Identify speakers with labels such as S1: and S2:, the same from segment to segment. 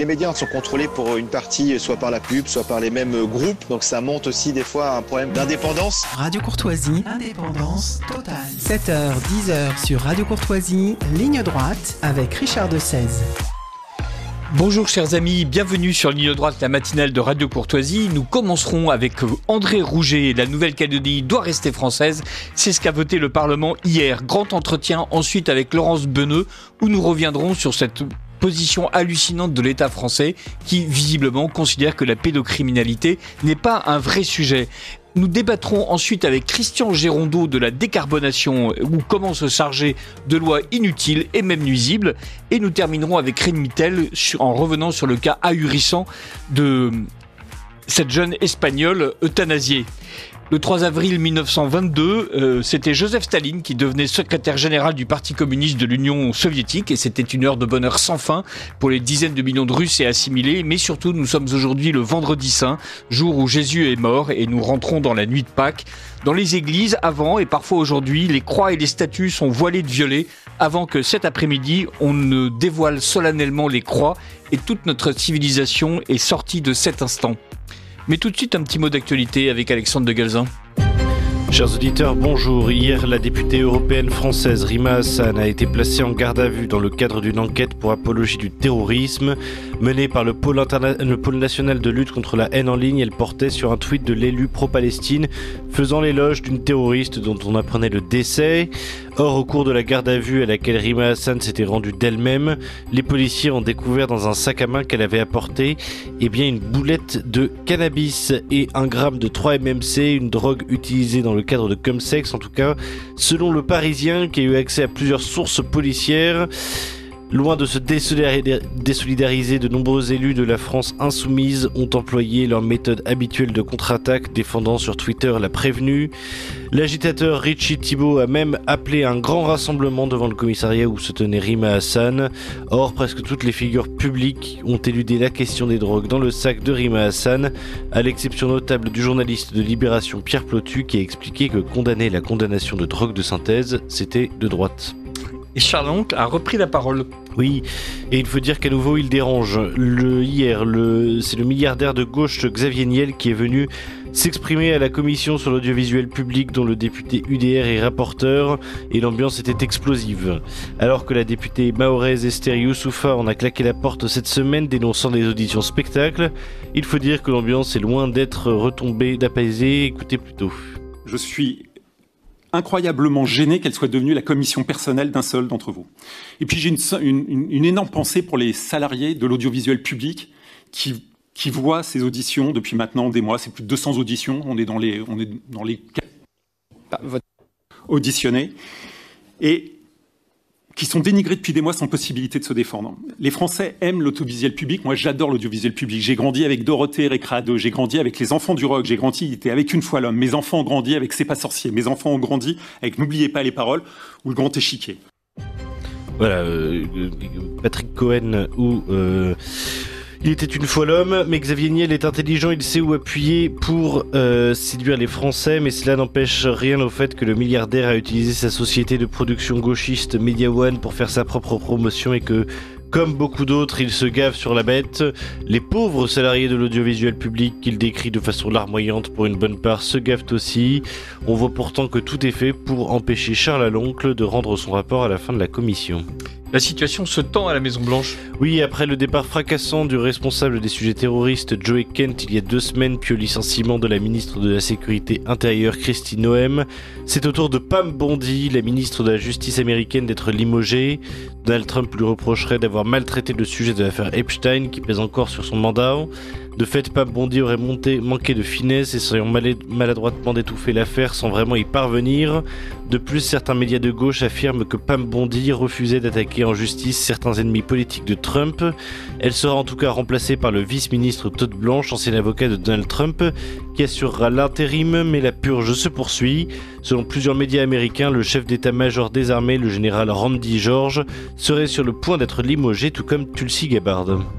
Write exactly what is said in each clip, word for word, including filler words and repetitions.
S1: Les médias sont contrôlés pour une partie soit par la pub, soit par les mêmes groupes. Donc ça monte aussi des fois à un problème d'indépendance.
S2: Radio Courtoisie, indépendance totale. sept heures, dix heures sur Radio Courtoisie, ligne droite avec Richard de Seize.
S3: Bonjour chers amis, bienvenue sur Ligne droite, la matinale de Radio Courtoisie. Nous commencerons avec André Rouget. La Nouvelle-Calédonie doit rester française. C'est ce qu'a voté le Parlement hier. Grand entretien ensuite avec Laurence Beneux, où nous reviendrons sur cette position hallucinante de l'État français qui, visiblement, considère que la pédocriminalité n'est pas un vrai sujet. Nous débattrons ensuite avec Christian Gérondeau de la décarbonation ou comment se charger de lois inutiles et même nuisibles. Et nous terminerons avec Rémi Mittel en revenant sur le cas ahurissant de cette jeune Espagnole euthanasiée. Le trois avril mille neuf cent vingt-deux, euh, c'était Joseph Staline qui devenait secrétaire général du Parti communiste de l'Union soviétique et c'était une heure de bonheur sans fin pour les dizaines de millions de Russes et assimilés. Mais surtout, nous sommes aujourd'hui le vendredi saint, jour où Jésus est mort et nous rentrons dans la nuit de Pâques. Dans les églises, avant et parfois aujourd'hui, les croix et les statues sont voilées de violet avant que cet après-midi, on ne dévoile solennellement les croix et toute notre civilisation est sortie de cet instant. Mais tout de suite, un petit mot d'actualité avec Alexandre de Galzin.
S4: Chers auditeurs, bonjour. Hier, la députée européenne française Rima Hassan a été placée en garde à vue dans le cadre d'une enquête pour apologie du terrorisme menée par le pôle, interna- le pôle national de lutte contre la haine en ligne. Elle portait sur un tweet de l'élu pro-Palestine faisant l'éloge d'une terroriste dont on apprenait le décès. Or, au cours de la garde à vue à laquelle Rima Hassan s'était rendue d'elle-même, les policiers ont découvert dans un sac à main qu'elle avait apporté eh bien, une boulette de cannabis et un gramme de trois M M C, une drogue utilisée dans le cadre de Comsex, en tout cas, selon le Parisien qui a eu accès à plusieurs sources policières. Loin de se désolidariser, de nombreux élus de la France insoumise ont employé leur méthode habituelle de contre-attaque, défendant sur Twitter la prévenue. L'agitateur Richie Thibault a même appelé un grand rassemblement devant le commissariat où se tenait Rima Hassan. Or, presque toutes les figures publiques ont éludé la question des drogues dans le sac de Rima Hassan, à l'exception notable du journaliste de Libération Pierre Plotu qui a expliqué que condamner la condamnation de drogue de synthèse, c'était de droite.
S3: Et Charles Oncle a repris la parole.
S4: Oui, et il faut dire qu'à nouveau il dérange. Le, hier, le, c'est le milliardaire de gauche Xavier Niel qui est venu s'exprimer à la commission sur l'audiovisuel public dont le député U D R est rapporteur et l'ambiance était explosive. Alors que la députée mahoraise Esther Youssoufa en a claqué la porte cette semaine dénonçant des auditions spectacles, il faut dire que l'ambiance est loin d'être retombée, d'apaisée. Écoutez plutôt.
S5: Je suis incroyablement gêné qu'elle soit devenue la commission personnelle d'un seul d'entre vous. Et puis j'ai une, une, une énorme pensée pour les salariés de l'audiovisuel public qui, qui voient ces auditions depuis maintenant des mois. C'est plus de deux cents auditions. On est dans les, on est dans les auditionnés et qui sont dénigrés depuis des mois sans possibilité de se défendre. Les Français aiment l'audiovisuel public. Moi, j'adore l'audiovisuel public. J'ai grandi avec Dorothée Récrado, j'ai grandi avec les enfants du rock, j'ai grandi avec Une fois l'homme. Mes enfants ont grandi avec C'est pas sorcier. Mes enfants ont grandi avec N'oubliez pas les paroles ou Le grand échiquier.
S4: Voilà, euh, Patrick Cohen ou... Euh... Il était une fois l'homme, mais Xavier Niel est intelligent, il sait où appuyer pour euh, séduire les Français, mais cela n'empêche rien au fait que le milliardaire a utilisé sa société de production gauchiste Media One pour faire sa propre promotion et que, comme beaucoup d'autres, il se gave sur la bête. Les pauvres salariés de l'audiovisuel public qu'il décrit de façon larmoyante pour une bonne part se gavent aussi. On voit pourtant que tout est fait pour empêcher Charles Aloncle de rendre son rapport à la fin de la commission.
S3: La situation se tend à la Maison-Blanche.
S4: Oui, après le départ fracassant du responsable des sujets terroristes Joe Kent il y a deux semaines, puis au licenciement de la ministre de la Sécurité intérieure Kristi Noem, c'est au tour de Pam Bondi, la ministre de la Justice américaine, d'être limogée. Donald Trump lui reprocherait d'avoir maltraité le sujet de l'affaire Epstein qui pèse encore sur son mandat. De fait, Pam Bondi aurait monté, manqué de finesse, essayant maladroitement d'étouffer l'affaire sans vraiment y parvenir. De plus, certains médias de gauche affirment que Pam Bondi refusait d'attaquer en justice certains ennemis politiques de Trump. Elle sera en tout cas remplacée par le vice-ministre Todd Blanche, ancien avocat de Donald Trump, qui assurera l'intérim, mais la purge se poursuit. Selon plusieurs médias américains, le chef d'état-major des armées, le général Randy George, serait sur le point d'être limogé, tout comme Tulsi Gabbard.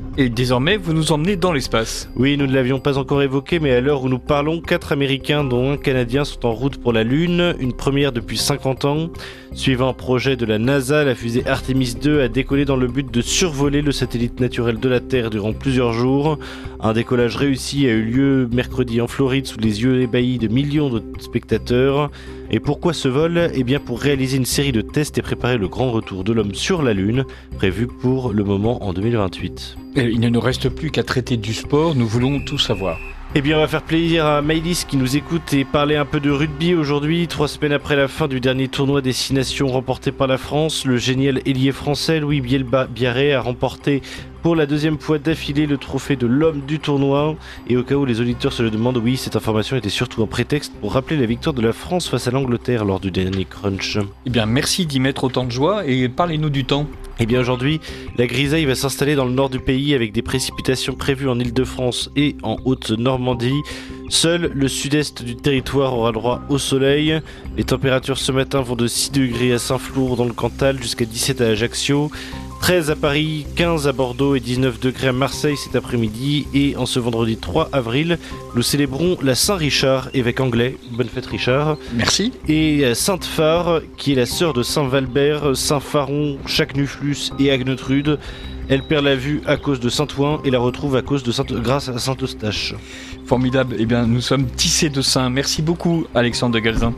S3: Et désormais, vous nous emmenez dans l'espace.
S4: Oui, nous ne l'avions pas encore évoqué, mais à l'heure où nous parlons, quatre Américains dont un Canadien sont en route pour la Lune, une première depuis cinquante ans. Suivant un projet de la NASA, la fusée Artemis deux a décollé dans le but de survoler le satellite naturel de la Terre durant plusieurs jours. Un décollage réussi a eu lieu mercredi en Floride sous les yeux ébahis de millions de spectateurs. Et pourquoi ce vol ? Eh bien pour réaliser une série de tests et préparer le grand retour de l'homme sur la Lune, prévu pour le moment en deux mille vingt-huit.
S3: Et il ne nous reste plus qu'à traiter du sport, nous voulons tout savoir.
S4: Eh bien, on va faire plaisir à Maëlys qui nous écoute et parler un peu de rugby aujourd'hui. Trois semaines après la fin du dernier tournoi Destination remporté par la France, le génial ailier français Louis Biarré a remporté pour la deuxième fois d'affilée le trophée de l'homme du tournoi. Et au cas où les auditeurs se le demandent, oui, cette information était surtout un prétexte pour rappeler la victoire de la France face à l'Angleterre lors du dernier crunch.
S3: Eh bien, merci d'y mettre autant de joie et parlez-nous du temps.
S4: Eh bien aujourd'hui, la grisaille va s'installer dans le nord du pays avec des précipitations prévues en Île-de-France et en Haute-Normandie. Seul le sud-est du territoire aura droit au soleil. Les températures ce matin vont de six degrés à Saint-Flour dans le Cantal jusqu'à dix-sept à Ajaccio. treize à Paris, quinze à Bordeaux et dix-neuf degrés à Marseille cet après-midi. Et en ce vendredi trois avril, nous célébrons la Saint-Richard, évêque anglais. Bonne fête Richard.
S3: Merci.
S4: Et Sainte-Phare, qui est la sœur de Saint-Valbert, Saint-Pharon, Chacnuflus et Agnetrude. Elle perd la vue à cause de Saint-Ouen et la retrouve à cause de Sainte... grâce à Saint-Eustache.
S3: Formidable. Eh bien, nous sommes tissés de saints. Merci beaucoup, Alexandre de Galzin.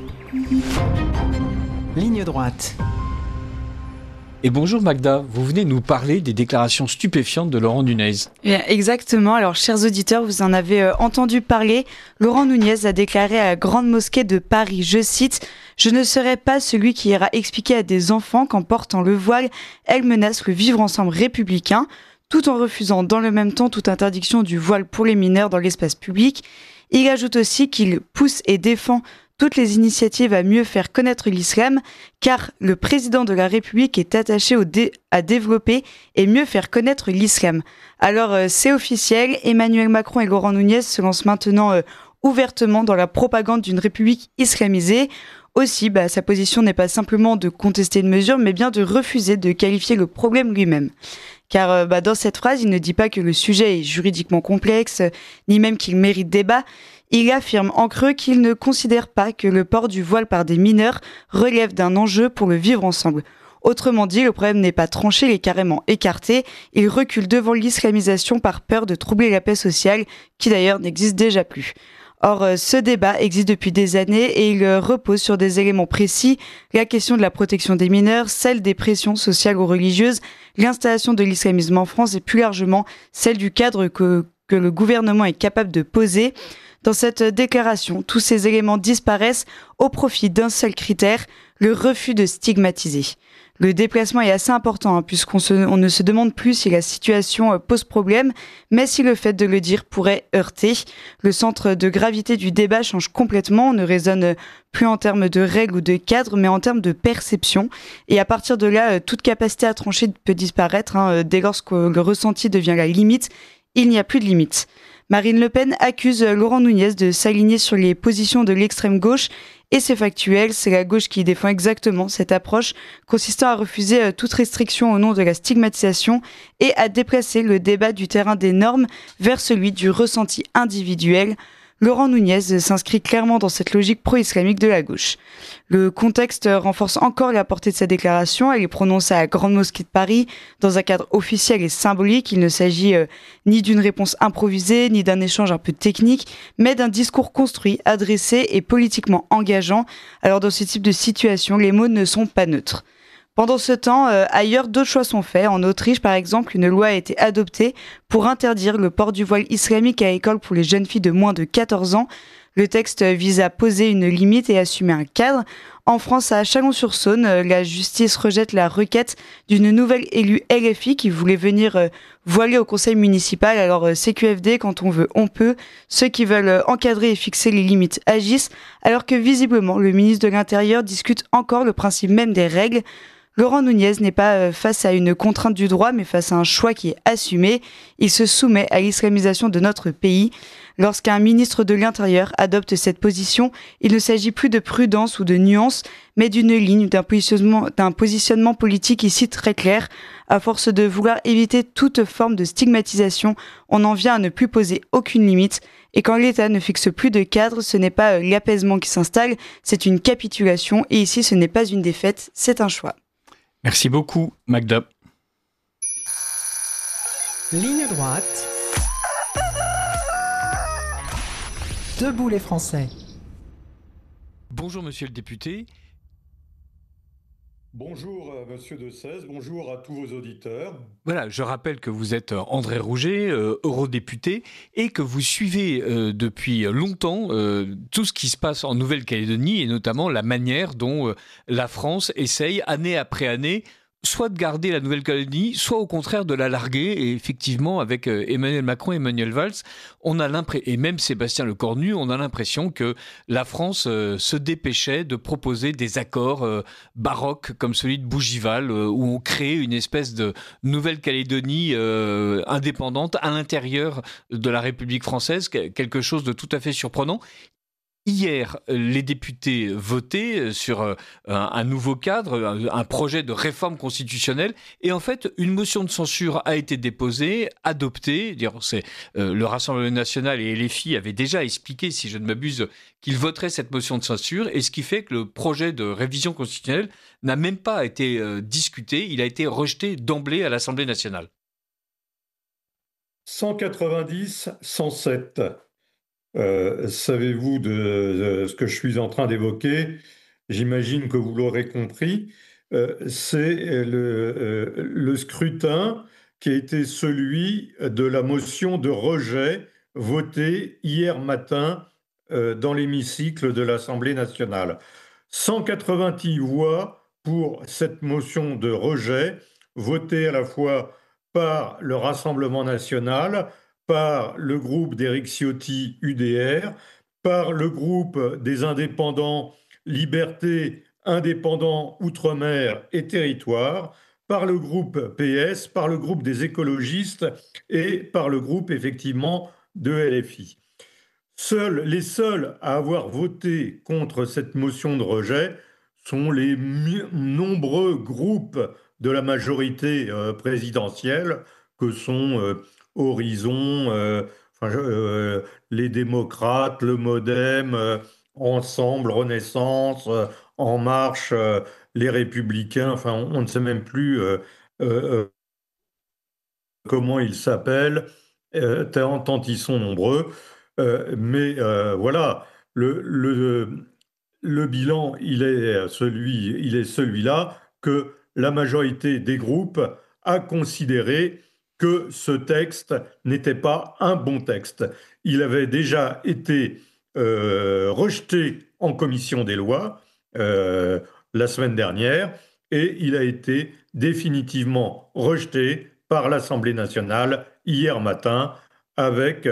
S2: Ligne droite.
S3: Et bonjour Magda, vous venez nous parler des déclarations stupéfiantes de Laurent Nunez.
S6: Exactement, alors chers auditeurs, vous en avez euh, entendu parler. Laurent Nunez a déclaré à la Grande Mosquée de Paris, je cite « Je ne serai pas celui qui ira expliquer à des enfants qu'en portant le voile, elle menace le vivre ensemble républicain », tout en refusant dans le même temps toute interdiction du voile pour les mineurs dans l'espace public. Il ajoute aussi qu'il pousse et défend toutes les initiatives à mieux faire connaître l'islam, car le président de la République est attaché au dé- à développer et mieux faire connaître l'islam. Alors euh, c'est officiel, Emmanuel Macron et Laurent Nunez se lancent maintenant euh, ouvertement dans la propagande d'une République islamisée. Aussi, bah, sa position n'est pas simplement de contester une mesure, mais bien de refuser de qualifier le problème lui-même. Car euh, bah, dans cette phrase, il ne dit pas que le sujet est juridiquement complexe, euh, ni même qu'il mérite débat. Il affirme en creux qu'il ne considère pas que le port du voile par des mineurs relève d'un enjeu pour le vivre ensemble. Autrement dit, le problème n'est pas tranché, il est carrément écarté. Il recule devant l'islamisation par peur de troubler la paix sociale, qui d'ailleurs n'existe déjà plus. Or, ce débat existe depuis des années et il repose sur des éléments précis, la question de la protection des mineurs, celle des pressions sociales ou religieuses, l'installation de l'islamisme en France et plus largement celle du cadre que, que le gouvernement est capable de poser. Dans cette déclaration, tous ces éléments disparaissent au profit d'un seul critère, le refus de stigmatiser. Le déplacement est assez important hein, puisqu'on se, on ne se demande plus si la situation euh, pose problème, mais si le fait de le dire pourrait heurter. Le centre de gravité du débat change complètement, on ne raisonne plus en termes de règles ou de cadres, mais en termes de perception. Et à partir de là, euh, toute capacité à trancher peut disparaître. Hein, dès lors que le ressenti devient la limite, il n'y a plus de limite. Marine Le Pen accuse Laurent Nunez de s'aligner sur les positions de l'extrême gauche et c'est factuel, c'est la gauche qui défend exactement cette approche consistant à refuser toute restriction au nom de la stigmatisation et à déplacer le débat du terrain des normes vers celui du ressenti individuel. Laurent Nunez s'inscrit clairement dans cette logique pro-islamique de la gauche. Le contexte renforce encore la portée de sa déclaration. Elle est prononcée à la Grande Mosquée de Paris dans un cadre officiel et symbolique. Il ne s'agit euh, ni d'une réponse improvisée, ni d'un échange un peu technique, mais d'un discours construit, adressé et politiquement engageant. Alors dans ce type de situation, les mots ne sont pas neutres. Pendant ce temps, euh, ailleurs, d'autres choix sont faits. En Autriche, par exemple, une loi a été adoptée pour interdire le port du voile islamique à l'école pour les jeunes filles de moins de quatorze ans. Le texte vise à poser une limite et assumer un cadre. En France, à Chalon-sur-Saône, la justice rejette la requête d'une nouvelle élue L F I qui voulait venir euh, voiler au conseil municipal. Alors euh, C Q F D, quand on veut, on peut. Ceux qui veulent euh, encadrer et fixer les limites agissent, alors que visiblement, le ministre de l'Intérieur discute encore le principe même des règles. Laurent Nunez n'est pas euh, face à une contrainte du droit, mais face à un choix qui est assumé. Il se soumet à l'islamisation de notre pays. Lorsqu'un ministre de l'Intérieur adopte cette position, il ne s'agit plus de prudence ou de nuance, mais d'une ligne, d'un positionnement, d'un positionnement politique ici très clair. À force de vouloir éviter toute forme de stigmatisation, on en vient à ne plus poser aucune limite. Et quand l'État ne fixe plus de cadre, ce n'est pas euh, l'apaisement qui s'installe, c'est une capitulation. Et ici, ce n'est pas une défaite, c'est un choix.
S3: Merci beaucoup, Magda.
S2: Ligne droite. Debout les Français.
S3: Bonjour, monsieur le député.
S7: Bonjour, euh, monsieur De Sèze, bonjour à tous vos auditeurs.
S3: Voilà, je rappelle que vous êtes André Rouget, euh, eurodéputé, et que vous suivez euh, depuis longtemps euh, tout ce qui se passe en Nouvelle-Calédonie, et notamment la manière dont euh, la France essaye, année après année, soit de garder la Nouvelle-Calédonie, soit au contraire de la larguer. Et effectivement, avec euh, Emmanuel Macron et Emmanuel Valls, on a l'impression, et même Sébastien Lecornu, on a l'impression que la France euh, se dépêchait de proposer des accords euh, baroques comme celui de Bougival, euh, où on crée une espèce de Nouvelle-Calédonie euh, indépendante à l'intérieur de la République française, quelque chose de tout à fait surprenant. Hier, les députés votaient sur un, un nouveau cadre, un, un projet de réforme constitutionnelle, et en fait, une motion de censure a été déposée, adoptée. C'est, euh, le Rassemblement national et L F I avaient déjà expliqué, si je ne m'abuse, qu'ils voteraient cette motion de censure, et ce qui fait que le projet de révision constitutionnelle n'a même pas été euh, discuté, il a été rejeté d'emblée à l'Assemblée nationale.
S7: cent quatre-vingt-dix, cent sept. Euh, savez-vous de, de ce que je suis en train d'évoquer? J'imagine que vous l'aurez compris. Euh, c'est le, euh, le scrutin qui a été celui de la motion de rejet votée hier matin euh, dans l'hémicycle de l'Assemblée nationale. cent quatre-vingt-dix voix pour cette motion de rejet, votée à la fois par le Rassemblement national, par le groupe d'Éric Ciotti U D R, par le groupe des indépendants Liberté, Indépendants, Outre-mer et Territoires, par le groupe P S, par le groupe des écologistes et par le groupe effectivement de L F I. Seuls, les seuls à avoir voté contre cette motion de rejet sont les mi- nombreux groupes de la majorité euh, présidentielle que sont euh, Horizon, euh, enfin, euh, les démocrates, le Modem, euh, Ensemble, Renaissance, euh, En Marche, euh, les Républicains, enfin on, on ne sait même plus euh, euh, comment ils s'appellent, euh, tant, tant ils sont nombreux. Euh, mais euh, voilà, le, le, le bilan, il est celui, il est celui-là que la majorité des groupes a considéré que ce texte n'était pas un bon texte. Il avait déjà été euh, rejeté en commission des lois euh, la semaine dernière et il a été définitivement rejeté par l'Assemblée nationale hier matin avec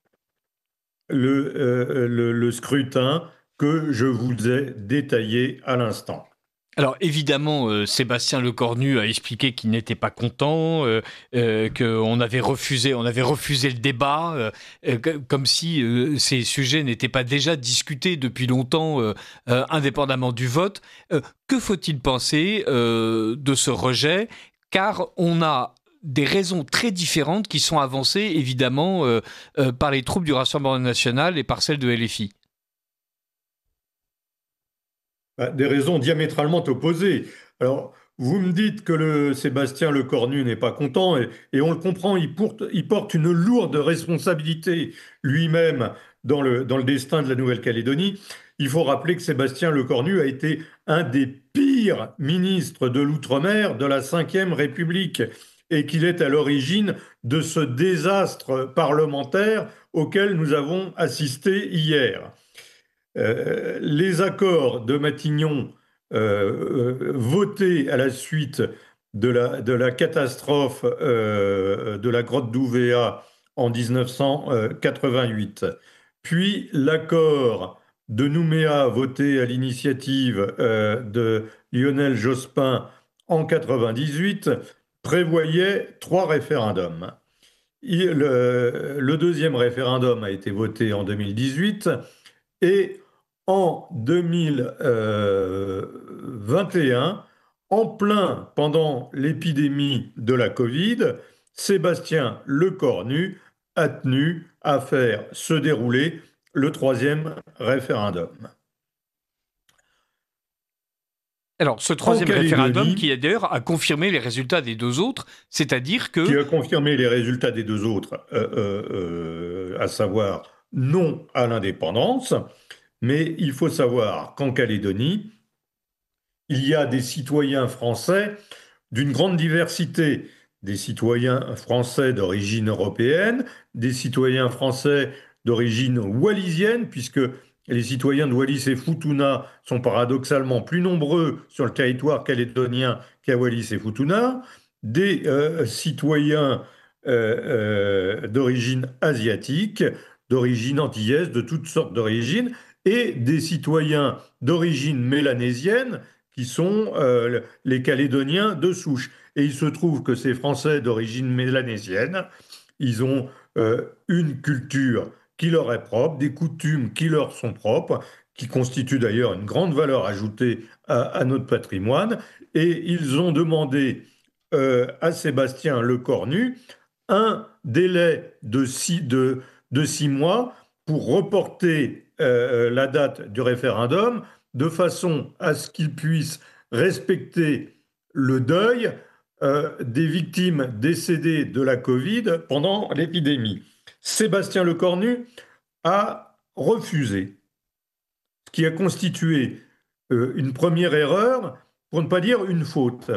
S7: le, euh, le, le scrutin que je vous ai détaillé à l'instant.
S3: Alors évidemment, euh, Sébastien Lecornu a expliqué qu'il n'était pas content, euh, euh, qu'on avait refusé, on avait refusé le débat, euh, euh, comme si euh, ces sujets n'étaient pas déjà discutés depuis longtemps, euh, euh, indépendamment du vote. Euh, que faut-il penser euh, de ce rejet? Car on a des raisons très différentes qui sont avancées évidemment euh, euh, par les troupes du Rassemblement national et par celles de L F I.
S7: Des raisons diamétralement opposées. Alors, vous me dites que le Sébastien Lecornu n'est pas content, et, et on le comprend, il porte, il porte une lourde responsabilité lui-même dans le, dans le destin de la Nouvelle-Calédonie. Il faut rappeler que Sébastien Lecornu a été un des pires ministres de l'Outre-mer de la Cinquième République et qu'il est à l'origine de ce désastre parlementaire auquel nous avons assisté hier. Euh, les accords de Matignon euh, euh, votés à la suite de la, de la catastrophe euh, de la grotte d'Ouvéa en dix-neuf cent quatre-vingt-huit, puis l'accord de Nouméa voté à l'initiative euh, de Lionel Jospin en quatre-vingt-dix-huit, prévoyait trois référendums. Il- le, le deuxième référendum a été voté en deux mille dix-huit et en deux mille vingt et un, en plein pendant l'épidémie de la Covid, Sébastien Lecornu a tenu à faire se dérouler le troisième référendum.
S3: Alors, ce
S7: En
S3: troisième référendum
S7: Calédonie,
S3: qui, d'ailleurs, a confirmé les résultats des deux autres, c'est-à-dire que...
S7: qui a confirmé les résultats des deux autres, euh, euh, euh, à savoir non à l'indépendance, mais il faut savoir qu'en Calédonie, il y a des citoyens français d'une grande diversité, des citoyens français d'origine européenne, des citoyens français d'origine wallisienne, puisque les citoyens de Wallis et Futuna sont paradoxalement plus nombreux sur le territoire calédonien qu'à Wallis et Futuna, des euh, citoyens euh, euh, d'origine asiatique, d'origine antillaise, de toutes sortes d'origines, et des citoyens d'origine mélanésienne, qui sont euh, les Calédoniens de souche. Et il se trouve que ces Français d'origine mélanésienne, ils ont euh, une culture qui leur est propre, des coutumes qui leur sont propres, qui constituent d'ailleurs une grande valeur ajoutée à, à notre patrimoine. Et ils ont demandé euh, à Sébastien Lecornu un délai de six, de, de six mois pour reporter euh, la date du référendum de façon à ce qu'il puisse respecter le deuil euh, des victimes décédées de la Covid pendant l'épidémie. Sébastien Lecornu a refusé, ce qui a constitué euh, une première erreur, pour ne pas dire une faute.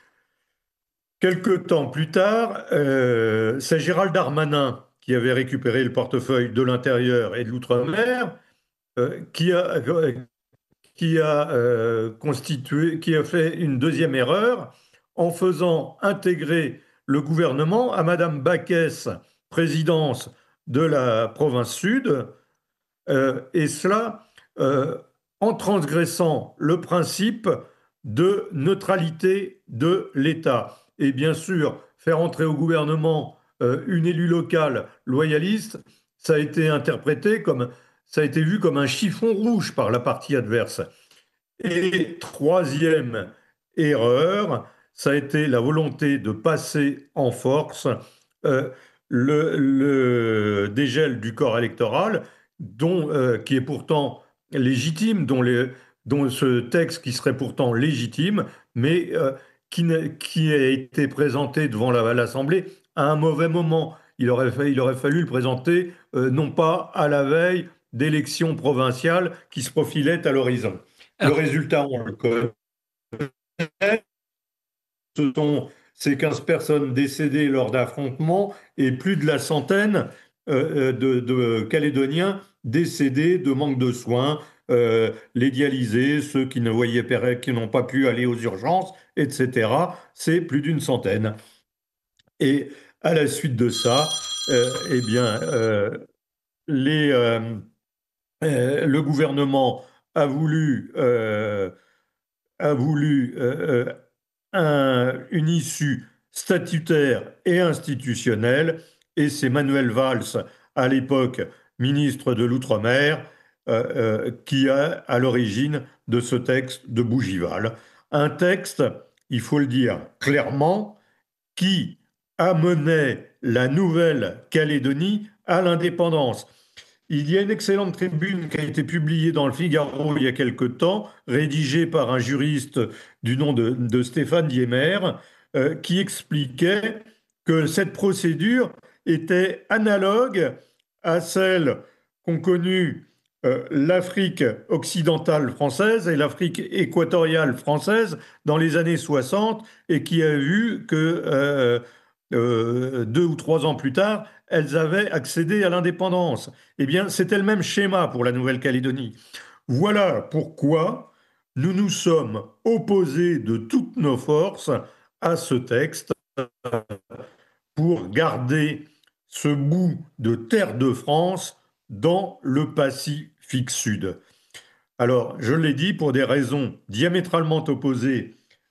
S7: Quelque temps plus tard, euh, c'est Gérald Darmanin qui avait récupéré le portefeuille de l'Intérieur et de l'Outre-mer, euh, qui a, qui a euh, constitué, qui a fait une deuxième erreur en faisant intégrer le gouvernement à Madame Backès, présidence de la province sud, euh, et cela euh, en transgressant le principe de neutralité de l'État. Et bien sûr, faire entrer au gouvernement euh, une élue locale loyaliste, ça a été interprété comme, ça a été vu comme un chiffon rouge par la partie adverse. Et troisième erreur, ça a été la volonté de passer en force euh, le, le dégel du corps électoral, dont, euh, qui est pourtant légitime, dont, les, dont ce texte qui serait pourtant légitime, mais euh, qui, qui, a été présenté devant la, l'Assemblée à un mauvais moment. Il aurait, fait, il aurait fallu le présenter euh, non pas à la veille d'élections provinciales qui se profilaient à l'horizon. Le résultat, on le connaît. Ce sont ces quinze personnes décédées lors d'affrontements et plus de la centaine euh, de, de Calédoniens décédés de manque de soins, euh, les dialysés, ceux qui ne voyaient pas, qui n'ont pas pu aller aux urgences, et cetera. C'est plus d'une centaine. Et à la suite de ça, euh, eh bien, euh, les, euh, euh, le gouvernement a voulu, euh, a voulu euh, un, une issue statutaire et institutionnelle, et c'est Manuel Valls, à l'époque ministre de l'Outre-mer, euh, euh, qui est à l'origine de ce texte de Bougival. Un texte, il faut le dire clairement, qui amenait la Nouvelle-Calédonie à l'indépendance. Il y a une excellente tribune qui a été publiée dans le Figaro il y a quelque temps, rédigée par un juriste du nom de, de Stéphane Diemer, euh, qui expliquait que cette procédure était analogue à celle qu'ont connue euh, l'Afrique occidentale française et l'Afrique équatoriale française dans les années soixante, et qui a vu que euh, euh, deux ou trois ans plus tard, elles avaient accédé à l'indépendance. Eh bien, c'était le même schéma pour la Nouvelle-Calédonie. Voilà pourquoi nous nous sommes opposés de toutes nos forces à ce texte pour garder ce bout de terre de France dans le Pacifique Sud. Alors, je l'ai dit, pour des raisons diamétralement opposées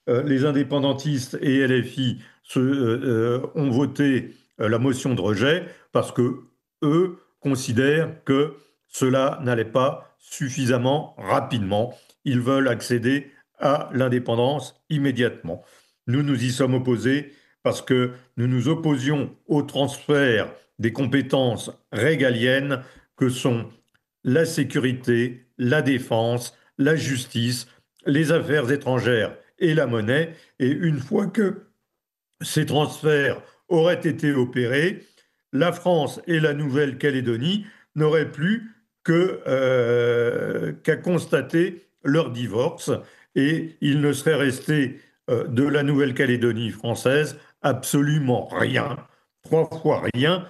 S7: euh, les indépendantistes et L F I se, euh, ont voté euh, la motion de rejet parce que eux considèrent que cela n'allait pas suffisamment rapidement. Ils veulent accéder à l'indépendance immédiatement. Nous nous y sommes opposés parce que nous nous opposions au transfert des compétences régaliennes que sont la sécurité, la défense, la justice, les affaires étrangères et la monnaie. Et une fois que ces transferts auraient été opérés, la France et la Nouvelle-Calédonie n'auraient plus que, euh, qu'à constater leur divorce et il ne serait resté euh, de la Nouvelle-Calédonie française absolument rien, trois fois rien,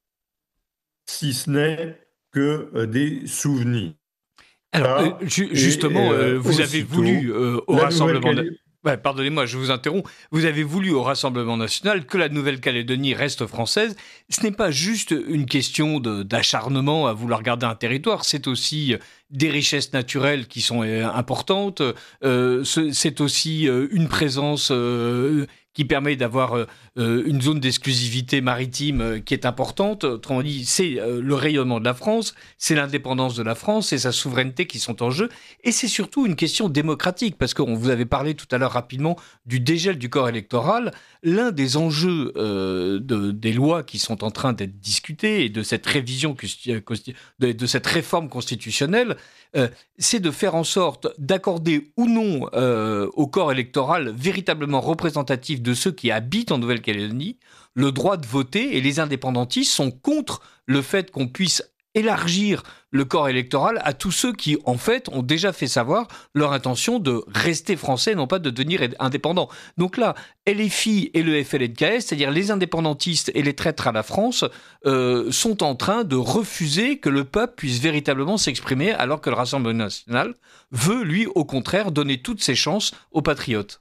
S7: si ce n'est que euh, des souvenirs.
S3: Alors, euh,
S7: Ah,
S3: ju-
S7: et,
S3: justement,
S7: euh,
S3: euh, vous avez
S7: aussitôt,
S3: voulu euh, au
S7: la
S3: Rassemblement... na-
S7: Nouvelle-Calédonie.
S3: Ouais, pardonnez-moi, je vous interromps. Vous avez voulu au Rassemblement national que la Nouvelle-Calédonie reste française. Ce n'est pas juste une question de- d'acharnement à vouloir garder un territoire, c'est aussi euh, des richesses naturelles qui sont euh, importantes. Euh, ce- c'est aussi euh, une présence euh, qui permet d'avoir euh, euh, une zone d'exclusivité maritime euh, qui est importante. Autrement dit, c'est euh, le rayonnement de la France, c'est l'indépendance de la France, c'est sa souveraineté qui sont en jeu. Et c'est surtout une question démocratique, parce qu'on vous avait parlé tout à l'heure rapidement du dégel du corps électoral. L'un des enjeux euh, de, des lois qui sont en train d'être discutées et de cette révision, de, de cette réforme constitutionnelle, euh, c'est de faire en sorte d'accorder ou non euh, au corps électoral véritablement représentatif de ceux qui habitent en Nouvelle-Calédonie le droit de voter. Et les indépendantistes sont contre le fait qu'on puisse élargir le corps électoral à tous ceux qui, en fait, ont déjà fait savoir leur intention de rester français, non pas de devenir indépendants. Donc là, L F I et le F L N K S, c'est-à-dire les indépendantistes et les traîtres à la France, euh, sont en train de refuser que le peuple puisse véritablement s'exprimer, alors que le Rassemblement national veut, lui, au contraire, donner toutes ses chances aux patriotes.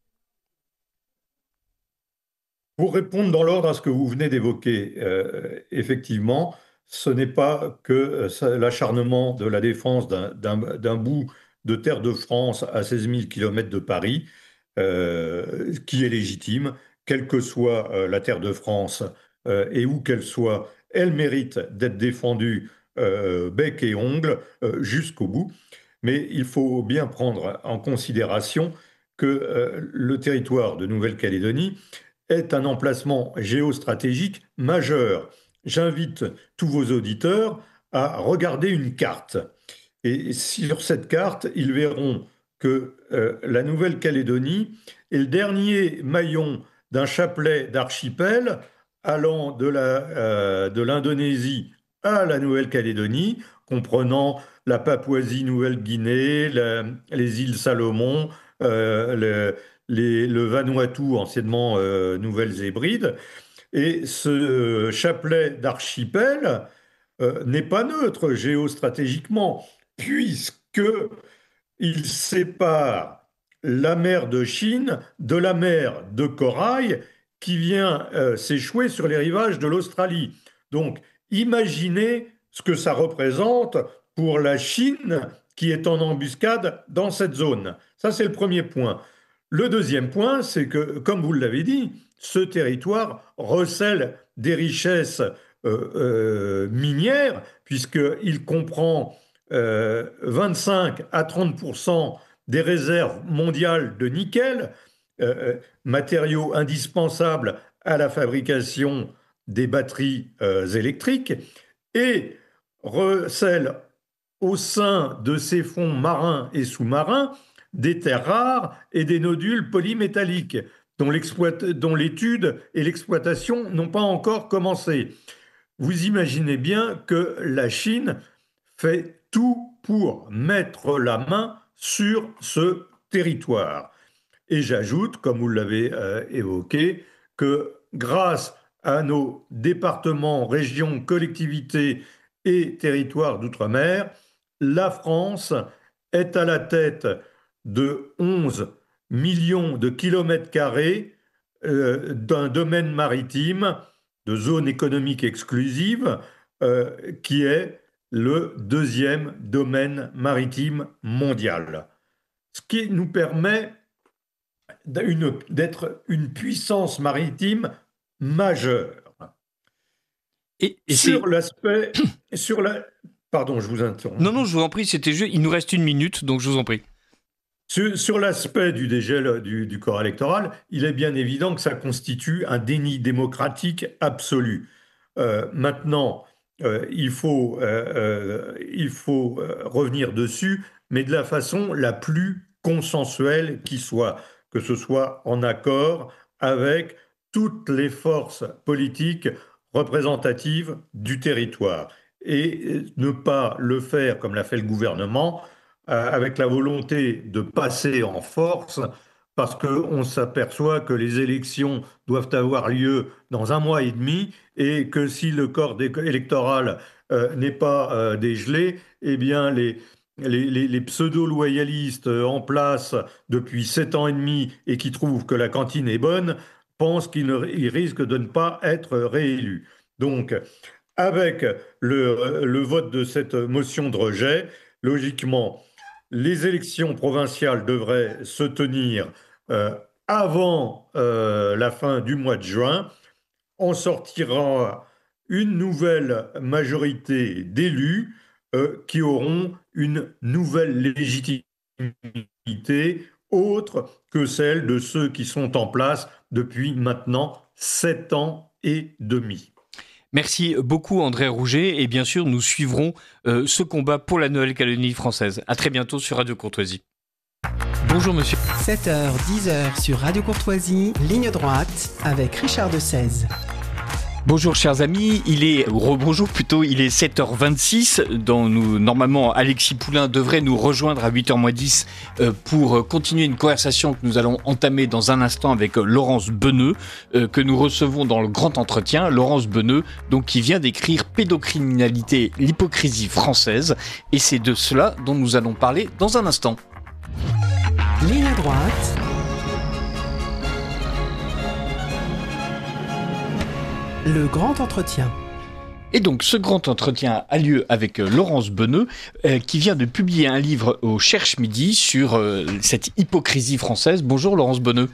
S7: Pour répondre dans l'ordre à ce que vous venez d'évoquer, euh, effectivement, ce n'est pas que euh, ça- l'acharnement de la défense d'un d'un- d'un bout de terre de France à seize mille kilomètres de Paris, euh, qui est légitime, quelle que soit euh, la terre de France euh, et où qu'elle soit, elle mérite d'être défendue euh, bec et ongle euh, jusqu'au bout. Mais il faut bien prendre en considération que euh, le territoire de Nouvelle-Calédonie est un emplacement géostratégique majeur. J'invite tous vos auditeurs à regarder une carte. Et sur cette carte, ils verront que euh, la Nouvelle-Calédonie est le dernier maillon d'un chapelet d'archipels allant de la, euh, de l'Indonésie à la Nouvelle-Calédonie, comprenant la Papouasie-Nouvelle-Guinée, la- les îles Salomon, euh, le, les- le Vanuatu, anciennement euh, Nouvelles-Hébrides. Et ce chapelet d'archipels euh, n'est pas neutre géostratégiquement, puisque il sépare la mer de Chine de la mer de Corail qui vient euh, s'échouer sur les rivages de l'Australie. Donc, imaginez ce que ça représente pour la Chine qui est en embuscade dans cette zone. Ça, c'est le premier point. Le deuxième point, c'est que, comme vous l'avez dit, ce territoire recèle des richesses euh, euh, minières, puisqu'il comprend euh, vingt-cinq à trente pour cent des réserves mondiales de nickel, euh, matériaux indispensables à la fabrication des batteries euh, électriques, et recèle au sein de ces fonds marins et sous-marins des terres rares et des nodules polymétalliques dont l'étude et l'exploitation n'ont pas encore commencé. Vous imaginez bien que la Chine fait tout pour mettre la main sur ce territoire. Et j'ajoute, comme vous l'avez euh, évoqué, que grâce à nos départements, régions, collectivités et territoires d'outre-mer, la France est à la tête de onze millions de kilomètres carrés euh, d'un domaine maritime, de zone économique exclusive, euh, qui est le deuxième domaine maritime mondial. Ce qui nous permet une, d'être une puissance maritime majeure.
S3: Et, et
S7: sur
S3: c'est...
S7: l'aspect, sur la, pardon, je vous interromps.
S3: Non, non, je vous en prie, c'était juste, il nous reste une minute, donc je vous en prie.
S7: Sur, sur l'aspect du dégel du, du corps électoral, il est bien évident que ça constitue un déni démocratique absolu. Euh, maintenant, euh, il faut, euh, euh, il faut euh, revenir dessus, mais de la façon la plus consensuelle qui soit, que ce soit en accord avec toutes les forces politiques représentatives du territoire. Et ne pas le faire comme l'a fait le gouvernement, euh, avec la volonté de passer en force, parce qu'on s'aperçoit que les élections doivent avoir lieu dans un mois et demi, et que si le corps électoral euh, n'est pas euh, dégelé, eh bien les, les, les, les pseudo-loyalistes en place depuis sept ans et demi et qui trouvent que la cantine est bonne, pensent qu'ils ne- ils risquent de ne pas être réélus. Donc, avec le, le vote de cette motion de rejet, logiquement, les élections provinciales devraient se tenir euh, avant euh, la fin du mois de juin. On sortira une nouvelle majorité d'élus euh, qui auront une nouvelle légitimité autre que celle de ceux qui sont en place depuis maintenant sept ans et demi.
S3: Merci beaucoup André Rouget, et bien sûr nous suivrons euh, ce combat pour la Nouvelle-Calédonie française. À très bientôt sur Radio Courtoisie. Bonjour monsieur.
S2: sept heures dix sur Radio Courtoisie, ligne droite, avec Richard de Seize.
S3: Bonjour chers amis, il est rebonjour plutôt, il est sept heures vingt-six. Dans nous, normalement, Alexis Poulain devrait nous rejoindre à huit heures moins dix euh, pour continuer une conversation que nous allons entamer dans un instant avec Laurence Beneux, euh, que nous recevons dans le grand entretien. Laurence Beneux, donc qui vient d'écrire Pédocriminalité, l'hypocrisie française, et c'est de cela dont nous allons parler dans un instant.
S2: Ligne droite. Le grand entretien.
S3: Et donc, ce grand entretien a lieu avec euh, Laurence Beneux, euh, qui vient de publier un livre au Cherche Midi sur euh, cette hypocrisie française. Bonjour Laurence Beneux.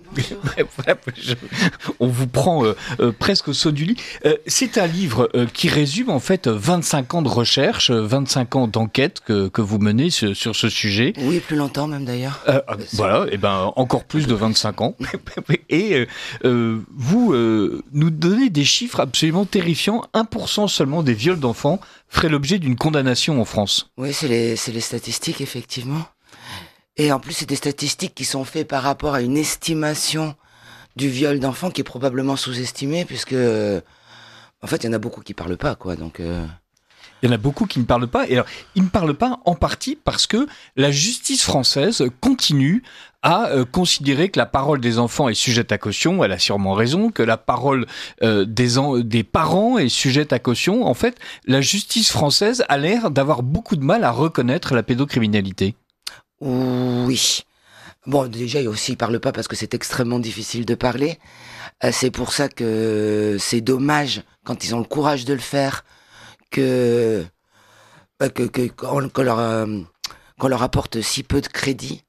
S3: On vous prend euh, euh, presque au saut du lit. Euh, c'est un livre euh, qui résume en fait vingt-cinq ans de recherche, vingt-cinq ans d'enquête que, que vous menez sur, sur ce sujet.
S8: Oui, plus longtemps même d'ailleurs.
S3: Euh, euh, voilà, et ben encore plus de vingt-cinq ans. Et euh, euh, vous euh, nous donnez des chiffres absolument terrifiants. un pour cent seulement des viols d'enfants feraient l'objet d'une condamnation en France.
S8: Oui, c'est les, c'est les statistiques effectivement. Et en plus, c'est des statistiques qui sont faites par rapport à une estimation du viol d'enfants qui est probablement sous-estimée, puisque, euh, en fait, il y en a beaucoup qui parlent pas, quoi. Donc, euh...
S3: il y en a beaucoup qui ne parlent pas. Et alors, ils ne parlent pas en partie parce que la justice française continue à euh, considérer que la parole des enfants est sujette à caution. Elle a sûrement raison. Que la parole euh, des, en- des parents est sujette à caution. En fait, la justice française a l'air d'avoir beaucoup de mal à reconnaître la pédocriminalité.
S8: Oui. Bon, déjà, aussi, ils parlent pas parce que c'est extrêmement difficile de parler. Euh, c'est pour ça que c'est dommage, quand ils ont le courage de le faire, que, bah, que, que, qu'on, qu'on leur, euh, qu'on leur apporte si peu de crédit.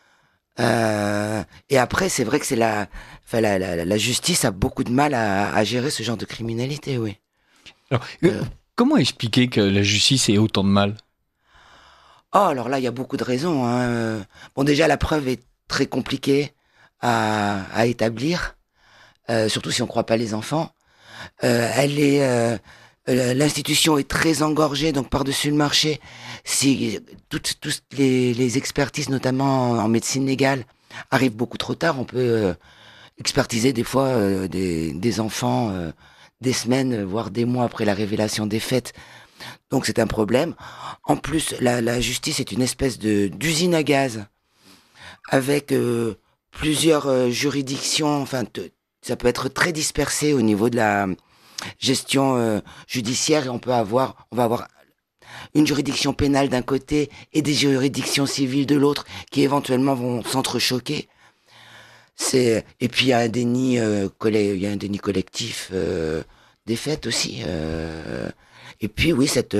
S8: Euh, et après, c'est vrai que c'est la, enfin, la, la, la justice a beaucoup de mal à, à gérer ce genre de criminalité, oui.
S3: Alors, euh, comment expliquer que la justice ait autant de mal ?
S8: Oh, alors là, il y a beaucoup de raisons. Hein. Bon, déjà, la preuve est très compliquée à, à établir, euh, surtout si on ne croit pas les enfants. Euh, elle est, euh, l'institution est très engorgée, donc par-dessus le marché, si toutes, toutes les, les expertises, notamment en médecine légale, arrivent beaucoup trop tard. On peut euh, expertiser des fois euh, des, des enfants euh, des semaines, voire des mois après la révélation des faits. Donc c'est un problème. En plus, la, la justice est une espèce de d'usine à gaz avec euh, plusieurs euh, juridictions. Enfin, te, ça peut être très dispersé au niveau de la gestion euh, judiciaire et on peut avoir, on va avoir une juridiction pénale d'un côté et des juridictions civiles de l'autre qui éventuellement vont s'entrechoquer. C'est et puis il y a un déni, euh, coll- il y a un déni collectif euh, des faits aussi. Euh, Et puis oui, cette,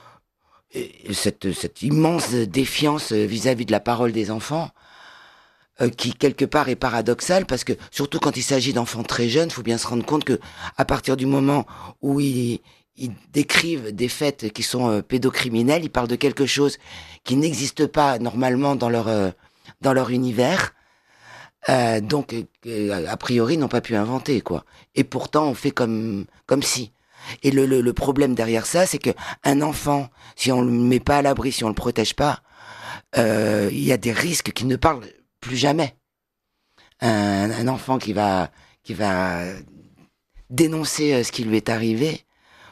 S8: cette, cette immense défiance vis-à-vis de la parole des enfants, euh, qui quelque part est paradoxal, parce que surtout quand il s'agit d'enfants très jeunes, il faut bien se rendre compte que à partir du moment où ils, ils décrivent des faits qui sont euh, pédocriminels, ils parlent de quelque chose qui n'existe pas normalement dans leur euh, dans leur univers. Euh, donc, euh, a priori, ils n'ont pas pu inventer, quoi. Et pourtant, on fait comme comme si. Et le, le, le problème derrière ça, c'est que un enfant, si on le met pas à l'abri, si on le protège pas, euh, il y a des risques qu'il ne parle plus jamais. Un, un enfant qui va qui va dénoncer euh, ce qui lui est arrivé,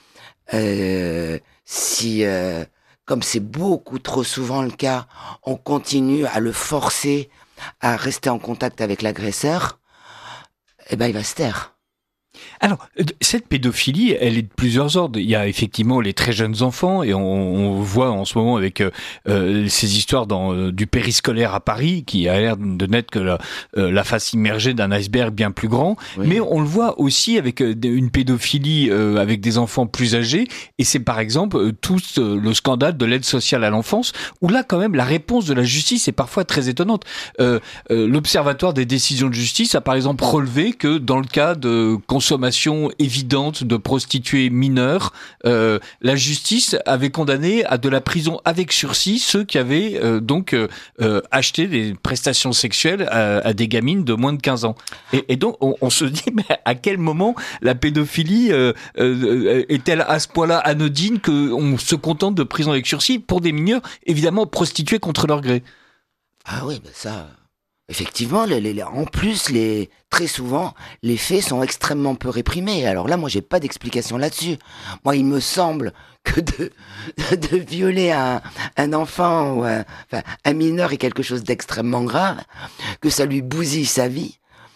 S8: euh, si euh, comme c'est beaucoup trop souvent le cas, on continue à le forcer à rester en contact avec l'agresseur, eh ben il va se taire.
S3: Alors, cette pédophilie, elle est de plusieurs ordres. Il y a effectivement les très jeunes enfants, et on, on voit en ce moment avec euh, ces histoires dans, euh, du périscolaire à Paris, qui a l'air de n'être que la, euh, la face immergée d'un iceberg bien plus grand. Oui. Mais on le voit aussi avec euh, une pédophilie euh, avec des enfants plus âgés, et c'est par exemple euh, tout euh, le scandale de l'aide sociale à l'enfance, où là quand même la réponse de la justice est parfois très étonnante. Euh, euh, L'Observatoire des décisions de justice a par exemple relevé que dans le cas de consommation évidente de prostituées mineures, euh, la justice avait condamné à de la prison avec sursis ceux qui avaient euh, donc euh, euh, acheté des prestations sexuelles à, à des gamines de moins de quinze ans. Et, et donc on, on se dit, mais à quel moment la pédophilie euh, euh, est-elle à ce point-là anodine qu'on se contente de prison avec sursis pour des mineurs évidemment prostitués contre leur gré?
S8: Ah oui, ben ça... Effectivement, les, les, en plus, les, très souvent, les faits sont extrêmement peu réprimés. Alors là, moi, j'ai pas d'explication là-dessus. Moi, il me semble que de, de violer un, un enfant ou un, enfin, un mineur est quelque chose d'extrêmement grave, que ça lui bousille sa vie.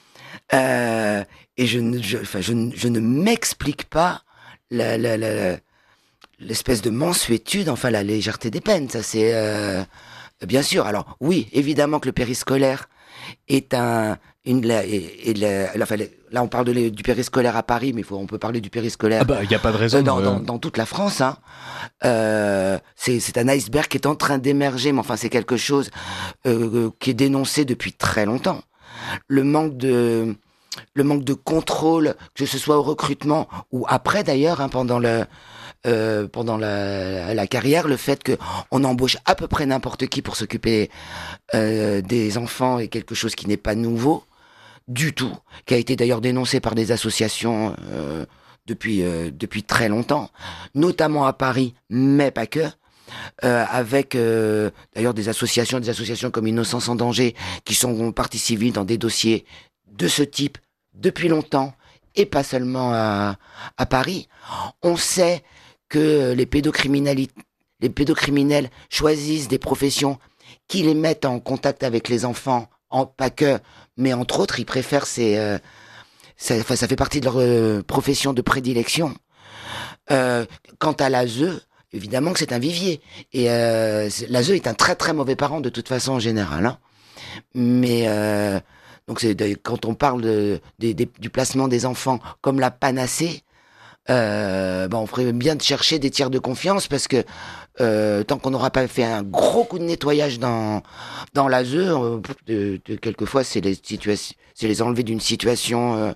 S8: Euh, et je ne, je, enfin, je, je ne m'explique pas la, la, la, l'espèce de mansuétude, enfin, la légèreté des peines. Ça, c'est euh, bien sûr. Alors oui, évidemment que le périscolaire est un une la, et, et la, enfin, là on parle de, du périscolaire à Paris, mais il faut on peut parler du périscolaire
S3: ah bah il y a pas de raison
S8: dans,
S3: euh...
S8: dans, dans toute la France hein. euh, c'est c'est un iceberg qui est en train d'émerger, mais enfin c'est quelque chose euh, qui est dénoncé depuis très longtemps. Le manque de le manque de contrôle, que ce soit au recrutement ou après d'ailleurs hein, pendant le Euh, pendant la, la carrière, le fait que on embauche à peu près n'importe qui pour s'occuper euh, des enfants est quelque chose qui n'est pas nouveau du tout, qui a été d'ailleurs dénoncé par des associations euh, depuis euh, depuis très longtemps, notamment à Paris, mais pas que. Euh, avec euh, d'ailleurs des associations, des associations comme Innocence en danger, qui sont partie civile dans des dossiers de ce type depuis longtemps, et pas seulement à, à Paris. On sait que les pédocriminels, les pédocriminels choisissent des professions qui les mettent en contact avec les enfants, en, pas que, mais entre autres, ils préfèrent ces... Euh, ça, enfin, ça fait partie de leur euh, profession de prédilection. Euh, quant à l'A S E, évidemment que c'est un vivier. Et euh, l'A S E est un très très mauvais parent de toute façon en général. Hein. Mais... Euh, donc c'est de, quand on parle de, de, de, du placement des enfants comme la panacée, Euh, ben on ferait bien de chercher des tiers de confiance, parce que euh, tant qu'on n'aura pas fait un gros coup de nettoyage dans dans l'A S E, euh, de, de, quelquefois c'est les situations, c'est les enlever d'une situation euh,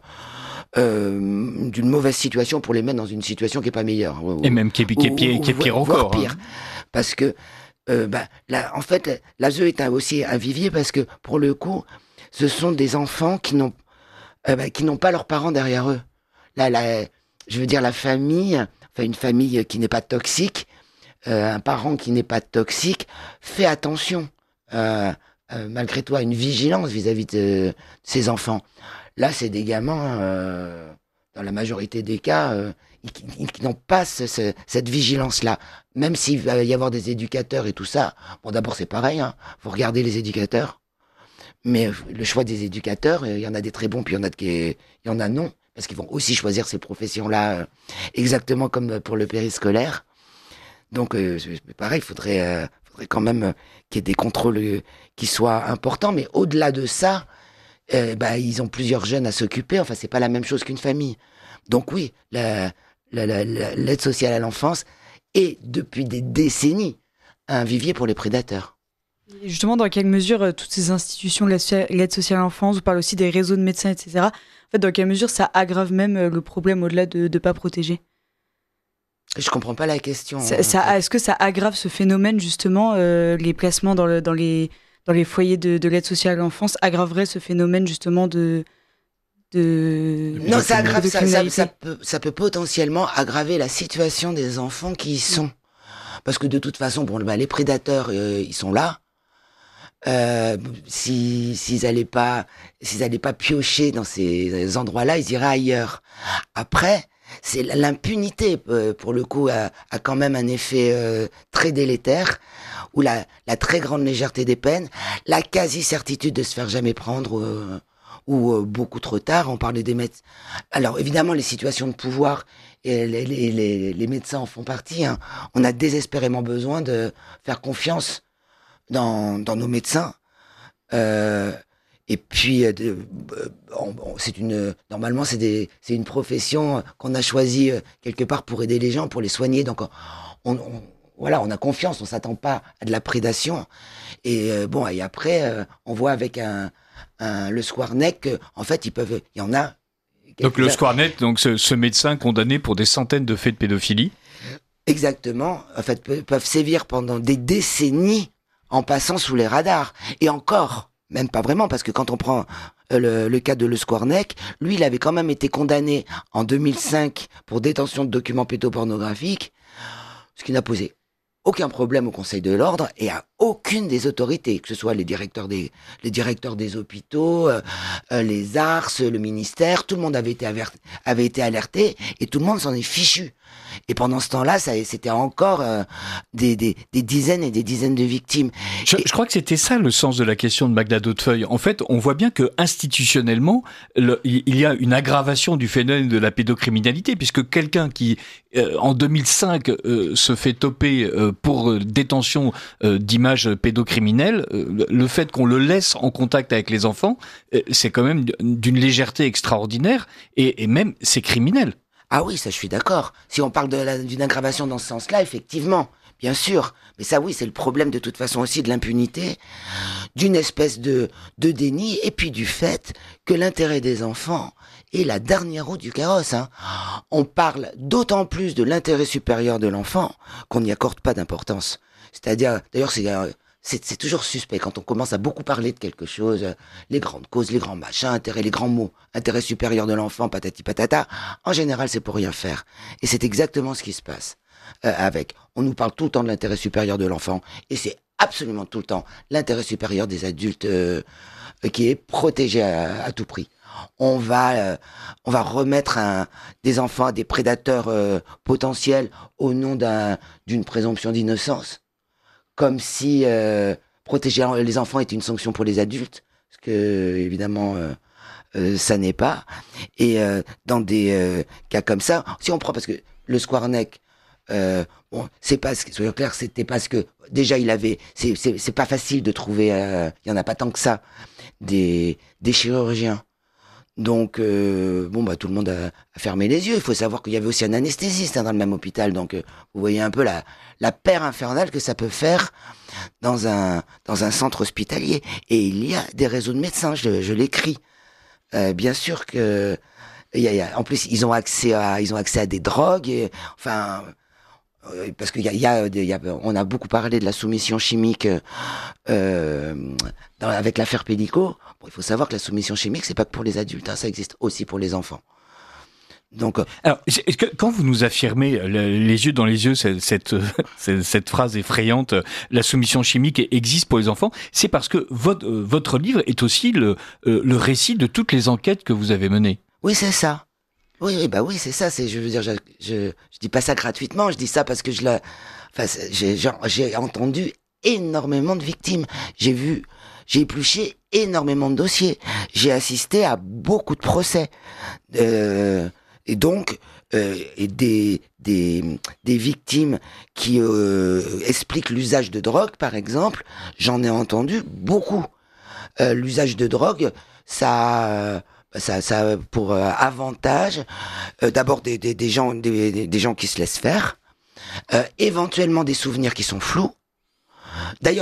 S8: euh, d'une mauvaise situation pour les mettre dans une situation qui est pas meilleure. Ou,
S3: et même qui est, qui est, qui est, qui est pire encore.
S8: Pire, hein. Parce que euh, ben là, en fait, l'A S E est un, aussi un vivier, parce que pour le coup, ce sont des enfants qui n'ont euh, ben, qui n'ont pas leurs parents derrière eux. Là, là. Je veux dire, la famille, enfin une famille qui n'est pas toxique, euh, un parent qui n'est pas toxique, fait attention, euh, euh, malgré tout, à une vigilance vis-à-vis de, de ses enfants. Là, c'est des gamins, euh, dans la majorité des cas, euh, ils, ils n'ont pas ce, ce, cette vigilance-là. Même s'il va y avoir des éducateurs et tout ça, bon, d'abord, c'est pareil, hein, faut regarder les éducateurs. Mais le choix des éducateurs, il y en a des très bons, puis il y en a, de, il y en a non. Parce qu'ils vont aussi choisir ces professions-là, euh, exactement comme pour le périscolaire. Donc, euh, pareil, il faudrait, euh, faudrait quand même euh, qu'il y ait des contrôles euh, qui soient importants. Mais au-delà de ça, euh, bah, ils ont plusieurs jeunes à s'occuper. Enfin, c'est pas la même chose qu'une famille. Donc oui, la, la, la, la, l'aide sociale à l'enfance est, depuis des décennies, un vivier pour les prédateurs.
S6: Et justement, dans quelle mesure euh, toutes ces institutions, l'aide sociale à l'enfance, vous parlez aussi des réseaux de médecins, et cetera. En fait, dans quelle mesure ça aggrave même euh, le problème au-delà de ne pas protéger?
S8: Je comprends pas la question.
S6: Ça, ça, est-ce que ça aggrave ce phénomène, justement, euh, les placements dans, le, dans, les, dans les foyers de, de l'aide sociale à l'enfance aggraverait ce phénomène, justement, de... de
S8: non,
S6: de,
S8: ça aggrave,
S6: de
S8: ça, ça, ça, peut, ça peut potentiellement aggraver la situation des enfants qui y sont. Parce que de toute façon, bon, bah, les prédateurs, euh, ils sont là. Euh, si, s'ils allaient pas, s'ils allaient pas piocher dans ces endroits-là, ils iraient ailleurs. Après, c'est l'impunité, pour le coup, a, a quand même un effet euh, très délétère, ou la, la très grande légèreté des peines, la quasi-certitude de se faire jamais prendre, euh, ou euh, beaucoup trop tard. On parlait des médecins. Alors évidemment, les situations de pouvoir, et les, les, les, les médecins en font partie. Hein. On a désespérément besoin de faire confiance dans, dans nos médecins. Euh, Et puis, euh, on, on, c'est une, normalement, c'est, des, c'est une profession qu'on a choisie euh, quelque part pour aider les gens, pour les soigner. Donc, on, on, voilà, on a confiance, on s'attend pas à de la prédation. Et euh, bon, et après, euh, on voit avec un, un le Squarneck que, en fait, ils peuvent, il y en a.
S3: Donc le Squarneck, donc ce, ce médecin condamné pour des centaines de faits de pédophilie.
S8: Exactement. En fait, pe- peuvent sévir pendant des décennies en passant sous les radars. Et encore. Même pas vraiment, parce que quand on prend euh, le, le cas de Le Squarneck, lui, il avait quand même été condamné en deux mille cinq pour détention de documents pédopornographiques, ce qui n'a posé aucun problème au Conseil de l'Ordre et à aucune des autorités, que ce soit les directeurs des, les directeurs des hôpitaux, euh, euh, les A R S, le ministère, tout le monde avait été, averti, avait été alerté et tout le monde s'en est fichu. Et pendant ce temps-là, ça, c'était encore euh, des, des, des dizaines et des dizaines de victimes.
S3: Je,
S8: et...
S3: je crois que c'était ça le sens de la question de Magda Hautefeuille. En fait, on voit bien que institutionnellement, le, il y a une aggravation du phénomène de la pédocriminalité, puisque quelqu'un qui, euh, en deux mille cinq, euh, se fait toper euh, pour euh, détention euh, d'images pédocriminelles, euh, le fait qu'on le laisse en contact avec les enfants, euh, c'est quand même d'une légèreté extraordinaire, et, et même c'est criminel.
S8: Ah oui, ça je suis d'accord. Si on parle de la, d'une aggravation dans ce sens-là, effectivement, bien sûr. Mais ça oui, c'est le problème de toute façon aussi de l'impunité, d'une espèce de, de déni, et puis du fait que l'intérêt des enfants est la dernière roue du carrosse. Hein. On parle d'autant plus de l'intérêt supérieur de l'enfant qu'on n'y accorde pas d'importance. C'est-à-dire, d'ailleurs, c'est... Euh, C'est, c'est toujours suspect quand on commence à beaucoup parler de quelque chose, euh, les grandes causes, les grands machins, intérêt, les grands mots, intérêt supérieur de l'enfant, patati patata. En général, c'est pour rien faire. Et c'est exactement ce qui se passe euh, avec. On nous parle tout le temps de l'intérêt supérieur de l'enfant, et c'est absolument tout le temps l'intérêt supérieur des adultes euh, qui est protégé à, à tout prix. On va, euh, on va remettre un, des enfants à des prédateurs euh, potentiels au nom d'un, d'une présomption d'innocence. Comme si euh, protéger les enfants était une sanction pour les adultes, ce que évidemment euh, euh, ça n'est pas. Et euh, dans des euh, cas comme ça, si on prend, parce que le Squarneck, euh, bon, c'est pas, soyons clairs, c'était parce que déjà il avait, c'est c'est, c'est pas facile de trouver, euh, il y en a pas tant que ça, des des chirurgiens. Donc, euh, bon, bah, tout le monde a, a fermé les yeux. Il faut savoir qu'il y avait aussi un anesthésiste hein, dans le même hôpital. Donc, euh, vous voyez un peu la, la paire infernale que ça peut faire dans un, dans un centre hospitalier. Et il y a des réseaux de médecins, je, je l'écris. Euh, bien sûr que, il y a, il y a, en plus, ils ont accès à, ils ont accès à des drogues. Et, enfin, euh, parce qu'il y a, il y a, il y a, on a beaucoup parlé de la soumission chimique euh, dans, avec l'affaire Pénicaud. Bon, il faut savoir que la soumission chimique, c'est pas que pour les adultes, hein, ça existe aussi pour les enfants. Donc, euh...
S3: alors, est-ce que, quand vous nous affirmez le, les yeux dans les yeux cette, cette, cette, cette phrase effrayante, la soumission chimique existe pour les enfants, c'est parce que votre, votre livre est aussi le, le récit de toutes les enquêtes que vous avez menées.
S8: Oui, c'est ça. Oui, oui, bah oui, c'est ça. C'est, je veux dire, je, je, je dis pas ça gratuitement. Je dis ça parce que je la, enfin, j'ai, genre, j'ai entendu énormément de victimes. J'ai vu. J'ai épluché énormément de dossiers. J'ai assisté à beaucoup de procès. Euh, et donc, euh, et des, des, des victimes qui euh, expliquent l'usage de drogue, par exemple, j'en ai entendu beaucoup. Euh, l'usage de drogue, ça... Ça, ça pour euh, avantage, euh, d'abord des, des, des gens, des, des gens qui se laissent faire, euh, éventuellement des souvenirs qui sont flous. D'ailleurs,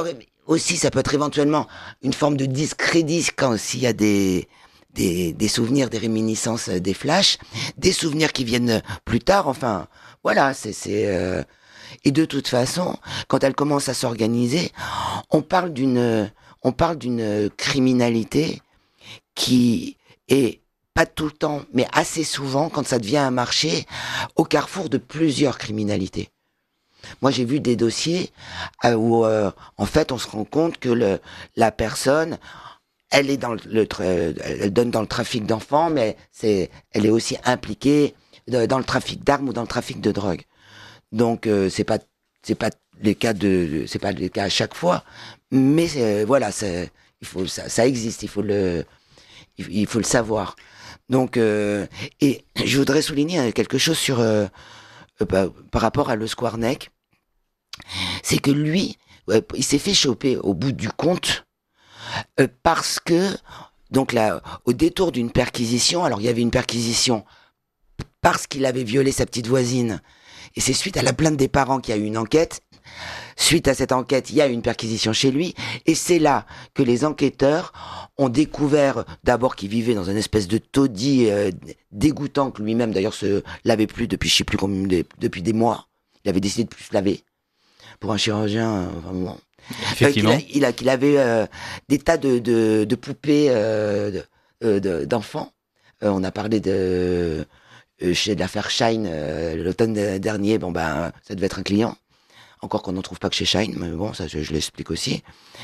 S8: aussi, ça peut être éventuellement une forme de discrédit quand s'il y a des, des, des souvenirs, des réminiscences, des flashs, des souvenirs qui viennent plus tard. Enfin, voilà, c'est... c'est euh... Et de toute façon, quand elle commence à s'organiser, on parle d'une, on parle d'une criminalité qui est pas tout le temps, mais assez souvent, quand ça devient un marché, au carrefour de plusieurs criminalités. Moi, j'ai vu des dossiers où, euh, en fait, on se rend compte que le, la personne, elle est dans le, elle donne dans le trafic d'enfants, mais c'est, elle est aussi impliquée dans le trafic d'armes ou dans le trafic de drogue. Donc, euh, c'est pas, c'est pas les cas de, c'est pas les cas à chaque fois, mais euh, voilà, c'est, il faut, ça, ça existe, il faut le, il, il faut le savoir. Donc, euh, et je voudrais souligner quelque chose sur, euh, euh, par rapport à Le Squarneck. C'est que lui, euh, il s'est fait choper au bout du compte euh, parce que, donc là, au détour d'une perquisition, alors il y avait une perquisition parce qu'il avait violé sa petite voisine, et c'est suite à la plainte des parents qu'il y a eu une enquête. Suite à cette enquête, il y a eu une perquisition chez lui, et c'est là que les enquêteurs ont découvert d'abord qu'il vivait dans une espèce de taudis euh, dégoûtant, que lui-même d'ailleurs se lavait plus depuis je sais plus combien, de, depuis des mois. Il avait décidé de plus se laver. Pour un chirurgien, euh, enfin bon.
S3: Effectivement.
S8: Euh, qu'il, a, il a, qu'il avait euh, des tas de, de, de poupées euh, de, de, d'enfants. Euh, on a parlé de, euh, chez de l'affaire Shine euh, l'automne dernier. Bon ben, ça devait être un client. Encore qu'on n'en trouve pas que chez Shine, mais bon, ça je, je l'explique aussi.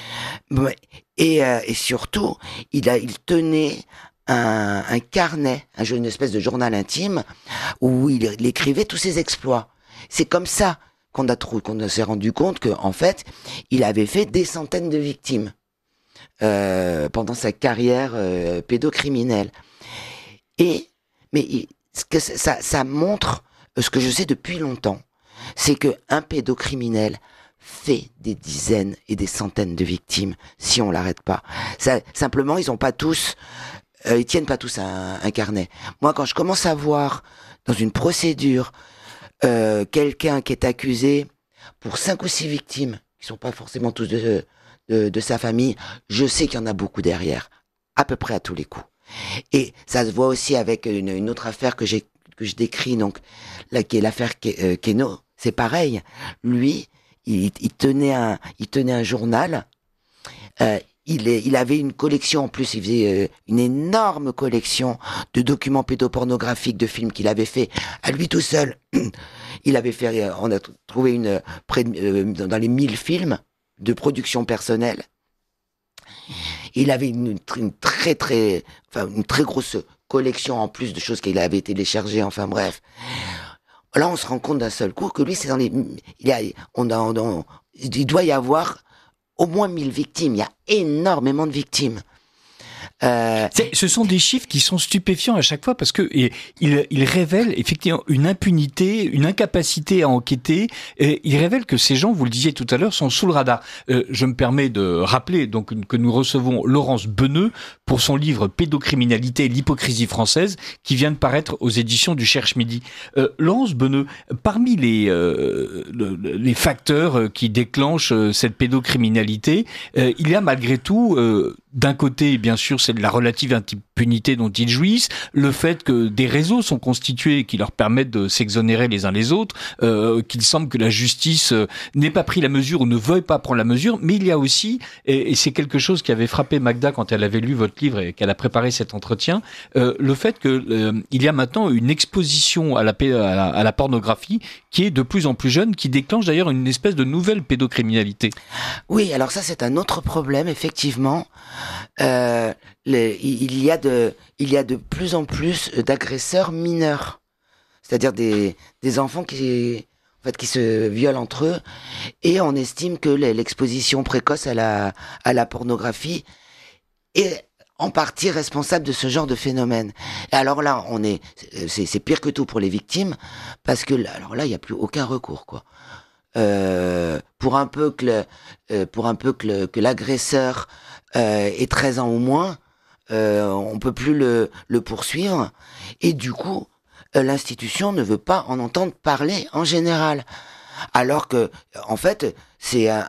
S8: Et, euh, et surtout, il, a, il tenait un, un carnet, un, une espèce de journal intime où il, il écrivait tous ses exploits. C'est comme ça qu'on a trouvé, qu'on s'est rendu compte que, en fait, il avait fait des centaines de victimes euh, pendant sa carrière euh, pédocriminelle. Et mais il, ce que ça, ça montre ce que je sais depuis longtemps, c'est que un pédocriminel fait des dizaines et des centaines de victimes si on l'arrête pas. Ça, simplement, ils ont pas tous, euh, ils tiennent pas tous un, un carnet. Moi, quand je commence à voir dans une procédure Euh, quelqu'un qui est accusé pour cinq ou six victimes, qui sont pas forcément tous de, de, de sa famille, je sais qu'il y en a beaucoup derrière, à peu près à tous les coups. Et ça se voit aussi avec une, une autre affaire que j'ai que je décris, donc là, qui est l'affaire euh, Keno. C'est pareil. Lui, il, il tenait un, il tenait un journal. Euh, Il, est, il avait une collection en plus, il faisait euh, une énorme collection de documents pédopornographiques, de films qu'il avait fait à lui tout seul. Il avait fait, euh, on a t- trouvé une près de, euh, dans les mille films de production personnelle. Il avait une, une très très, enfin une très grosse collection en plus de choses qu'il avait téléchargées. Enfin bref, là on se rend compte d'un seul coup que lui c'est dans les, il y a, on a, on, on, il doit y avoir au moins mille victimes. Il y a énormément de victimes. Euh...
S3: Ce sont des chiffres qui sont stupéfiants à chaque fois parce que et, ils, ils révèlent effectivement une impunité, une incapacité à enquêter. Et ils révèlent que ces gens, vous le disiez tout à l'heure, sont sous le radar. Euh, je me permets de rappeler donc que nous recevons Laurence Beneux pour son livre Pédocriminalité et l'hypocrisie française qui vient de paraître aux éditions du Cherche Midi. Euh, Laurence Beneux, parmi les euh, le, les facteurs qui déclenchent cette pédocriminalité, euh, il y a malgré tout euh, d'un côté, bien sûr, c'est de la relative impunité dont ils jouissent, le fait que des réseaux sont constitués qui leur permettent de s'exonérer les uns les autres, euh, qu'il semble que la justice euh, n'ait pas pris la mesure ou ne veuille pas prendre la mesure, mais il y a aussi, et, et c'est quelque chose qui avait frappé Magda quand elle avait lu votre livre et qu'elle a préparé cet entretien, euh, le fait que euh, il y a maintenant une exposition à la, à, la, à la pornographie qui est de plus en plus jeune, qui déclenche d'ailleurs une espèce de nouvelle pédocriminalité.
S8: Oui, alors ça c'est un autre problème, effectivement. Euh, les, il y a de, il y a de plus en plus d'agresseurs mineurs, c'est-à-dire des, des enfants qui, en fait, qui se violent entre eux, et on estime que l'exposition précoce à la, à la pornographie est en partie responsable de ce genre de phénomène. Et alors là, on est, c'est, c'est pire que tout pour les victimes, parce que alors là, il n'y a plus aucun recours, quoi. Euh, pour un peu que le, euh, pour un peu que, le, que l'agresseur euh, ait treize ans ou moins, euh, on peut plus le, le poursuivre, et du coup, euh, l'institution ne veut pas en entendre parler en général, alors que, en fait, c'est un,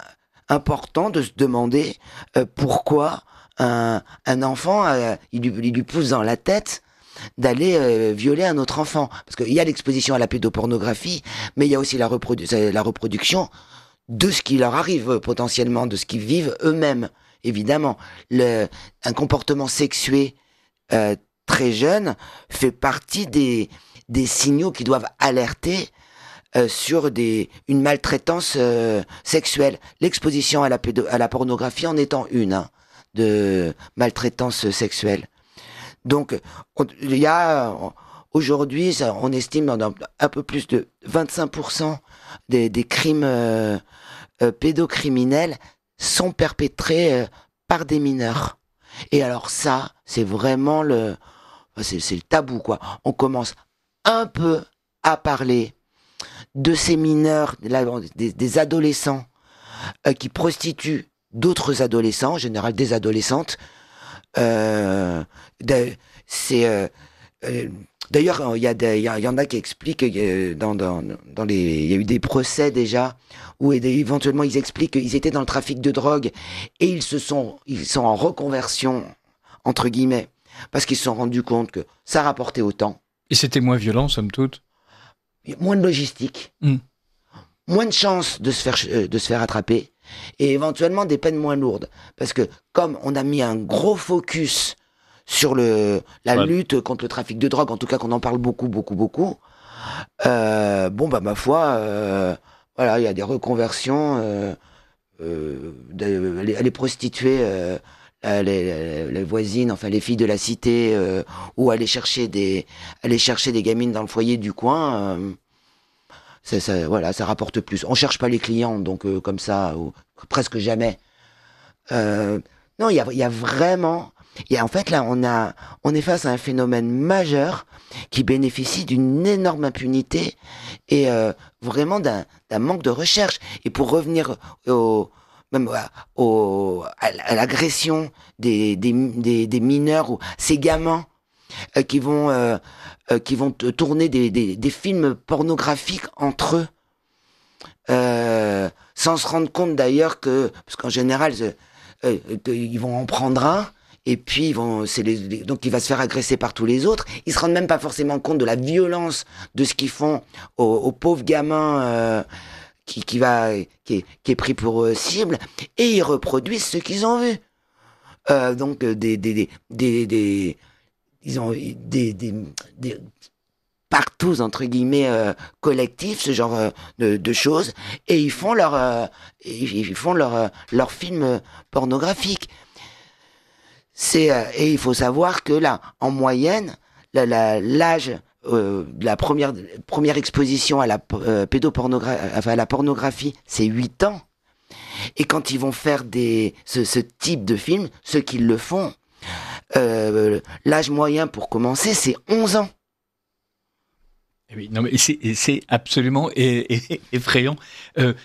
S8: important de se demander euh, pourquoi un, un enfant, euh, il, lui, il lui pousse dans la tête d'aller euh, violer un autre enfant. Parce qu'il y a l'exposition à la pédopornographie, mais il y a aussi la, reprodu- la reproduction de ce qui leur arrive potentiellement, de ce qu'ils vivent eux-mêmes. Évidemment, le, un comportement sexué euh, très jeune fait partie des, des signaux qui doivent alerter euh, sur des, une maltraitance euh, sexuelle. L'exposition à la, pédo- à la pornographie en étant une, hein, de maltraitance sexuelle. Donc, il y a, aujourd'hui, ça, on estime dans un peu plus de vingt-cinq pour cent des, des crimes euh, euh, pédocriminels sont perpétrés euh, par des mineurs. Et alors ça, c'est vraiment le, c'est, c'est le tabou, quoi. On commence un peu à parler de ces mineurs, des, des adolescents euh, qui prostituent d'autres adolescents, en général des adolescentes. Euh, de, c'est euh, euh, d'ailleurs il y a il y, y en a qui expliquent euh, dans dans dans les il y a eu des procès déjà où éventuellement ils expliquent qu'ils étaient dans le trafic de drogue et ils se sont ils sont en reconversion entre guillemets parce qu'ils se sont rendus compte que ça rapportait autant
S3: et c'était moins violent somme toute,
S8: moins de logistique, mm. moins de chances de se faire de se faire attraper. Et éventuellement des peines moins lourdes. Parce que comme on a mis un gros focus sur le, la ouais. lutte contre le trafic de drogue, en tout cas qu'on en parle beaucoup, beaucoup, beaucoup, euh, bon, bah ma foi, euh, voilà, il y a des reconversions, euh, euh, de, les, les prostituées, euh, les, les, les voisines, enfin les filles de la cité, euh, ou aller chercher des, aller chercher des gamines dans le foyer du coin... Euh, Ça, ça, voilà, ça rapporte plus. On cherche pas les clients, donc euh, comme ça, ou presque jamais. Euh, non, il y a, y a vraiment. Y a, en fait, là, on a, on est face à un phénomène majeur qui bénéficie d'une énorme impunité et euh, vraiment d'un, d'un manque de recherche. Et pour revenir au, même au, à l'agression des, des, des, des mineurs ou ces gamins euh, qui vont euh, Euh, qui vont t- tourner des, des, des films pornographiques entre eux, euh, sans se rendre compte d'ailleurs que, parce qu'en général, euh, euh, ils vont en prendre un, et puis ils vont, c'est les, les, donc il va se faire agresser par tous les autres. Ils se rendent même pas forcément compte de la violence de ce qu'ils font aux, aux pauvres gamins euh, qui, qui va, qui est, qui est pris pour euh, cible, et ils reproduisent ce qu'ils ont vu. Euh, donc des, des, des, des, des ils ont des, des, des partout entre guillemets euh, collectifs, ce genre euh, de, de choses, et ils font leur euh, ils font leur euh, leur film pornographique. C'est euh, et il faut savoir que là, en moyenne, la, la, l'âge euh, de la première première exposition à la euh, pédopornographie, enfin à la pornographie, c'est huit ans. Et quand ils vont faire des ce, ce type de film, ceux qui le font, Euh, l'âge moyen pour commencer, c'est onze ans.
S3: Oui, non, mais c'est, c'est absolument effrayant. Euh,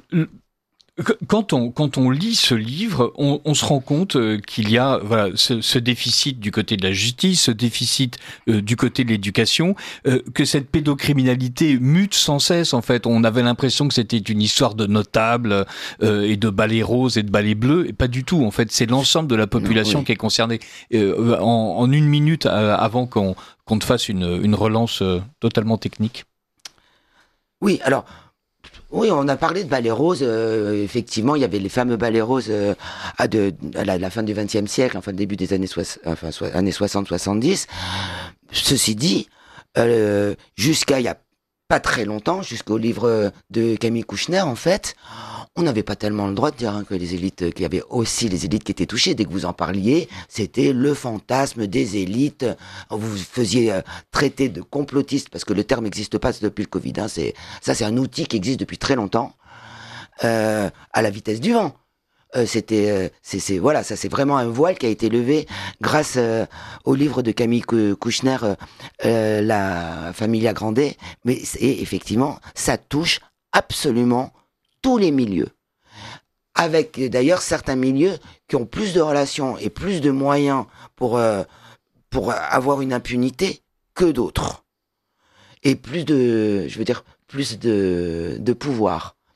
S3: quand on, quand on lit ce livre, on, on se rend compte qu'il y a voilà, ce, ce déficit du côté de la justice, ce déficit euh, du côté de l'éducation, euh, que cette pédocriminalité mute sans cesse. En fait, on avait l'impression que c'était une histoire de notables euh, et de balais roses et de balais bleus, et pas du tout. En fait, c'est l'ensemble de la population oui. qui est concernée. Euh, en, en une minute, euh, avant qu'on, qu'on te fasse une, une relance euh, totalement technique.
S8: Oui, alors... Oui, on a parlé de balais roses. Euh, effectivement, il y avait les fameux balais roses euh, à, de, à la, la fin du vingtième siècle, enfin début des années, soix, enfin, so, années soixante soixante-dix. Ceci dit, euh, jusqu'à il y a pas très longtemps, jusqu'au livre de Camille Kouchner, en fait, on n'avait pas tellement le droit de dire hein, que les élites, qu'il y avait aussi les élites qui étaient touchées. Dès que vous en parliez, c'était le fantasme des élites. Vous vous faisiez euh, traiter de complotiste, parce que le terme n'existe pas depuis le Covid. Hein, c'est, ça, c'est un outil qui existe depuis très longtemps, euh, à la vitesse du vent. Euh, c'était, euh, c'est, c'est, voilà, ça, c'est vraiment un voile qui a été levé grâce euh, au livre de Camille Kouchner, euh, euh, La Familia Grande. Mais c'est, effectivement, ça touche absolument tous les milieux, avec d'ailleurs certains milieux qui ont plus de relations et plus de moyens pour euh, pour avoir une impunité que d'autres, et plus de, je veux dire, plus de de pouvoir.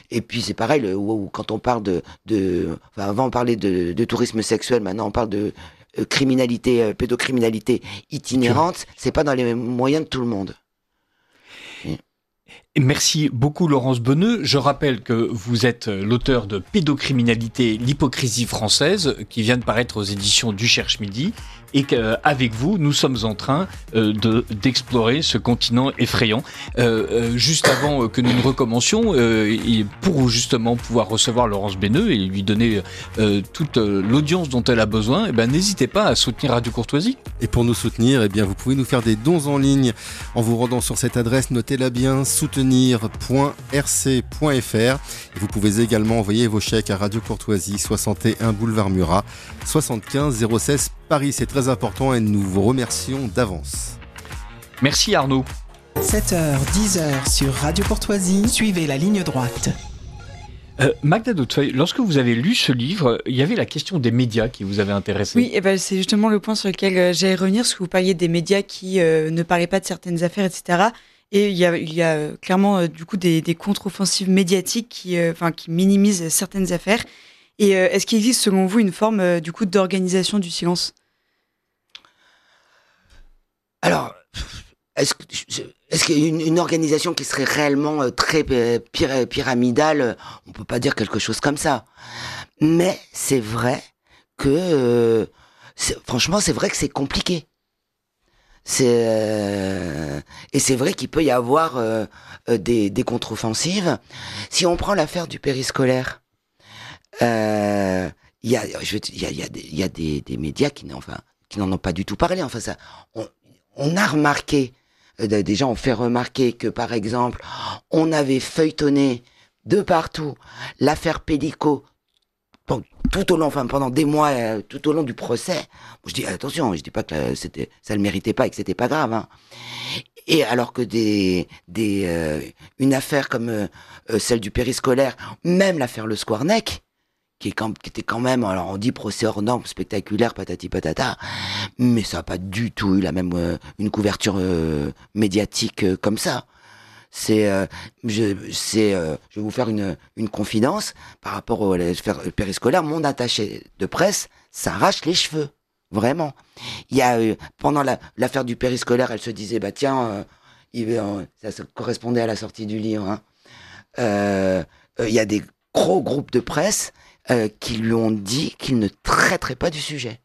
S8: Et puis c'est pareil, le, où, où, quand on parle de, de enfin, avant on parlait de, de tourisme sexuel, maintenant on parle de euh, criminalité, euh, pédocriminalité itinérante. C'est pas dans les moyens de tout le monde. Et...
S3: Merci beaucoup Laurence Beneux. Je rappelle que vous êtes l'auteur de Pédocriminalité, l'hypocrisie française, qui vient de paraître aux éditions du Cherche Midi, et qu'avec vous, nous sommes en train euh, de, d'explorer ce continent effrayant. Euh, euh, juste avant que nous ne recommencions, euh, et pour justement pouvoir recevoir Laurence Beneux et lui donner euh, toute l'audience dont elle a besoin, eh ben, n'hésitez pas à soutenir Radio Courtoisie.
S9: Et pour nous soutenir, eh bien, vous pouvez nous faire des dons en ligne en vous rendant sur cette adresse, notez-la bien, soutenir point r c point f r. Et vous pouvez également envoyer vos chèques à Radio Courtoisie, soixante et un boulevard Murat, soixante-quinze zéro seize Paris. C'est très important et nous vous remercions d'avance.
S3: Merci Arnaud.
S2: sept heures, dix heures sur Radio Courtoisie, suivez la ligne droite.
S3: Euh, Magda d'Hautefeuille, lorsque vous avez lu ce livre, il y avait la question des médias qui vous avait intéressé.
S6: Oui, et ben c'est justement le point sur lequel euh, j'allais revenir, parce que vous parliez des médias qui euh, ne parlaient pas de certaines affaires, et cetera. Et il y a, il y a euh, clairement euh, du coup des, des contre-offensives médiatiques qui, euh, enfin, qui minimisent certaines affaires. Et euh, est-ce qu'il existe selon vous une forme euh, du coup d'organisation du silence ?
S8: Alors, est-ce, est-ce qu'il y a une, une organisation qui serait réellement euh, très euh, pyra- pyramidale ? On peut pas dire quelque chose comme ça. Mais c'est vrai que, euh, c'est, franchement, c'est vrai que c'est compliqué. C'est euh, et c'est vrai qu'il peut y avoir euh, euh, des, des contre-offensives. Si on prend l'affaire du périscolaire, euh, il y a, je, il y a, il y a, des, il y a des, des médias qui n'en, enfin, qui n'en ont pas du tout parlé. Enfin, ça, on, on a remarqué, euh, des gens ont fait remarquer que, par exemple, on avait feuilletonné de partout l'affaire Pélico. Bon, tout au long, enfin pendant des mois, euh, tout au long du procès, je dis attention, je dis pas que là, c'était, ça le méritait pas et que c'était pas grave. Hein. Et alors que des, des, euh, une affaire comme euh, celle du périscolaire, même l'affaire Le Squarneck, qui, est quand, qui était quand même, alors on dit procès hors norme, spectaculaire, patati patata, mais ça a pas du tout eu la même euh, une couverture euh, médiatique euh, comme ça. C'est, euh, je, c'est, euh, je vais vous faire une, une confidence par rapport au périscolaire. Mon attaché de presse s'arrache les cheveux, vraiment. Il y a euh, pendant la, l'affaire du périscolaire, elle se disait bah tiens, euh, il, euh, ça, ça correspondait à la sortie du livre. Hein. Euh, euh, il y a des gros groupes de presse euh, qui lui ont dit qu'ils ne traiteraient pas du sujet,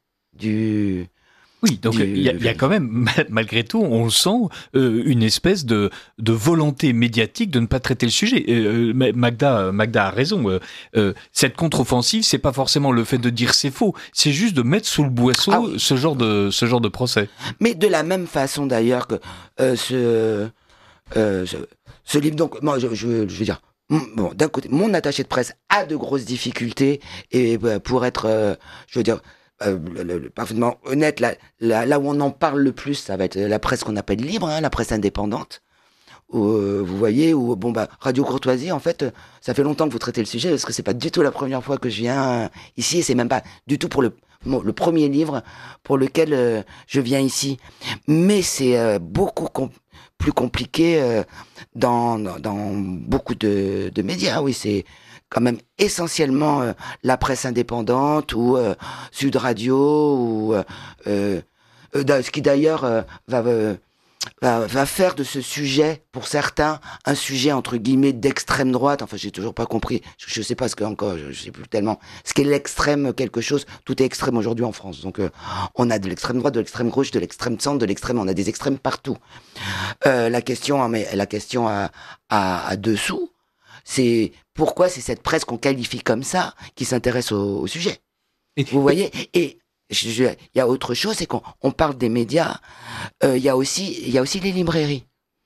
S8: du
S3: Oui, donc il y, y a quand même, malgré tout, on le sent, euh, une espèce de, de volonté médiatique de ne pas traiter le sujet. Euh, Magda, Magda a raison. Euh, euh, cette contre-offensive, c'est pas forcément le fait de dire c'est faux, c'est juste de mettre sous le boisseau ah oui. ce genre de ce genre de procès.
S8: Mais de la même façon d'ailleurs que euh, ce, euh, ce ce livre. Donc, moi, je, je, je veux dire. Bon, d'un côté, mon attaché de presse a de grosses difficultés et euh, pour être, euh, je veux dire. Euh, le, le, parfaitement honnête, là, là, là où on en parle le plus, ça va être la presse qu'on appelle libre, hein, la presse indépendante. Où, euh, vous voyez, où bon bah Radio Courtoisie, en fait, euh, ça fait longtemps que vous traitez le sujet, parce que c'est pas du tout la première fois que je viens euh, ici, et c'est même pas du tout pour le bon, le premier livre pour lequel euh, je viens ici. Mais c'est euh, beaucoup com- plus compliqué euh, dans, dans dans beaucoup de, de médias. Oui, c'est quand même essentiellement euh, la presse indépendante ou euh, Sud Radio ou euh, euh, ce qui d'ailleurs euh, va, euh, va va faire de ce sujet pour certains un sujet entre guillemets d'extrême droite. Enfin, j'ai toujours pas compris. Je, je sais pas ce que encore, je, je sais plus tellement ce qu'est l'extrême quelque chose. Tout est extrême aujourd'hui en France. Donc euh, on a de l'extrême droite, de l'extrême gauche, de l'extrême centre, de l'extrême. On a des extrêmes partout. Euh, la question, mais la question à à, à dessous. C'est pourquoi c'est cette presse qu'on qualifie comme ça qui s'intéresse au, au sujet. Et, Vous voyez. Et il y a autre chose, c'est qu'on on parle des médias. Il euh, y a aussi, il y a aussi les librairies,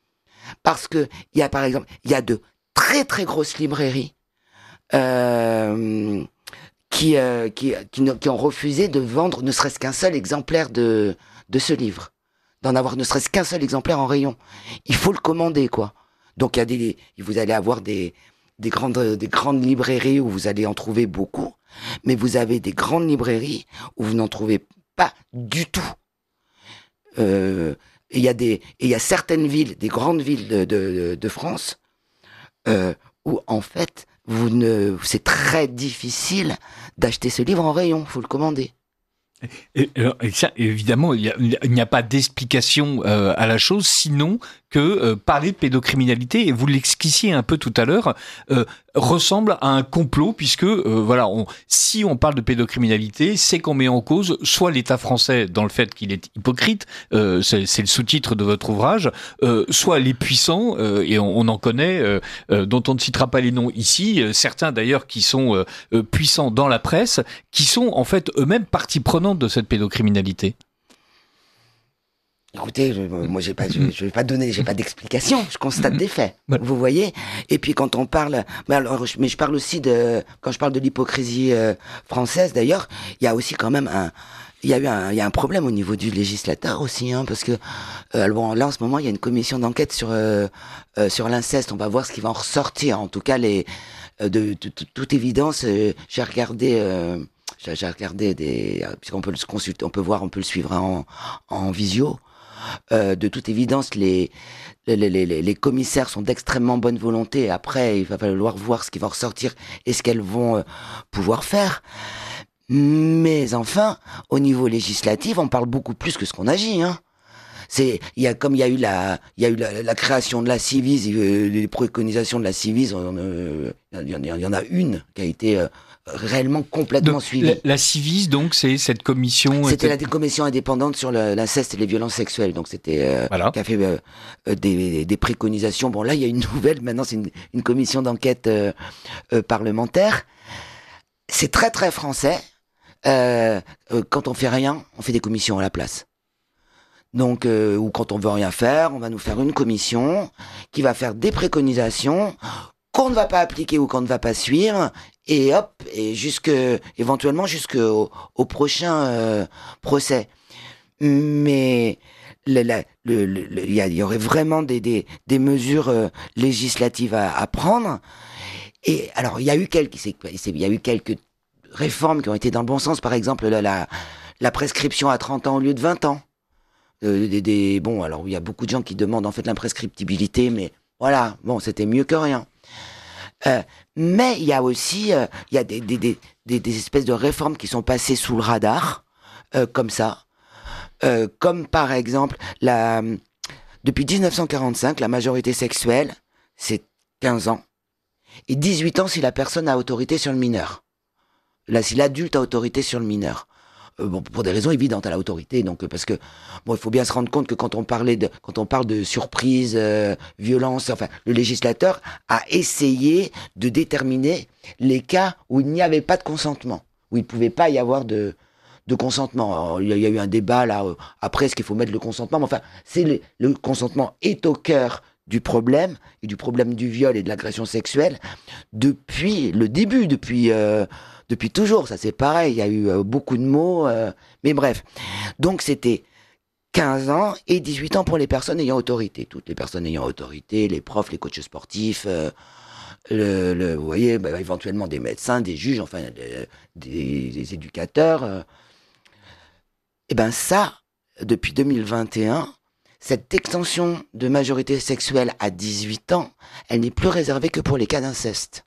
S8: parce que il y a par exemple, il y a de très très grosses librairies euh, qui, euh, qui qui qui ont refusé de vendre ne serait-ce qu'un seul exemplaire de de ce livre, d'en avoir ne serait-ce qu'un seul exemplaire en rayon. Il faut le commander, quoi. Donc il y a des, vous allez avoir des des grandes des grandes librairies où vous allez en trouver beaucoup, mais vous avez des grandes librairies où vous n'en trouvez pas du tout. Euh, il y a des il y a certaines villes, des grandes villes de de, de France, euh, où en fait vous ne, c'est très difficile d'acheter ce livre en rayon, faut le commander.
S3: Et, et ça, évidemment, il n'y a, a pas d'explication euh, à la chose, sinon que euh, parler de pédocriminalité, et vous l'expliquiez un peu tout à l'heure, euh, ressemble à un complot, puisque euh, voilà, on, si on parle de pédocriminalité, c'est qu'on met en cause soit l'État français dans le fait qu'il est hypocrite, euh, c'est, c'est le sous-titre de votre ouvrage, euh, soit les puissants, euh, et on, on en connaît, euh, euh, dont on ne citera pas les noms ici, euh, certains d'ailleurs qui sont euh, euh, puissants dans la presse, qui sont en fait eux-mêmes partie prenante de cette pédocriminalité.
S8: Écoutez, je, moi j'ai pas, je, je vais pas donner, j'ai pas d'explication. Je constate des faits. Vous voyez. Et puis quand on parle, mais alors, je, mais je parle aussi de, quand je parle de l'hypocrisie euh, française, d'ailleurs, il y a aussi quand même un, il y a eu un, il y a un problème au niveau du législateur aussi, hein, parce que euh, bon, là en ce moment il y a une commission d'enquête sur euh, euh, sur l'inceste. On va voir ce qui va en ressortir. En tout cas, les, euh, de, de, de, de toute évidence, euh, j'ai regardé. Euh, j'ai regardé des, puisqu'on peut le consulter, on peut voir, on peut le suivre en, en visio. Euh, de toute évidence, les, les, les, les, les commissaires sont d'extrêmement bonne volonté. Après, il va falloir voir ce qui va ressortir et ce qu'elles vont euh, pouvoir faire. Mais enfin, au niveau législatif, on parle beaucoup plus que ce qu'on agit. Hein. C'est, il y a comme il y a eu la, il y a eu la, la création de la Civis, euh, les préconisations de la Civis. Euh, il y, y en a une qui a été euh, réellement complètement
S3: donc,
S8: suivie.
S3: La, la Civis, donc, c'est cette commission.
S8: C'était
S3: était...
S8: la commission indépendante sur le, l'inceste et les violences sexuelles. Donc c'était euh,
S3: voilà.
S8: qui a fait euh, des, des préconisations. Bon là, il y a une nouvelle. Maintenant, c'est une, une commission d'enquête euh, euh, parlementaire. C'est très très français. Euh, euh, quand on fait rien, on fait des commissions à la place. Donc, euh, ou quand on veut rien faire, on va nous faire une commission qui va faire des préconisations qu'on ne va pas appliquer ou qu'on ne va pas suivre, et hop, et jusque éventuellement jusqu'au au prochain euh, procès. Mais il y, y aurait vraiment des, des, des mesures euh, législatives à, à prendre. Et alors, il y a eu quelques, il y a eu quelques réformes qui ont été dans le bon sens. Par exemple, la, la, la prescription à trente ans au lieu de vingt ans. Euh, des, des, bon, alors il y a beaucoup de gens qui demandent en fait l'imprescriptibilité, mais voilà, bon, c'était mieux que rien. Euh, mais il y a aussi, euh, il y a des, des, des, des, des espèces de réformes qui sont passées sous le radar, euh, comme ça, euh, comme par exemple la, depuis dix-neuf cent quarante-cinq, la majorité sexuelle, c'est quinze ans, et dix-huit ans si la personne a autorité sur le mineur. Là, si l'adulte a autorité sur le mineur. Euh, bon, pour des raisons évidentes à l'autorité, donc parce que bon, il faut bien se rendre compte que quand on parlait de, quand on parle de surprise, euh, violence, enfin, le législateur a essayé de déterminer les cas où il n'y avait pas de consentement, où il ne pouvait pas y avoir de, de consentement. Alors, il y a eu un débat là euh, après est-ce qu'il faut mettre le consentement, mais enfin, c'est le, le consentement est au cœur du problème et du problème du viol et de l'agression sexuelle depuis le début, depuis. Euh, Depuis toujours, ça c'est pareil, il y a eu euh, beaucoup de mots, euh, mais bref. Donc c'était quinze ans et dix-huit ans pour les personnes ayant autorité. Toutes les personnes ayant autorité, les profs, les coachs sportifs, euh, le, le, vous voyez, bah, éventuellement des médecins, des juges, enfin des, des, des éducateurs. Euh. Et ben ça, depuis deux mille vingt et un, cette extension de majorité sexuelle à dix-huit ans, elle n'est plus réservée que pour les cas d'inceste.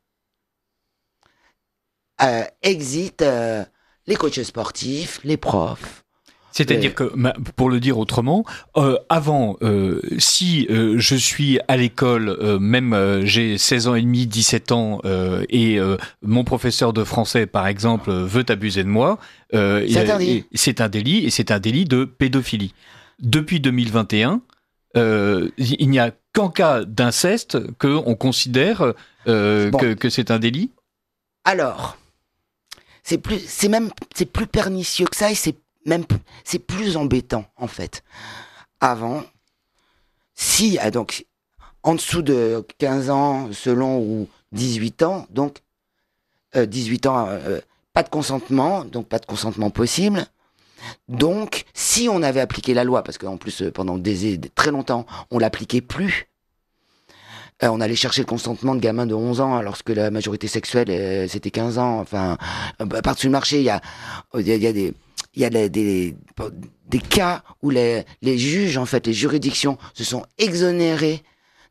S8: Euh, exit euh, les coachs sportifs, les profs.
S3: C'est-à-dire que, pour le dire autrement, euh, avant, euh, si euh, je suis à l'école, euh, même euh, j'ai seize ans et demi, dix-sept ans, euh, et euh, mon professeur de français, par exemple, veut abuser de moi, euh,
S8: c'est, et, et,
S3: c'est un délit, et c'est un délit de pédophilie. Depuis deux mille vingt et un, euh, il n'y a qu'en cas d'inceste qu'on considère euh, bon. que, que c'est un délit.
S8: Alors... C'est plus, c'est même, c'est plus pernicieux que ça et c'est même, c'est plus embêtant en fait. Avant, si, donc, en dessous de quinze ans selon ou dix-huit ans, donc euh, dix-huit ans, euh, pas de consentement, donc pas de consentement possible. Donc, si on avait appliqué la loi, parce qu'en plus pendant des, des très longtemps, on l'appliquait plus. Euh, on allait chercher le consentement de gamins de onze ans, alors que la majorité sexuelle, euh, c'était quinze ans. Enfin, euh, par-dessus le marché, il y a, il y a, il y a des, il y a des, des, des cas où les, les juges, en fait, les juridictions se sont exonérés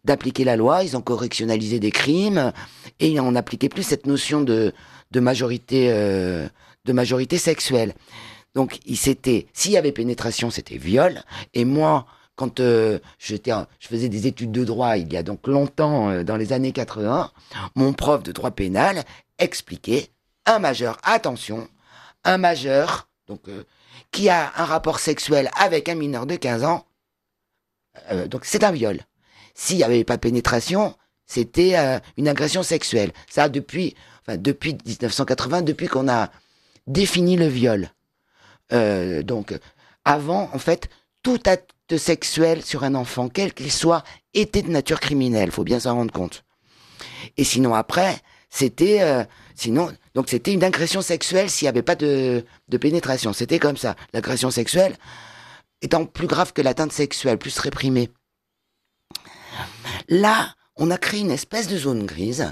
S8: d'appliquer la loi, ils ont correctionnalisé des crimes, et on n'appliquait plus cette notion de, de majorité, euh, de majorité sexuelle. Donc, il s'était, s'il y avait pénétration, c'était viol, et moi, quand euh, j'étais, je faisais des études de droit il y a donc longtemps, euh, dans les années quatre-vingts, mon prof de droit pénal expliquait un majeur, attention, un majeur donc euh, qui a un rapport sexuel avec un mineur de quinze ans, euh, donc c'est un viol. S'il n'y avait pas pénétration, c'était euh, une agression sexuelle. Ça depuis, enfin depuis dix-neuf cent quatre-vingts, depuis qu'on a défini le viol. Euh, donc avant, en fait, tout acte sexuel sur un enfant, quel qu'il soit, était de nature criminelle. Faut bien s'en rendre compte. Et sinon après, c'était, euh, sinon, donc c'était une agression sexuelle s'il n'y avait pas de, de pénétration. C'était comme ça. L'agression sexuelle étant plus grave que l'atteinte sexuelle, plus réprimée. Là, on a créé une espèce de zone grise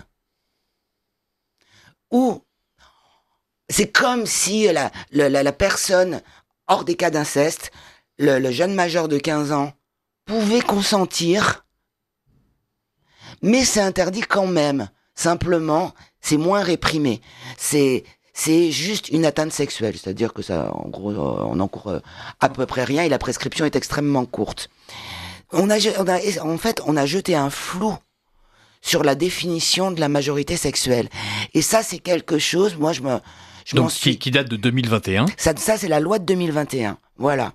S8: où c'est comme si la, la, la, la personne, hors des cas d'inceste, Le, le jeune majeur de quinze ans pouvait consentir, mais c'est interdit quand même. Simplement, c'est moins réprimé. C'est, c'est juste une atteinte sexuelle. C'est-à-dire que ça, en gros, on encourt à peu près rien et la prescription est extrêmement courte. On a, on a, en fait, on a jeté un flou sur la définition de la majorité sexuelle. Et ça, c'est quelque chose, moi, je me, je
S3: Donc,
S8: m'en suis...
S3: qui, qui date de deux mille vingt et un.
S8: Ça, ça, c'est la loi de deux mille vingt et un. Voilà.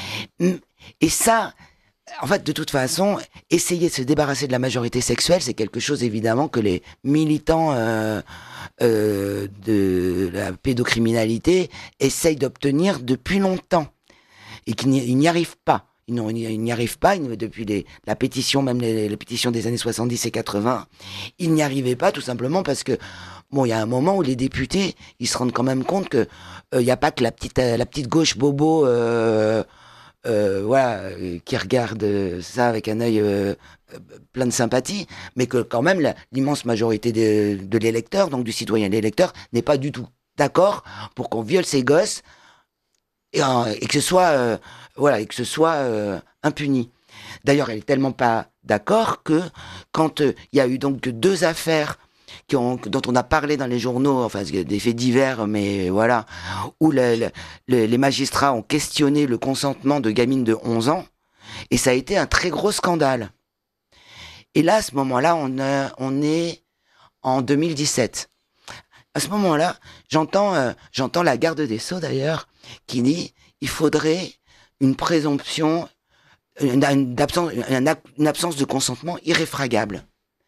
S8: Et ça, en fait, de toute façon, essayer de se débarrasser de la majorité sexuelle, c'est quelque chose, évidemment, que les militants euh, euh, de la pédocriminalité essayent d'obtenir depuis longtemps. Et qu'ils n'y, n'y arrivent pas. Ils, ils n'y arrivent pas, ils, depuis les, la pétition, même les, les pétitions des années soixante-dix et quatre-vingts, ils n'y arrivaient pas, tout simplement parce que bon, il y a un moment où les députés, ils se rendent quand même compte que il euh, n'y a pas que la petite, euh, la petite gauche bobo, euh, euh, voilà, euh, qui regarde ça avec un œil euh, plein de sympathie, mais que quand même la, l'immense majorité de, de l'électeur, donc du citoyen et de l'électeur, n'est pas du tout d'accord pour qu'on viole ces gosses et, euh, et que ce soit, euh, voilà, et que ce soit euh, impuni. D'ailleurs, elle est tellement pas d'accord que quand il euh, y a eu donc deux affaires Qui ont, dont on a parlé dans les journaux, enfin des faits divers, mais voilà, où le, le, le, les magistrats ont questionné le consentement de gamines de onze ans, et ça a été un très gros scandale. Et là, à ce moment-là, on, a, on est en deux mille dix-sept. À ce moment-là, j'entends, euh, j'entends la garde des Sceaux d'ailleurs, qui dit il faudrait une présomption, une, une, absence, une, une absence de consentement irréfragable.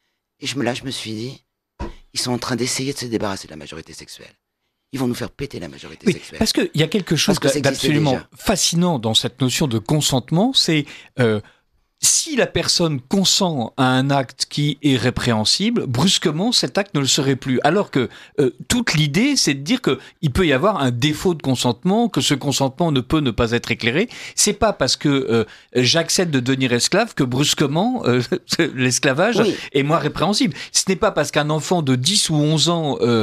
S8: Et je me, là, je me suis dit, ils sont en train d'essayer de se débarrasser de la majorité sexuelle. Ils vont nous faire péter la majorité
S3: oui,
S8: sexuelle.
S3: Parce qu'il y a quelque chose d'absolument déjà. fascinant dans cette notion de consentement, c'est euh, si la personne consent à un acte qui est répréhensible, brusquement, cet acte ne le serait plus. Alors que euh, toute l'idée, c'est de dire que il peut y avoir un défaut de consentement, que ce consentement ne peut ne pas être éclairé. C'est pas parce que euh, j'accepte de devenir esclave que brusquement euh, l'esclavage oui. est moins répréhensible. Ce n'est pas parce qu'un enfant de dix ou onze ans, euh,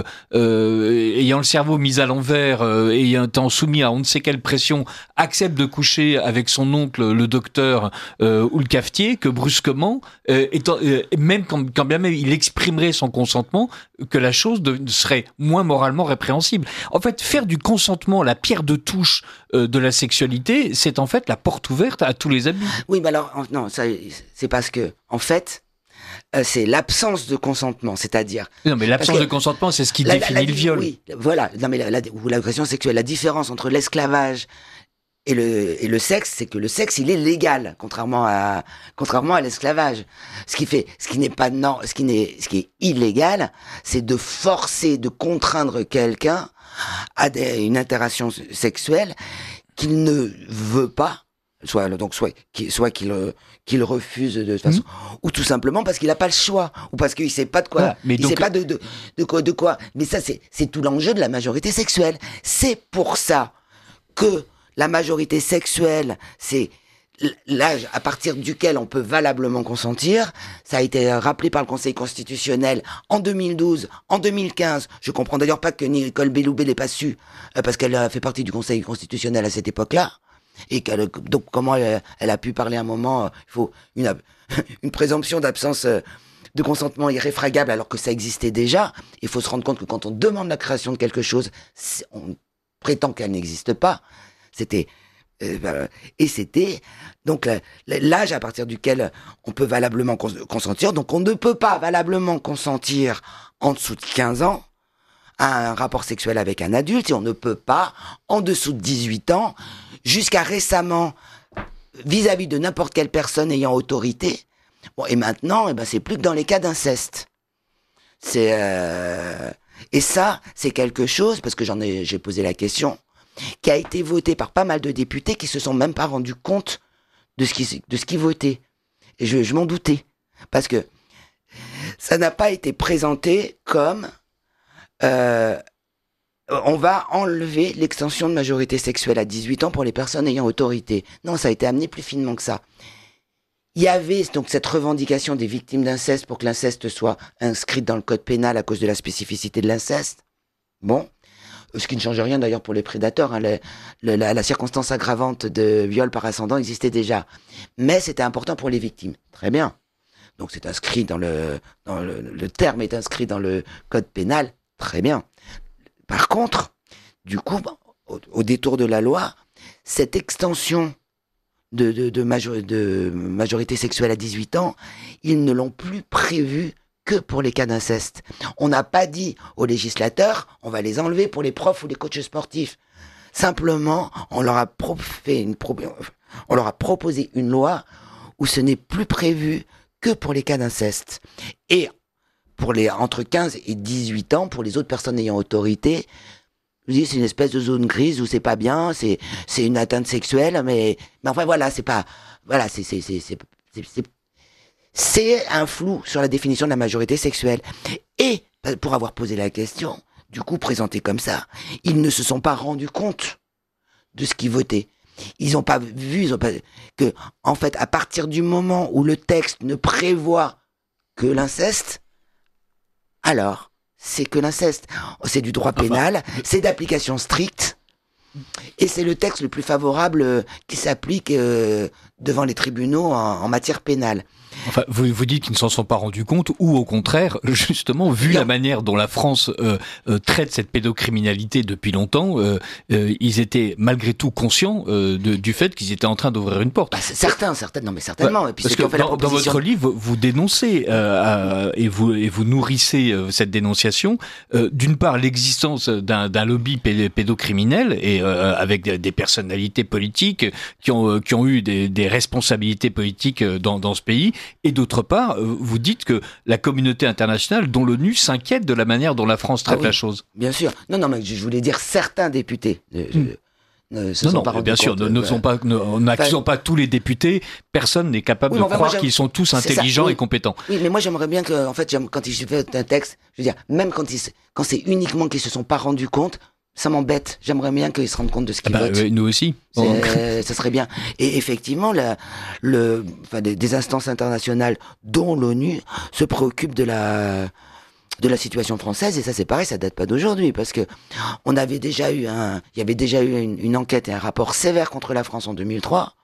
S3: euh, ayant le cerveau mis à l'envers, euh, ayant étant soumis à on ne sait quelle pression, accepte de coucher avec son oncle, le docteur euh, ou le cafetier, que brusquement, euh, étant, euh, même quand, quand bien même il exprimerait son consentement, que la chose de, serait moins moralement répréhensible. En fait, faire du consentement la pierre de touche euh, de la sexualité, c'est en fait la porte ouverte à tous les abus.
S8: Oui, mais alors, non, ça, c'est parce que, en fait, euh, c'est l'absence de consentement, c'est-à-dire...
S3: Non, mais l'absence de consentement, c'est ce qui la, définit la, la, le viol.
S8: Oui, voilà, non, mais la, la, ou l'agression sexuelle, la différence entre l'esclavage Et le, et le sexe, c'est que le sexe, il est légal, contrairement à, contrairement à l'esclavage. Ce qui fait, ce qui n'est pas, non, ce qui n'est, ce qui est illégal, c'est de forcer, de contraindre quelqu'un à des, une interaction sexuelle qu'il ne veut pas, soit, donc, soit, qu'il, soit qu'il, qu'il refuse de toute façon, mmh. ou tout simplement parce qu'il n'a pas le choix, ou parce qu'il sait pas de quoi, voilà, mais il donc... sait pas de, de, de quoi, de quoi. Mais ça, c'est, c'est tout l'enjeu de la majorité sexuelle. C'est pour ça que la majorité sexuelle, c'est l'âge à partir duquel on peut valablement consentir. Ça a été rappelé par le Conseil constitutionnel en deux mille douze, en deux mille quinze. Je comprends d'ailleurs pas que Nicole Belloubet l'ait pas su, parce qu'elle a fait partie du Conseil constitutionnel à cette époque-là. Et qu'elle, donc, comment elle, elle a pu parler à un moment, il faut une, une présomption d'absence de consentement irréfragable alors que ça existait déjà. Il faut se rendre compte que quand on demande la création de quelque chose, on prétend qu'elle n'existe pas. C'était... Euh, et c'était donc l'âge à partir duquel on peut valablement cons- consentir. Donc on ne peut pas valablement consentir en dessous de quinze ans à un rapport sexuel avec un adulte, et on ne peut pas en dessous de dix-huit ans, jusqu'à récemment, vis-à-vis de n'importe quelle personne ayant autorité. Bon, et maintenant, eh ben, c'est plus que dans les cas d'inceste. C'est euh... et ça, c'est quelque chose, parce que j'en ai, j'ai posé la question, qui a été voté par pas mal de députés qui se sont même pas rendus compte de ce qui, de ce qu'ils votaient. Et je, je m'en doutais. Parce que ça n'a pas été présenté comme euh, on va enlever l'extension de majorité sexuelle à dix-huit ans pour les personnes ayant autorité. Non, ça a été amené plus finement que ça. Il y avait donc cette revendication des victimes d'inceste pour que l'inceste soit inscrit dans le code pénal à cause de la spécificité de l'inceste. Bon. Ce qui ne change rien d'ailleurs pour les prédateurs. Hein. Le, le, la, la circonstance aggravante de viol par ascendant existait déjà. Mais c'était important pour les victimes. Très bien. Donc c'est inscrit dans le... Dans le, le terme est inscrit dans le code pénal. Très bien. Par contre, du coup, au, au détour de la loi, cette extension de, de, de, major, de majorité sexuelle à dix-huit ans, ils ne l'ont plus prévu que pour les cas d'inceste. On n'a pas dit aux législateurs, on va les enlever pour les profs ou les coachs sportifs. Simplement, on leur a, pro- fait une pro- on leur a proposé une loi où ce n'est plus prévu que pour les cas d'inceste. Et pour les entre quinze et dix-huit ans, pour les autres personnes ayant autorité, je dis, c'est une espèce de zone grise où c'est pas bien, c'est, c'est une atteinte sexuelle, mais, mais enfin voilà, c'est pas, voilà, c'est, c'est, c'est, c'est, c'est, c'est C'est un flou sur la définition de la majorité sexuelle. Et, pour avoir posé la question, du coup présenté comme ça, ils ne se sont pas rendus compte de ce qu'ils votaient. Ils n'ont pas vu, ils ont pas, que, en fait, à partir du moment où le texte ne prévoit que l'inceste, alors, c'est que l'inceste. C'est du droit pénal, enfin, c'est d'application stricte, et c'est le texte le plus favorable euh, qui s'applique euh, devant les tribunaux en, en matière pénale.
S3: Enfin, vous, vous dites qu'ils ne s'en sont pas rendus compte, ou au contraire, justement, vu non. la manière dont la France euh, euh, traite cette pédocriminalité depuis longtemps, euh, euh, ils étaient malgré tout conscients euh, de, du fait qu'ils étaient en train d'ouvrir une porte.
S8: Bah, certains, certains, non mais certainement.
S3: Ouais,
S8: et puis
S3: parce que
S8: fait
S3: dans,
S8: la proposition...
S3: dans votre livre, vous dénoncez euh, euh, et vous et vous nourrissez euh, cette dénonciation. Euh, d'une part, l'existence d'un, d'un lobby pédocriminel et euh, avec des, des personnalités politiques qui ont euh, qui ont eu des, des responsabilités politiques dans, dans ce pays. Et d'autre part, vous dites que la communauté internationale, dont l'ONU, s'inquiète de la manière dont la France traite ah oui, la chose.
S8: Bien sûr. Non, non, mais je voulais dire certains députés. Hmm. Ne se
S3: non,
S8: sont
S3: non,
S8: pas
S3: bien sûr,
S8: compte,
S3: ne,
S8: euh,
S3: sont pas, ne, n'accusons enfin, pas tous les députés. Personne n'est capable oui, de enfin, croire moi, qu'ils sont tous intelligents
S8: oui,
S3: et compétents.
S8: Oui, mais moi j'aimerais bien que, en fait, quand ils font un texte, je veux dire, même quand, ils, quand c'est uniquement qu'ils se sont pas rendus compte, ça m'embête. J'aimerais bien qu'ils se rendent compte de ce qu'ils ah bah, votent.
S3: Euh, nous aussi.
S8: Bon. Ça serait bien. Et effectivement, la, le, enfin, des, des instances internationales, dont l'ONU, se préoccupent de la, de la situation française. Et ça, c'est pareil, ça date pas d'aujourd'hui, parce que on avait déjà eu un, il y avait déjà eu une, une enquête et un rapport sévère contre la France en deux mille trois.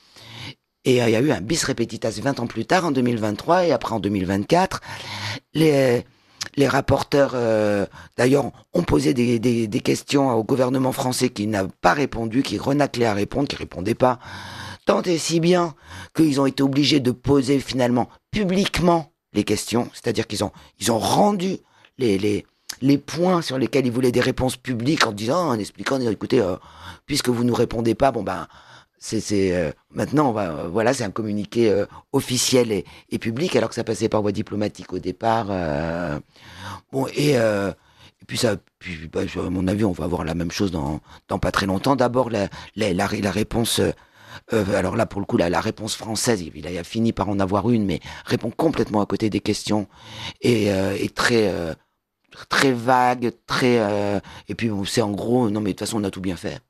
S8: Et euh, il y a eu un bis repetitas vingt ans plus tard, en deux mille vingt-trois, et après en deux mille vingt-quatre. Les, Les rapporteurs, euh, d'ailleurs, ont posé des, des, des questions au gouvernement français qui n'a pas répondu, qui renaclait à répondre, qui répondait pas. Tant et si bien qu'ils ont été obligés de poser finalement publiquement les questions, c'est-à-dire qu'ils ont, ils ont rendu les, les, les points sur lesquels ils voulaient des réponses publiques en disant, en expliquant, en disant, écoutez, euh, puisque vous nous répondez pas, bon ben, c'est, c'est euh, maintenant, on va, euh, voilà, c'est un communiqué euh, officiel et, et public, alors que ça passait par voie diplomatique au départ. Euh, bon, et, euh, et puis ça, puis, bah, à mon avis, on va avoir la même chose dans, dans pas très longtemps. D'abord, la, la, la, la réponse. Euh, alors là, pour le coup, la, la réponse française, il a fini par en avoir une, mais répond complètement à côté des questions et, euh, et très, euh, très vague, très. Euh, et puis c'est en gros, non mais de toute façon, on a tout bien fait.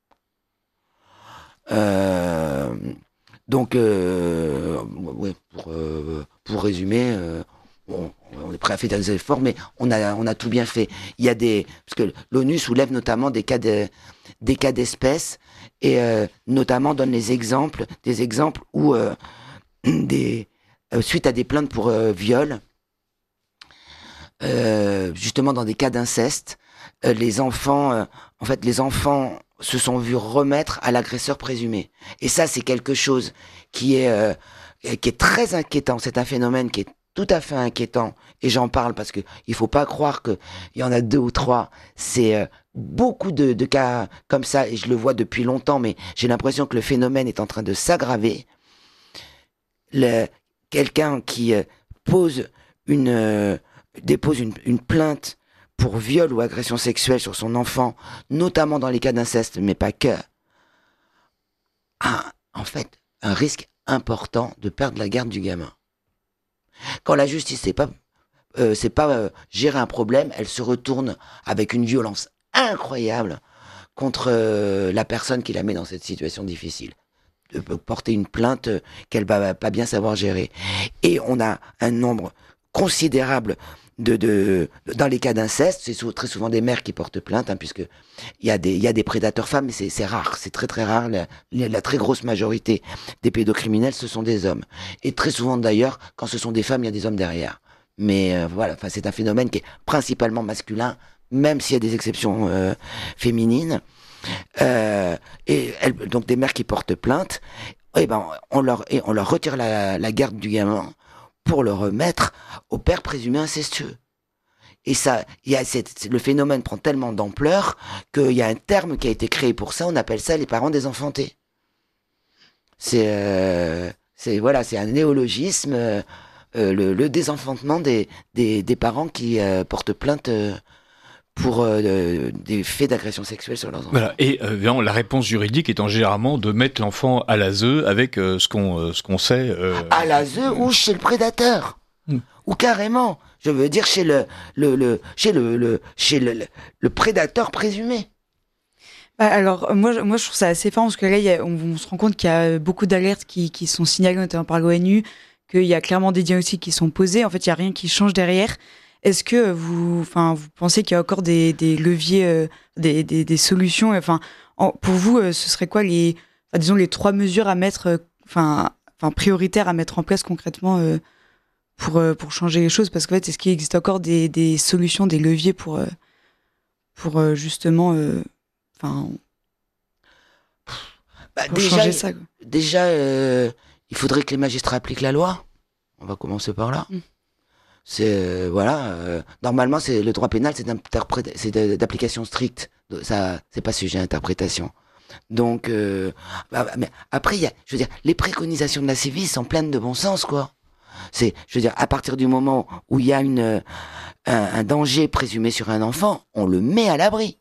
S8: Euh, donc, euh, ouais, pour, euh, pour résumer, euh, on, on est prêt à faire des efforts, mais on a, on a tout bien fait. Il y a des, parce que l'ONU soulève notamment des cas de, des cas d'espèces et euh, notamment donne les exemples, des exemples où euh, des euh, suite à des plaintes pour euh, viol, euh, justement dans des cas d'inceste, euh, les enfants, euh, en fait, les enfants se sont vus remettre à l'agresseur présumé. Et ça, c'est quelque chose qui est euh, qui est très inquiétant. C'est un phénomène qui est tout à fait inquiétant. Et j'en parle parce que il faut pas croire que il y en a deux ou trois. C'est euh, beaucoup de, de cas comme ça, et je le vois depuis longtemps. Mais j'ai l'impression que le phénomène est en train de s'aggraver. Le, quelqu'un qui euh, pose une euh, dépose une, une plainte pour viol ou agression sexuelle sur son enfant, notamment dans les cas d'inceste, mais pas que, a en fait un risque important de perdre la garde du gamin. Quand la justice sait pas, euh, sait pas euh, gérer un problème, elle se retourne avec une violence incroyable contre euh, la personne qui la met dans cette situation difficile, de porter une plainte euh, qu'elle va pas bien savoir gérer. Et on a un nombre considérable de, de, de dans les cas d'inceste, c'est sou- très souvent des mères qui portent plainte, hein, puisque il y a des il y a des prédateurs femmes, mais c'est c'est rare, c'est très très rare. La, la, la très grosse majorité des pédocriminels, ce sont des hommes, et très souvent d'ailleurs, quand ce sont des femmes, il y a des hommes derrière. Mais euh, voilà, enfin c'est un phénomène qui est principalement masculin, même s'il y a des exceptions euh, féminines. Euh, et elles, donc des mères qui portent plainte, et ben on leur et on leur retire la, la garde du gamin pour le remettre au père présumé incestueux. Et ça, il y a cette, le phénomène prend tellement d'ampleur qu'il y a un terme qui a été créé pour ça. On appelle ça les parents désenfantés. C'est, euh, c'est voilà, c'est un néologisme, euh, le, le désenfantement des des, des parents qui euh, portent plainte. Euh, pour euh, des faits d'agression sexuelle sur leurs enfants.
S3: Voilà. Et euh, la réponse juridique étant généralement de mettre l'enfant à l'A S E avec euh, ce qu'on euh, ce qu'on sait. Euh...
S8: À l'A S E ou chez le prédateur, mmh. ou carrément, je veux dire chez le le, le chez le, le chez le, le, le prédateur présumé.
S6: Alors moi, moi je trouve ça assez fort parce que là, il y a, on, on se rend compte qu'il y a beaucoup d'alertes qui, qui sont signalées notamment par l'O N U, qu'il y a clairement des diagnostics qui sont posés. En fait, il y a rien qui change derrière. Est-ce que vous, enfin, vous pensez qu'il y a encore des, des leviers, euh, des, des, des solutions, enfin, en, pour vous, euh, ce serait quoi les, enfin, disons les trois mesures à mettre, euh, enfin, enfin prioritaires à mettre en place concrètement euh, pour euh, pour changer les choses? Parce qu'en fait, est-ce qu'il existe encore des, des solutions, des leviers pour euh, pour euh, justement, enfin, euh,
S8: bah,
S6: pour
S8: déjà,
S6: changer ça, quoi.
S8: Déjà, euh, il faudrait que les magistrats appliquent la loi. On va commencer par là. Mm. C'est euh, voilà. Euh, normalement, c'est le droit pénal, c'est, c'est de, d'application stricte. Ça, c'est pas sujet à interprétation. Donc, euh, bah, mais après, il y a, je veux dire, les préconisations de la C I V I sont pleines de bon sens, quoi. C'est, je veux dire, à partir du moment où il y a une un, un danger présumé sur un enfant, on le met à l'abri.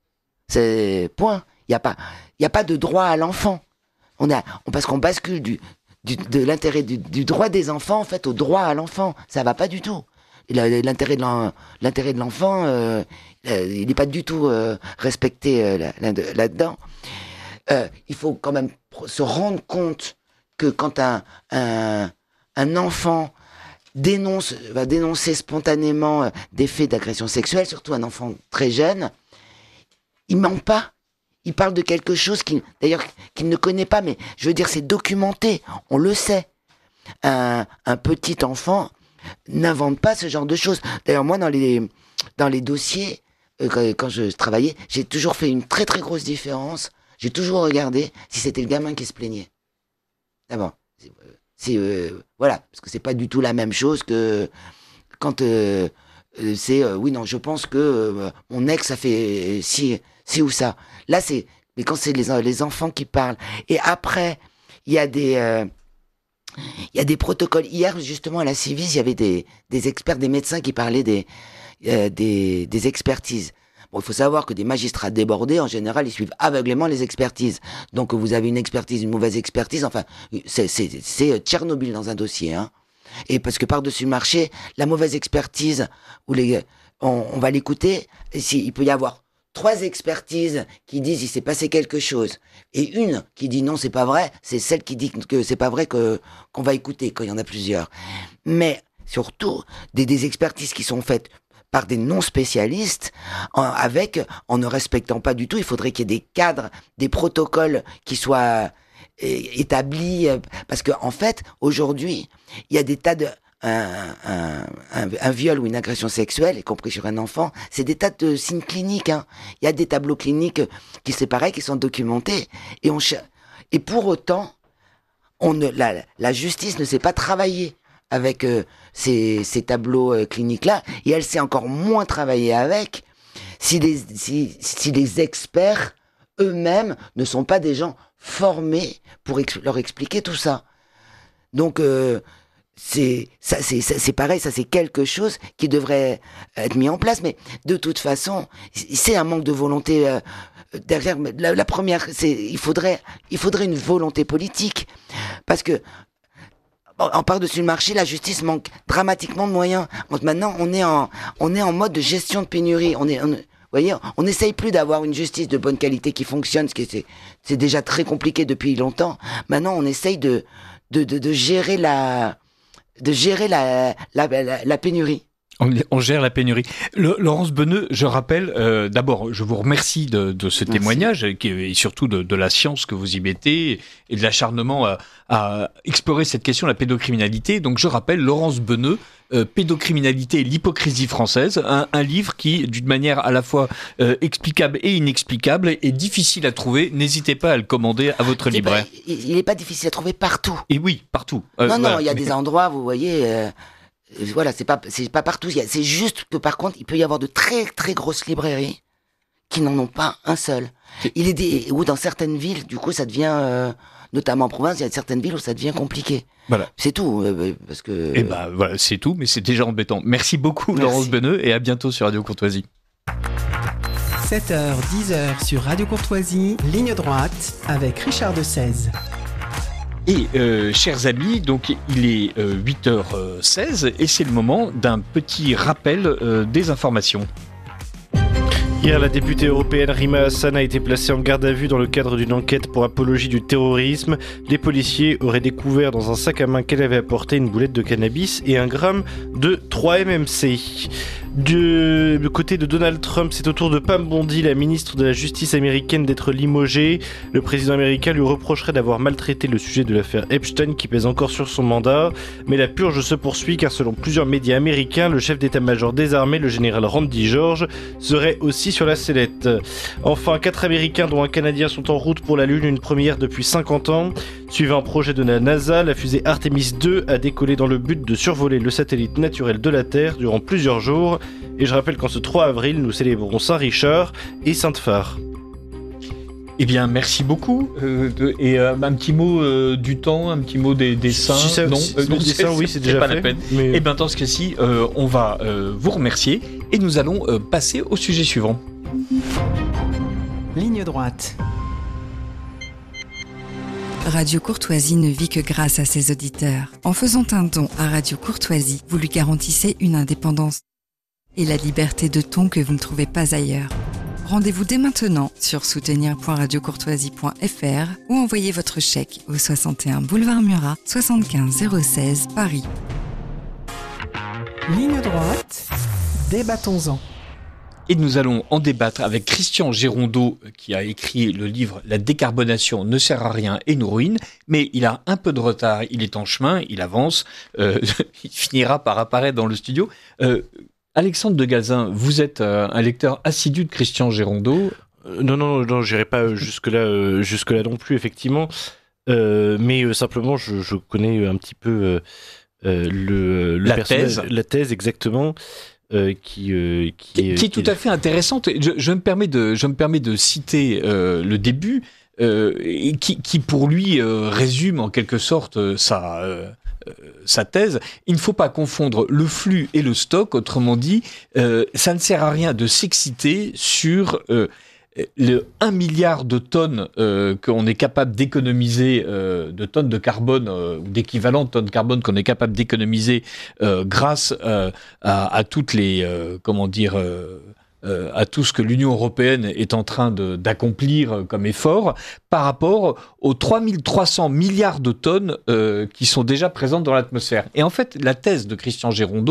S8: C'est point. Il y a pas, il y a pas de droit à l'enfant. On a, on, parce qu'on bascule du Du, de l'intérêt du, du droit des enfants en fait au droit à l'enfant, ça va pas du tout. L'intérêt de l'en, l'intérêt de l'enfant, euh, il n'est pas du tout euh, respecté euh, là, là, là-dedans. Euh, il faut quand même se rendre compte que quand un un, un enfant dénonce, va dénoncer spontanément euh, des faits d'agression sexuelle, surtout un enfant très jeune, il ment pas. Il parle de quelque chose qu'il, d'ailleurs, qu'il ne connaît pas, mais je veux dire, c'est documenté, on le sait. Un, un petit enfant n'invente pas ce genre de choses. D'ailleurs, moi, dans les, dans les dossiers, euh, quand, quand je travaillais, j'ai toujours fait une très très grosse différence. J'ai toujours regardé si c'était le gamin qui se plaignait. D'abord, c'est, c'est euh, voilà, parce que c'est pas du tout la même chose que quand euh, c'est euh, oui non, je pense que euh, mon ex a fait si si ou ça. Là, c'est, mais quand c'est les, les enfants qui parlent. Et après, il y a des, euh, il y a des protocoles. Hier, justement, à la Civis, il y avait des, des experts, des médecins qui parlaient des, euh, des, des expertises. Bon, il faut savoir que des magistrats débordés, en général, ils suivent aveuglément les expertises. Donc, vous avez une expertise, une mauvaise expertise. Enfin, c'est, c'est, c'est Tchernobyl dans un dossier, hein. Et parce que par-dessus le marché, la mauvaise expertise, où les, on, on va l'écouter, et si, il peut y avoir trois expertises qui disent il s'est passé quelque chose et une qui dit non c'est pas vrai, c'est celle qui dit que c'est pas vrai que qu'on va écouter quand il y en a plusieurs. Mais surtout des, des expertises qui sont faites par des non-spécialistes, en, avec, en ne respectant pas du tout. Il faudrait qu'il y ait des cadres, des protocoles qui soient établis, parce que en fait, aujourd'hui, il y a des tas de un, un, un, un viol ou une agression sexuelle, y compris sur un enfant, c'est des tas de signes cliniques. Hein. Il y a des tableaux cliniques qui c'est pareil, qui sont documentés, et on et pour autant, on ne la, la justice ne sait pas travailler avec euh, ces, ces tableaux euh, cliniques-là, et elle sait encore moins travailler avec si les, si, si les experts eux-mêmes ne sont pas des gens formés pour ex- leur expliquer tout ça. Donc, euh, c'est, ça, c'est, ça, c'est pareil, ça c'est quelque chose qui devrait être mis en place, mais de toute façon, c'est un manque de volonté euh, derrière. La, la première, c'est il faudrait, il faudrait une volonté politique, parce que en par-dessus le marché, la justice manque dramatiquement de moyens. Maintenant, on est en, on est en mode de gestion de pénurie. On est, on, vous voyez, on n'essaye plus d'avoir une justice de bonne qualité qui fonctionne, ce qui est, c'est, c'est déjà très compliqué depuis longtemps. Maintenant, on essaye de, de, de, de gérer la, de gérer la, la, la, la pénurie.
S3: On, on gère la pénurie. Le, Laurence Beneux, je rappelle, euh, d'abord, je vous remercie de, de ce Merci. témoignage et, et surtout de, de la science que vous y mettez et de l'acharnement à, à explorer cette question, la pédocriminalité. Donc, je rappelle, Laurence Beneux, euh, Pédocriminalité et l'hypocrisie française, un, un livre qui, d'une manière à la fois euh, explicable et inexplicable, est difficile à trouver. N'hésitez pas à le commander à votre
S8: c'est
S3: libraire.
S8: Pas, il n'est pas difficile à trouver partout.
S3: Et oui, partout.
S8: Euh, non,
S3: voilà.
S8: non, il y a
S3: Mais...
S8: des endroits, vous voyez... Euh... Voilà, c'est pas, c'est pas partout. C'est juste que par contre, il peut y avoir de très très grosses librairies qui n'en ont pas un seul. Il est des, ou dans certaines villes, du coup, ça devient, euh, notamment en province, il y a certaines villes où ça devient compliqué.
S3: Voilà.
S8: C'est tout, euh, parce que.
S3: Et bah voilà, c'est tout, mais c'est déjà embêtant. Merci beaucoup, Merci. Laurence Beneux, et à bientôt sur Radio Courtoisie.
S2: sept heures dix heures sur Radio Courtoisie, ligne droite avec Richard de Seize.
S3: Et euh, chers amis, donc il est euh, huit heures seize et c'est le moment d'un petit rappel euh, des informations.
S4: Hier, la députée européenne Rima Hassan a été placée en garde à vue dans le cadre d'une enquête pour apologie du terrorisme. Les policiers auraient découvert dans un sac à main qu'elle avait apporté une boulette de cannabis et un gramme de trois M M C. Du côté de Donald Trump, c'est au tour de Pam Bondi, la ministre de la Justice américaine, d'être limogée. Le président américain lui reprocherait d'avoir maltraité le sujet de l'affaire Epstein qui pèse encore sur son mandat. Mais la purge se poursuit car selon plusieurs médias américains, le chef d'état-major des armées, le général Randy George, serait aussi sur la sellette. Enfin, quatre Américains dont un Canadien sont en route pour la Lune, une première depuis cinquante ans. Suivant un projet de la NASA, la fusée Artemis deux a décollé dans le but de survoler le satellite naturel de la Terre durant plusieurs jours. Et je rappelle qu'en ce trois avril, nous célébrons Saint-Richard et Sainte-Phare.
S3: Eh bien, merci beaucoup. Euh, de, et euh, un petit mot euh, du temps, un petit mot des, des saints.
S4: Si ça,
S3: non,
S4: si,
S3: euh, non
S4: des saints, oui, c'est déjà
S3: pas
S4: fait.
S3: la peine.
S4: Mais...
S3: Eh bien, dans ce cas-ci, euh, on va euh, vous remercier et nous allons euh, passer au sujet suivant.
S2: Ligne droite.
S10: Radio Courtoisie ne vit que grâce à ses auditeurs. En faisant un don à Radio Courtoisie, vous lui garantissez une indépendance et la liberté de ton que vous ne trouvez pas ailleurs. Rendez-vous dès maintenant sur soutenir point radio courtoisie point f r ou envoyez votre chèque au soixante et un boulevard Murat, soixante-quinze zéro seize, Paris.
S2: Ligne droite, débattons-en.
S3: Et nous allons en débattre avec Christian Gérondeau, qui a écrit le livre « La décarbonation ne sert à rien et nous ruine », mais il a un peu de retard, il est en chemin, il avance, euh, il finira par apparaître dans le studio. Euh, Alexandre de Galzin, vous êtes euh, un lecteur assidu de Christian Gérondeau.
S4: Euh, non, non, non, j'irai pas jusque-là, euh, jusque-là non plus, effectivement. Euh, mais euh, simplement, je, je connais un petit peu euh, euh, le, le
S3: la
S4: personnage,
S3: thèse.
S4: La thèse, exactement. Euh, qui, euh, qui,
S3: qui,
S4: est,
S3: qui est
S4: qui
S3: tout à fait intéressante. Je, je, me, permets de, je me permets de citer euh, le début, euh, qui, qui pour lui euh, résume en quelque sorte sa, euh, sa thèse. Il ne faut pas confondre le flux et le stock, autrement dit, euh, ça ne sert à rien de s'exciter sur... Euh, le un milliard de tonnes euh, qu'on est capable d'économiser, euh, de tonnes de carbone, euh, ou d'équivalent de tonnes de carbone qu'on est capable d'économiser euh, grâce euh, à, à toutes les, euh, comment dire, euh, euh, à tout ce que l'Union européenne est en train de, d'accomplir comme effort, par rapport aux trois mille trois cents milliards de tonnes euh, qui sont déjà présentes dans l'atmosphère. Et en fait, la thèse de Christian Gérondeau,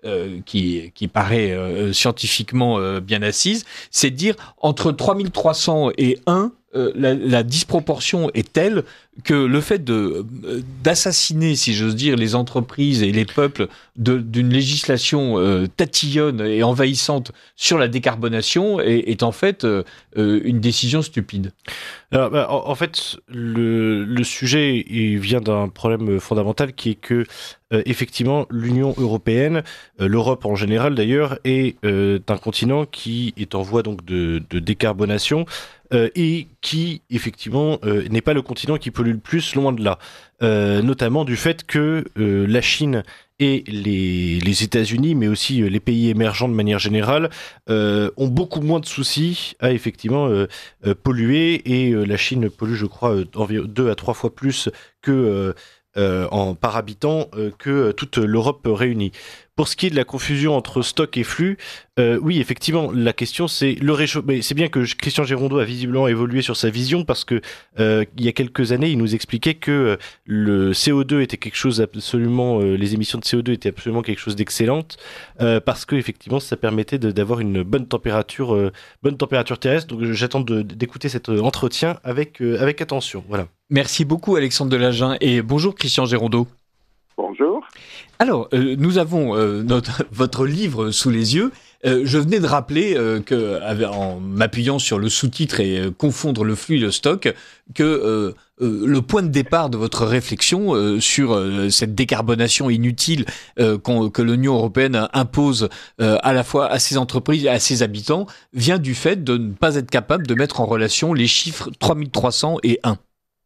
S3: euh, qui, qui paraît euh, scientifiquement euh, bien assise, c'est de dire entre trois mille trois cents et un, euh, la, la disproportion est telle que le fait de, d'assassiner, si j'ose dire, les entreprises et les peuples de, d'une législation euh, tatillonne et envahissante sur la décarbonation est, est en fait euh, une décision stupide.
S4: Alors, bah, en, en fait, le, le sujet il vient d'un problème fondamental qui est que, euh, effectivement, l'Union européenne, euh, l'Europe en général d'ailleurs, est euh, un continent qui est en voie donc de, de décarbonation. Euh, et qui, effectivement, euh, n'est pas le continent qui pollue le plus, loin de là. Euh, notamment du fait que euh, la Chine et les, les États-Unis, mais aussi euh, les pays émergents de manière générale, euh, ont beaucoup moins de soucis à, effectivement, euh, euh, polluer. Et euh, la Chine pollue, je crois, euh, environ deux à trois fois plus que... Euh, Euh, en, par habitant euh, que toute l'Europe réunie. Pour ce qui est de la confusion entre stock et flux, euh, oui, effectivement, la question c'est le réchauffement. C'est bien que Christian Gérondeau a visiblement évolué sur sa vision parce que euh, il y a quelques années, il nous expliquait que le C O deux était quelque chose absolument, euh, les émissions de C O deux étaient absolument quelque chose d'excellente euh, parce que effectivement, ça permettait de, d'avoir une bonne température, euh, bonne température terrestre. Donc, j'attends de, d'écouter cet entretien avec euh, avec attention. Voilà.
S3: Merci beaucoup Alexandre Delagein et bonjour Christian Gérondeau.
S11: Bonjour.
S3: Alors, euh, nous avons euh, notre, votre livre sous les yeux. Euh, je venais de rappeler euh, que, en m'appuyant sur le sous-titre et euh, confondre le flux et le stock, que euh, euh, le point de départ de votre réflexion euh, sur euh, cette décarbonation inutile euh, qu'on, que l'Union européenne impose euh, à la fois à ses entreprises et à ses habitants vient du fait de ne pas être capable de mettre en relation les chiffres trois mille trois cents et un.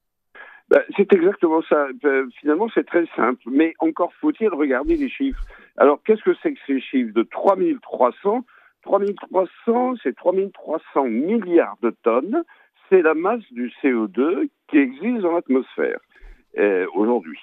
S11: Ben, c'est exactement ça. Euh, finalement, c'est très simple. Mais encore faut-il regarder les chiffres. Alors, qu'est-ce que c'est que ces chiffres de trois mille trois cents trois mille trois cents, c'est trois mille trois cents milliards de tonnes. C'est la masse du C O deux qui existe dans l'atmosphère euh, aujourd'hui.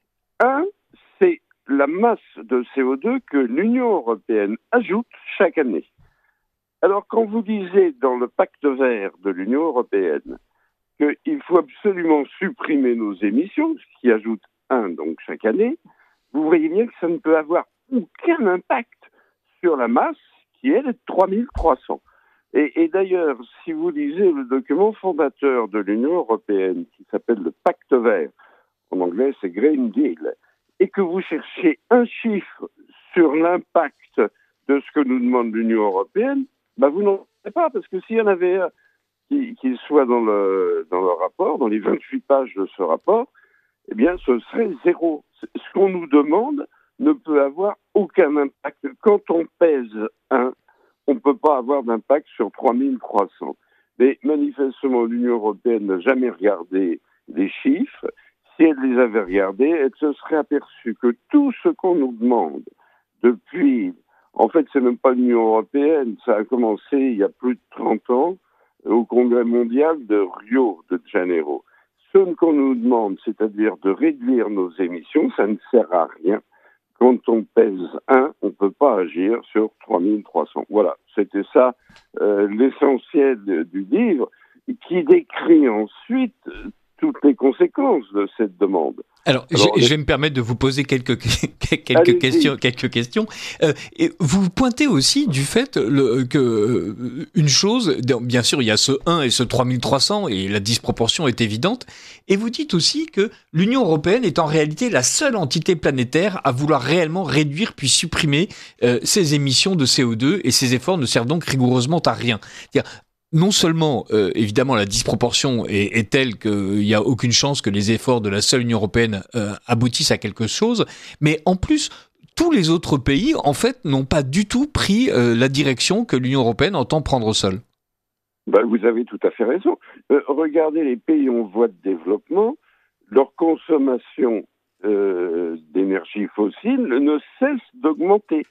S11: Un, c'est la masse de C O deux que l'Union européenne ajoute chaque année. Alors, quand vous lisez dans le pacte vert de l'Union européenne qu'il faut absolument supprimer nos émissions, ce qui ajoute un donc chaque année, vous voyez bien que ça ne peut avoir aucun impact sur la masse qui est de trois mille trois cents. Et, et d'ailleurs, si vous lisez le document fondateur de l'Union européenne qui s'appelle le pacte vert, en anglais c'est Green Deal, et que vous cherchez un chiffre sur l'impact de ce que nous demande l'Union européenne, ben vous n'en savez pas, parce que s'il y en avait un qu'il soit dans le, dans le rapport, dans les vingt-huit pages de ce rapport, eh bien, ce serait zéro. Ce qu'on nous demande ne peut avoir aucun impact. Quand on pèse un, on ne peut pas avoir d'impact sur trois mille trois cents. Mais manifestement, l'Union européenne n'a jamais regardé les chiffres. Si elle les avait regardés, elle se serait aperçue que tout ce qu'on nous demande depuis... En fait, c'est même pas l'Union européenne. Ça a commencé il y a plus de trente ans, au Congrès mondial de Rio de Janeiro. Ce qu'on nous demande, c'est-à-dire de réduire nos émissions, ça ne sert à rien. Quand on pèse un, on ne peut pas agir sur trois mille trois cents. Voilà, c'était ça euh, l'essentiel du livre, qui décrit ensuite toutes les conséquences de cette demande.
S3: Alors, Alors je, les... je vais me permettre de vous poser quelques, quelques questions. Quelques questions. Euh, et vous pointez aussi du fait le, que euh, une chose, bien sûr, il y a ce un et ce trois mille trois cents, et la disproportion est évidente, et vous dites aussi que l'Union européenne est en réalité la seule entité planétaire à vouloir réellement réduire puis supprimer euh, ses émissions de C O deux, et ses efforts ne servent donc rigoureusement à rien. C'est-à-dire, non seulement, euh, évidemment, la disproportion est, est telle qu'il n'y a aucune chance que les efforts de la seule Union européenne euh, aboutissent à quelque chose, mais en plus, tous les autres pays, en fait, n'ont pas du tout pris euh, la direction que l'Union européenne entend prendre seule.
S11: Ben, vous avez tout à fait raison. Euh, regardez les pays en voie de développement, leur consommation euh, d'énergie fossile ne cesse d'augmenter.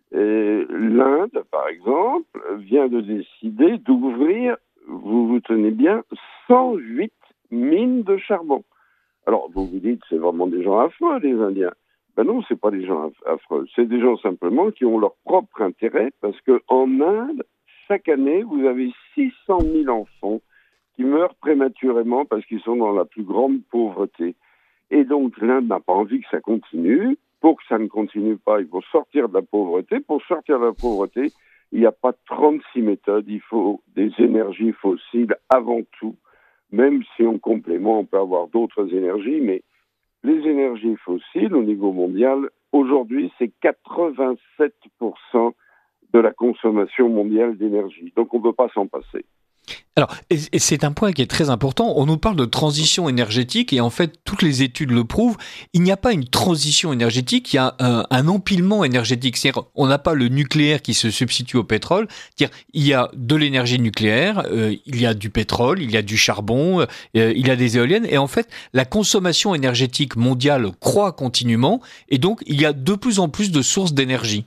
S11: Et l'Inde, par exemple, vient de décider d'ouvrir, vous vous tenez bien, cent huit mines de charbon. Alors, vous vous dites, c'est vraiment des gens affreux, les Indiens. Ben non, c'est pas des gens affreux. C'est des gens simplement qui ont leur propre intérêt, parce que en Inde, chaque année, vous avez six cent mille enfants qui meurent prématurément parce qu'ils sont dans la plus grande pauvreté. Et donc, l'Inde n'a pas envie que ça continue. pour que ça ne continue pas, il faut sortir de la pauvreté. Pour sortir de la pauvreté, il n'y a pas trente-six méthodes, il faut des énergies fossiles avant tout. Même si en complément, on peut avoir d'autres énergies, mais les énergies fossiles au niveau mondial, aujourd'hui, c'est quatre-vingt-sept pour cent de la consommation mondiale d'énergie. Donc on ne peut pas s'en passer.
S3: Alors, et c'est un point qui est très important. On nous parle de transition énergétique et en fait, toutes les études le prouvent. Il n'y a pas une transition énergétique, il y a un, un empilement énergétique. C'est-à-dire, on n'a pas le nucléaire qui se substitue au pétrole. C'est-à-dire, il y a de l'énergie nucléaire, euh, il y a du pétrole, il y a du charbon, euh, il y a des éoliennes. Et en fait, la consommation énergétique mondiale croît continuellement et donc, il y a de plus en plus de sources d'énergie.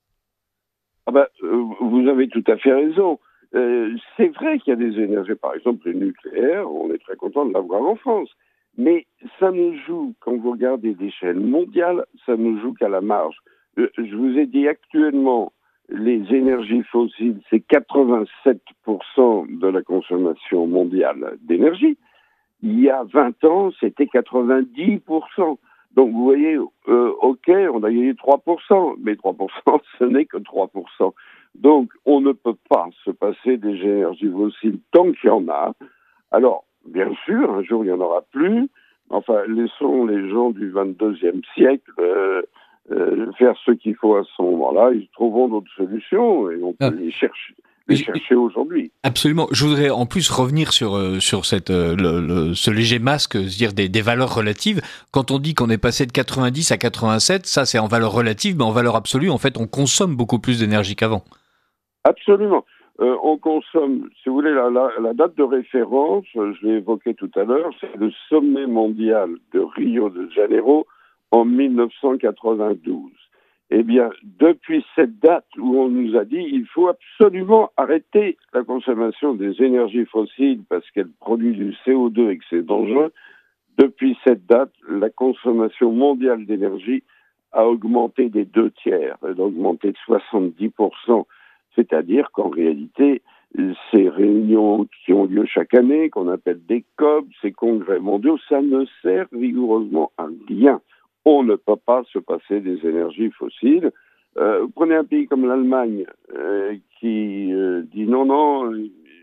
S11: Ah ben, euh, vous avez tout à fait raison. Euh, c'est vrai qu'il y a des énergies, par exemple le nucléaire, on est très content de l'avoir en France, mais ça ne joue, quand vous regardez l'échelle mondiale, ça ne joue qu'à la marge. Euh, je vous ai dit actuellement, les énergies fossiles, c'est quatre-vingt-sept pour cent de la consommation mondiale d'énergie. Il y a vingt ans, c'était quatre-vingt-dix pour cent. Donc vous voyez, euh, ok, on a gagné trois pour cent, mais trois pour cent, ce n'est que trois pour cent. Donc, on ne peut pas se passer des énergies fossiles tant qu'il y en a. Alors, bien sûr, un jour, il n'y en aura plus. Enfin, laissons les gens du vingt-deuxième siècle euh, euh, faire ce qu'il faut à ce moment-là. Ils trouveront d'autres solutions et on peut ah. les chercher. Les chercher aujourd'hui.
S3: Absolument. Je voudrais en plus revenir sur euh, sur cette euh, le, le, ce léger masque, c'est-à-dire des, des valeurs relatives. Quand on dit qu'on est passé de quatre-vingt-dix à quatre-vingt-sept, ça c'est en valeur relative, mais en valeur absolue, en fait, on consomme beaucoup plus d'énergie qu'avant.
S11: Absolument. Euh, on consomme, si vous voulez, la, la, la date de référence, je l'ai évoqué tout à l'heure, c'est le sommet mondial de Rio de Janeiro en mille neuf cent quatre-vingt-douze. Eh bien, depuis cette date où on nous a dit il faut absolument arrêter la consommation des énergies fossiles parce qu'elles produisent du C O deux et que c'est dangereux, depuis cette date, la consommation mondiale d'énergie a augmenté des deux tiers, elle a augmenté de soixante-dix pour cent. C'est-à-dire qu'en réalité, ces réunions qui ont lieu chaque année, qu'on appelle des C O P, ces congrès mondiaux, ça ne sert rigoureusement à rien. On ne peut pas se passer des énergies fossiles. Euh, prenez un pays comme l'Allemagne euh, qui euh, dit non, non,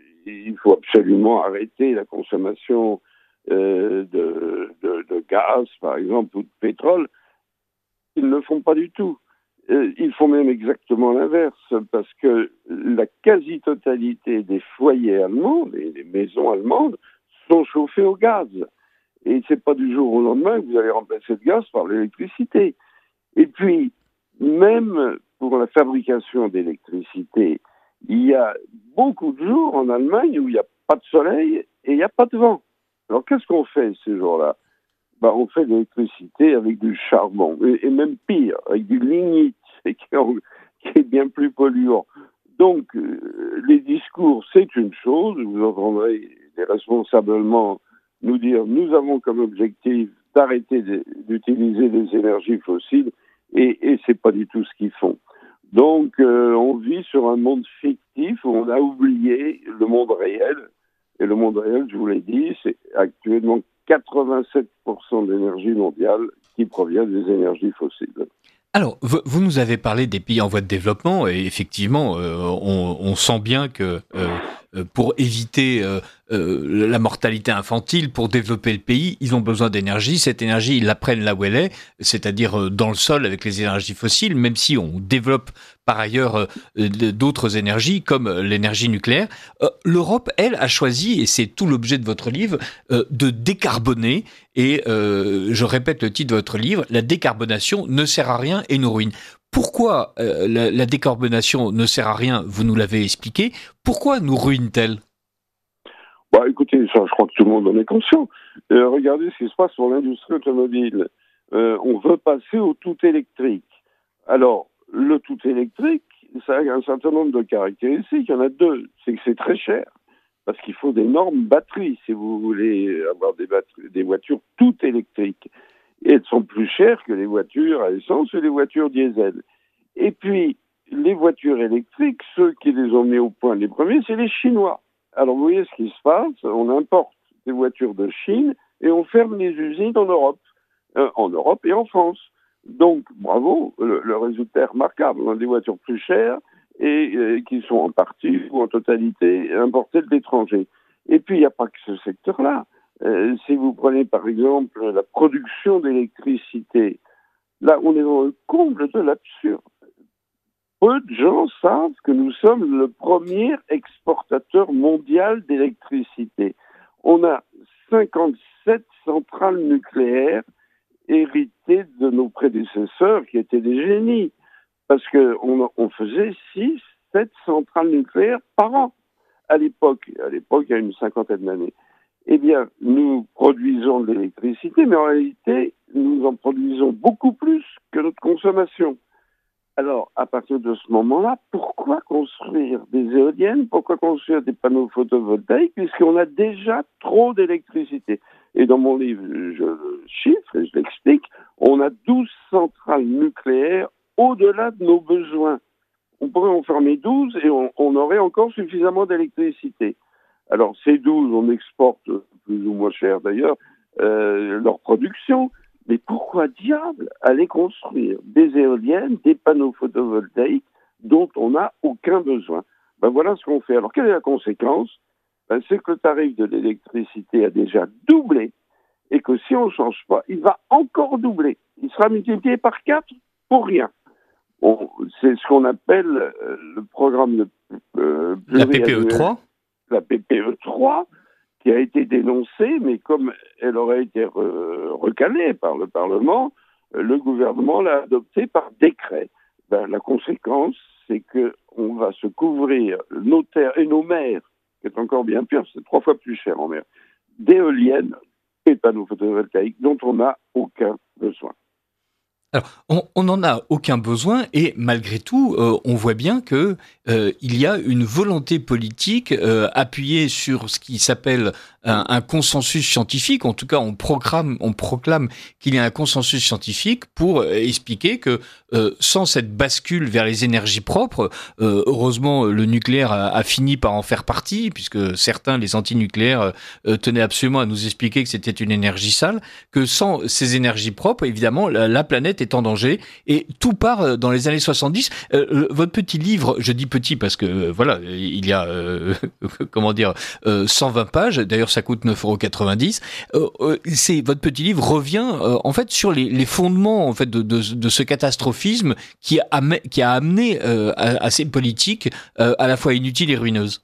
S11: il faut absolument arrêter la consommation euh, de, de, de gaz, par exemple, ou de pétrole. Ils ne le font pas du tout. Ils font même exactement l'inverse, parce que la quasi-totalité des foyers allemands, des, des maisons allemandes, sont chauffées au gaz. Et c'est pas du jour au lendemain que vous allez remplacer le gaz par l'électricité. Et puis, même pour la fabrication d'électricité, il y a beaucoup de jours en Allemagne où il n'y a pas de soleil et il n'y a pas de vent. Alors qu'est-ce qu'on fait ces jours-là ? Ben, on fait de l'électricité avec du charbon, et, et même pire, avec du lignite, qui est bien plus polluant. Donc, euh, les discours, c'est une chose, vous entendrez les responsables allemands nous dire, nous avons comme objectif d'arrêter de, d'utiliser des énergies fossiles, et, et c'est pas du tout ce qu'ils font. Donc, euh, on vit sur un monde fictif où on a oublié le monde réel, et le monde réel, je vous l'ai dit, c'est actuellement quatre-vingt-sept pour cent de l'énergie mondiale qui provient des énergies fossiles.
S3: Alors, vous nous avez parlé des pays en voie de développement, et effectivement, euh, on, on sent bien que euh, pour éviter euh, euh, la mortalité infantile, pour développer le pays, ils ont besoin d'énergie. Cette énergie, ils la prennent là où elle est, c'est-à-dire dans le sol avec les énergies fossiles, même si on développe par ailleurs euh, d'autres énergies comme l'énergie nucléaire. Euh, L'Europe, elle, a choisi, et c'est tout l'objet de votre livre, euh, de décarboner. Et euh, je répète le titre de votre livre, la décarbonation ne sert à rien et nous ruine. Pourquoi euh, la, la décarbonation ne sert à rien, vous nous l'avez expliqué, pourquoi nous ruine-t-elle ?
S11: Bah, écoutez, ça, je crois que tout le monde en est conscient. Euh, regardez ce qui se passe sur l'industrie automobile. Euh, on veut passer au tout électrique. Alors, le tout électrique, ça a un certain nombre de caractéristiques. Il y en a deux. C'est que c'est très cher, parce qu'il faut d'énormes batteries si vous voulez avoir des, batteries, des voitures tout électriques. Et elles sont plus chères que les voitures à essence et les voitures diesel. Et puis, les voitures électriques, ceux qui les ont mis au point les premiers, c'est les Chinois. Alors, vous voyez ce qui se passe, on importe des voitures de Chine et on ferme les usines en Europe, euh, en Europe et en France. Donc, bravo, le, le résultat est remarquable. On a des voitures plus chères et euh, qui sont en partie ou en totalité importées de l'étranger. Et puis, il n'y a pas que ce secteur-là. Euh, si vous prenez, par exemple, la production d'électricité, là, on est dans le comble de l'absurde. Peu de gens savent que nous sommes le premier exportateur mondial d'électricité. On a cinquante-sept centrales nucléaires héritées de nos prédécesseurs qui étaient des génies. Parce qu'on on faisait six, sept centrales nucléaires par an à l'époque. À l'époque, il y a une cinquantaine d'années. Eh bien, nous produisons de l'électricité, mais en réalité, nous en produisons beaucoup plus que notre consommation. Alors, à partir de ce moment-là, pourquoi construire des éoliennes? Pourquoi construire des panneaux photovoltaïques? Puisqu'on a déjà trop d'électricité. Et dans mon livre, je le chiffre et je l'explique, on a douze centrales nucléaires au-delà de nos besoins. On pourrait en fermer douze et on, on aurait encore suffisamment d'électricité. Alors, ces douze, on exporte plus ou moins cher d'ailleurs euh, leur production. Mais pourquoi diable aller construire des éoliennes, des panneaux photovoltaïques dont on n'a aucun besoin? Ben voilà ce qu'on fait. Alors, quelle est la conséquence? Ben, c'est que le tarif de l'électricité a déjà doublé et que si on ne change pas, il va encore doubler. Il sera multiplié par quatre pour rien. Bon, c'est ce qu'on appelle euh, le programme de euh,
S3: la P P E trois.
S11: La P P E trois, qui a été dénoncée, mais comme elle aurait été re- recalée par le Parlement, le gouvernement l'a adoptée par décret. Ben, la conséquence, c'est qu'on va se couvrir, nos terres et nos mers, qui est encore bien pire, c'est trois fois plus cher en mer, d'éoliennes et de panneaux photovoltaïques dont on n'a aucun besoin.
S3: Alors, on n'en a aucun besoin et malgré tout, euh, on voit bien que euh, il y a une volonté politique euh, appuyée sur ce qui s'appelle un, un consensus scientifique. En tout cas, on proclame, on proclame qu'il y a un consensus scientifique pour euh, expliquer que euh, sans cette bascule vers les énergies propres, euh, heureusement, le nucléaire a, a fini par en faire partie, puisque certains, les antinucléaires, euh, tenaient absolument à nous expliquer que c'était une énergie sale, que sans ces énergies propres, évidemment, la, la planète est en danger et tout part dans les années soixante-dix. Euh, votre petit livre, je dis petit parce que euh, voilà, il y a euh, comment dire euh, cent vingt pages. D'ailleurs, ça coûte neuf euros quatre-vingt-dix. Euh, euh, c'est votre petit livre revient euh, en fait sur les, les fondements en fait de, de, de ce catastrophisme qui a qui a amené euh, à, à ces politiques euh, à la fois inutiles et ruineuses.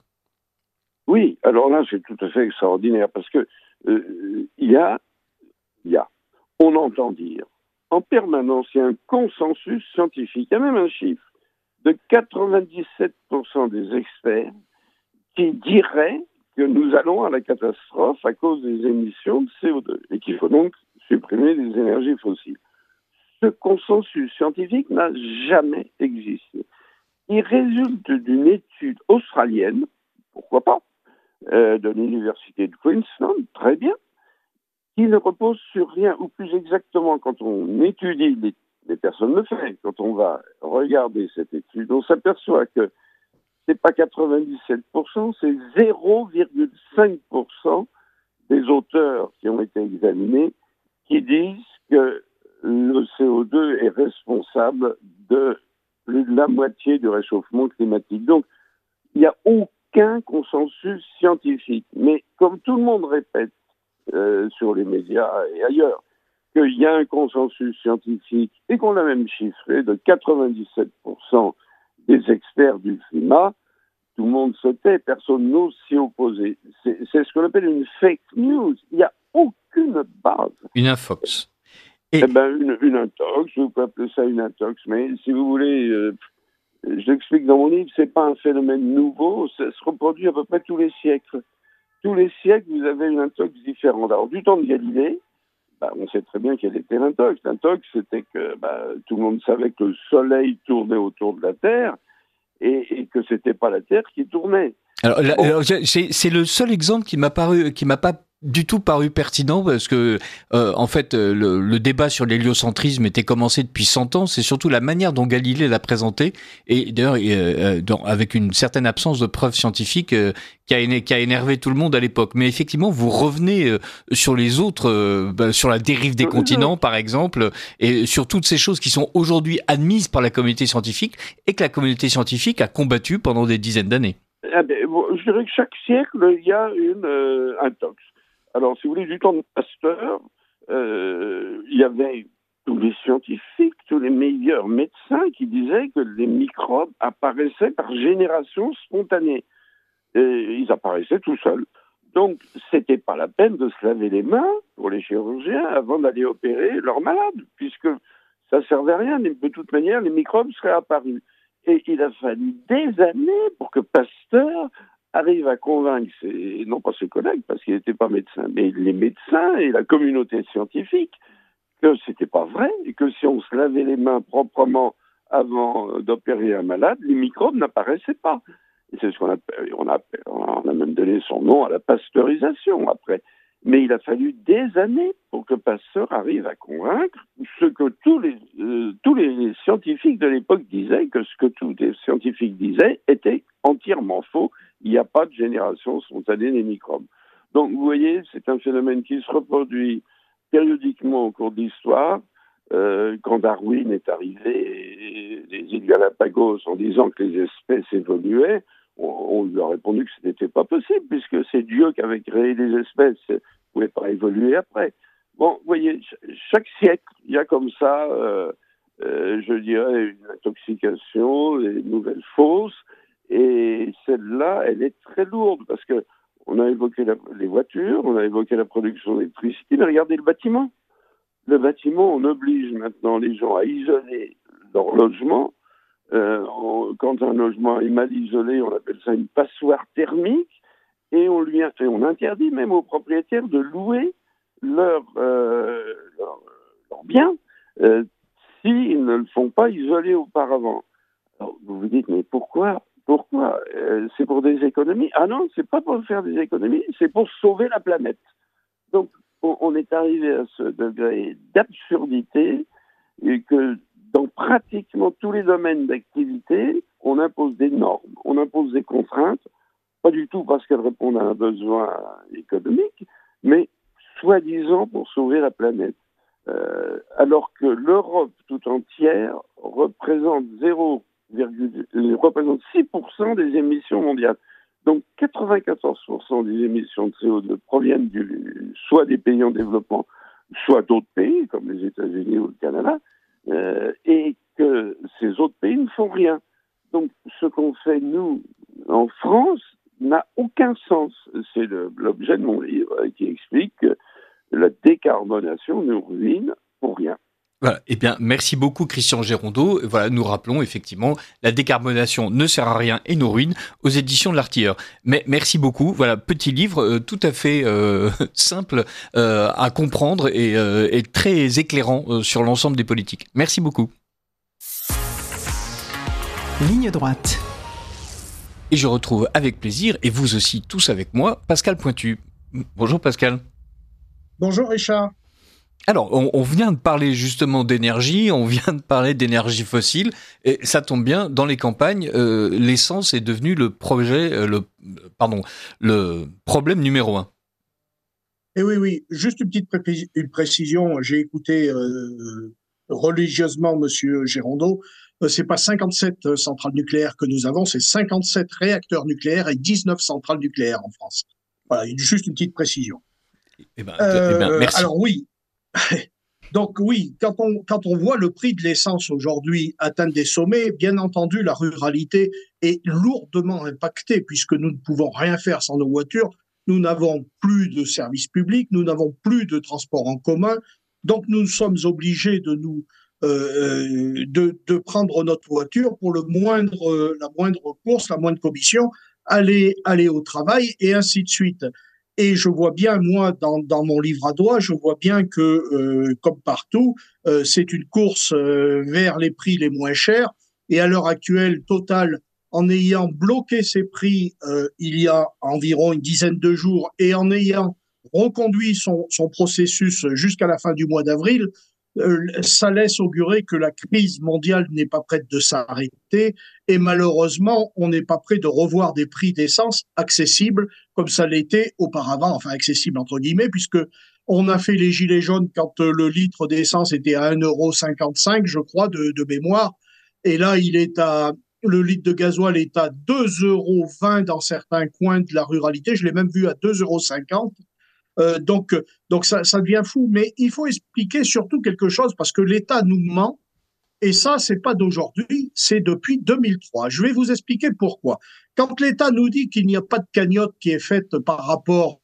S11: Oui, alors là, c'est tout à fait extraordinaire parce que euh, il y a il y a on entend dire en permanence, il y a un consensus scientifique, il y a même un chiffre, de quatre-vingt-dix-sept pour cent des experts qui diraient que nous allons à la catastrophe à cause des émissions de C O deux et qu'il faut donc supprimer les énergies fossiles. Ce consensus scientifique n'a jamais existé. Il résulte d'une étude australienne, pourquoi pas, euh, de l'université de Queensland, très bien, qui ne repose sur rien, ou plus exactement, quand on étudie, les, les personnes le font, quand on va regarder cette étude, on s'aperçoit que c'est pas quatre-vingt-dix-sept pour cent, c'est zéro virgule cinq pour cent des auteurs qui ont été examinés qui disent que le C O deux est responsable de plus de la moitié du réchauffement climatique. Donc, il n'y a aucun consensus scientifique. Mais comme tout le monde répète, Euh, sur les médias et ailleurs, qu'il y a un consensus scientifique et qu'on l'a même chiffré de quatre-vingt-dix-sept pour cent des experts du climat, tout le monde se tait, personne n'ose s'y opposer. C'est, c'est ce qu'on appelle une fake news. Il n'y a aucune base.
S3: Une infox.
S11: Et... Eh ben, une, une intox, vous pouvez appeler ça une intox, mais si vous voulez, euh, je l'explique dans mon livre, c'est pas un phénomène nouveau, ça se reproduit à peu près tous les siècles. Tous les siècles, vous avez une intox différente. Alors, du temps de Galilée, bah, on sait très bien quelle était l'intox. L'intox, c'était que bah, tout le monde savait que le Soleil tournait autour de la Terre et, et que c'était pas la Terre qui tournait.
S3: Alors, là, bon. alors c'est, c'est le seul exemple qui m'a paru, qui m'a pas du tout paru pertinent parce que, euh, en fait, le, le débat sur l'héliocentrisme était commencé depuis cent ans. C'est surtout la manière dont Galilée l'a présenté, et d'ailleurs, euh, dans, avec une certaine absence de preuves scientifiques euh, qui, a éner, qui a énervé tout le monde à l'époque. Mais effectivement, vous revenez euh, sur les autres, euh, bah, sur la dérive des continents, par exemple, et sur toutes ces choses qui sont aujourd'hui admises par la communauté scientifique et que la communauté scientifique a combattu pendant des dizaines d'années.
S11: Ah ben, bon, je dirais que chaque siècle, il y a une, euh, un tox. Alors, si vous voulez, du temps de Pasteur, euh, il y avait tous les scientifiques, tous les meilleurs médecins qui disaient que les microbes apparaissaient par génération spontanée. Et ils apparaissaient tout seuls. Donc, c'était pas la peine de se laver les mains pour les chirurgiens avant d'aller opérer leurs malades, puisque ça servait à rien. De toute manière, les microbes seraient apparus. Et il a fallu des années pour que Pasteur arrive à convaincre ses, non pas ses collègues, parce qu'il n'était pas médecin, mais les médecins et la communauté scientifique, que c'était pas vrai, et que si on se lavait les mains proprement avant d'opérer un malade, les microbes n'apparaissaient pas. Et c'est ce qu'on appelle, on a, on a même donné son nom à la pasteurisation après. Mais il a fallu des années pour que Pasteur arrive à convaincre ce que tous les, euh, tous les scientifiques de l'époque disaient, que ce que tous les scientifiques disaient était entièrement faux. Il n'y a pas de génération spontanée des microbes. Donc, vous voyez, c'est un phénomène qui se reproduit périodiquement au cours de l'histoire. Euh, quand Darwin est arrivé, les îles Galapagos, en disant que les espèces évoluaient, on, on lui a répondu que ce n'était pas possible, puisque c'est Dieu qui avait créé les espèces, ne pouvaient pas évoluer après. Bon, vous voyez, chaque siècle, il y a comme ça, euh, euh, je dirais, une intoxication, des nouvelles fausses, et celle-là, elle est très lourde, parce que on a évoqué la, les voitures, on a évoqué la production d'électricité, mais regardez le bâtiment. Le bâtiment, on oblige maintenant les gens à isoler leur logement. Euh, on, quand un logement est mal isolé, on appelle ça une passoire thermique, et on, lui, et on interdit même aux propriétaires de louer leurs leur, leur, leur biens euh, s'ils ne le font pas isoler auparavant. Alors, vous vous dites, mais pourquoi Pourquoi euh, C'est pour des économies? Ah non, c'est pas pour faire des économies, c'est pour sauver la planète. Donc, on, on est arrivé à ce degré d'absurdité et que dans pratiquement tous les domaines d'activité, on impose des normes, on impose des contraintes, pas du tout parce qu'elles répondent à un besoin économique, mais soi-disant pour sauver la planète. Euh, alors que l'Europe tout entière représente zéro représente six pour cent des émissions mondiales. Donc quatre-vingt-quatorze pour cent des émissions de C O deux proviennent du, soit des pays en développement, soit d'autres pays, comme les États-Unis ou le Canada, euh, et que ces autres pays ne font rien. Donc ce qu'on fait, nous, en France, n'a aucun sens. C'est le, l'objet de mon livre qui explique que la décarbonation nous ruine pour rien.
S3: Voilà. Eh bien, merci beaucoup, Christian Gérondeau. Voilà, nous rappelons effectivement, la décarbonation ne sert à rien et nous ruine, aux éditions de l'Artilleur. Mais merci beaucoup. Voilà, petit livre euh, tout à fait euh, simple euh, à comprendre et, euh, et très éclairant euh, sur l'ensemble des politiques. Merci beaucoup.
S2: Ligne droite.
S3: Et je retrouve avec plaisir, et vous aussi tous avec moi, Pascal Pointu. Bonjour Pascal.
S12: Bonjour Richard.
S3: Alors, on, on vient de parler justement d'énergie, on vient de parler d'énergie fossile, et ça tombe bien, dans les campagnes, euh, l'essence est devenue le projet, euh, le, pardon, le problème numéro un.
S12: Eh oui, oui, juste une petite pré- une précision, j'ai écouté euh, religieusement Monsieur Gérondeau, euh, c'est pas cinquante-sept centrales nucléaires que nous avons, c'est cinquante-sept réacteurs nucléaires et dix-neuf centrales nucléaires en France. Voilà, juste une petite précision.
S3: Eh ben,
S12: euh,
S3: eh ben, merci.
S12: Alors oui, donc oui, quand on, quand on voit le prix de l'essence aujourd'hui atteindre des sommets, bien entendu, la ruralité est lourdement impactée puisque nous ne pouvons rien faire sans nos voitures. Nous n'avons plus de services publics, nous n'avons plus de transport en commun. Donc nous sommes obligés de nous euh, de, de prendre notre voiture pour le moindre, euh, la moindre course, la moindre commission, aller, aller au travail et ainsi de suite. Et je vois bien, moi, dans, dans mon livre à doigt, je vois bien que, euh, comme partout, euh, c'est une course euh, vers les prix les moins chers. Et à l'heure actuelle, Total, en ayant bloqué ses prix euh, il y a environ une dizaine de jours et en ayant reconduit son, son processus jusqu'à la fin du mois d'avril, euh, ça laisse augurer que la crise mondiale n'est pas prête de s'arrêter et malheureusement, on n'est pas prêt de revoir des prix d'essence accessibles comme ça l'était auparavant, enfin accessibles entre guillemets, puisque on a fait les gilets jaunes quand le litre d'essence était à un euro cinquante-cinq, je crois, de, de mémoire. Et là, il est à, le litre de gasoil est à deux euros vingt dans certains coins de la ruralité. Je l'ai même vu à deux euros cinquante. Euh, donc, donc ça, ça devient fou. Mais il faut expliquer surtout quelque chose parce que l'État nous ment. Et ça, c'est pas d'aujourd'hui, c'est depuis deux mille trois. Je vais vous expliquer pourquoi. Quand l'État nous dit qu'il n'y a pas de cagnotte qui est faite par rapport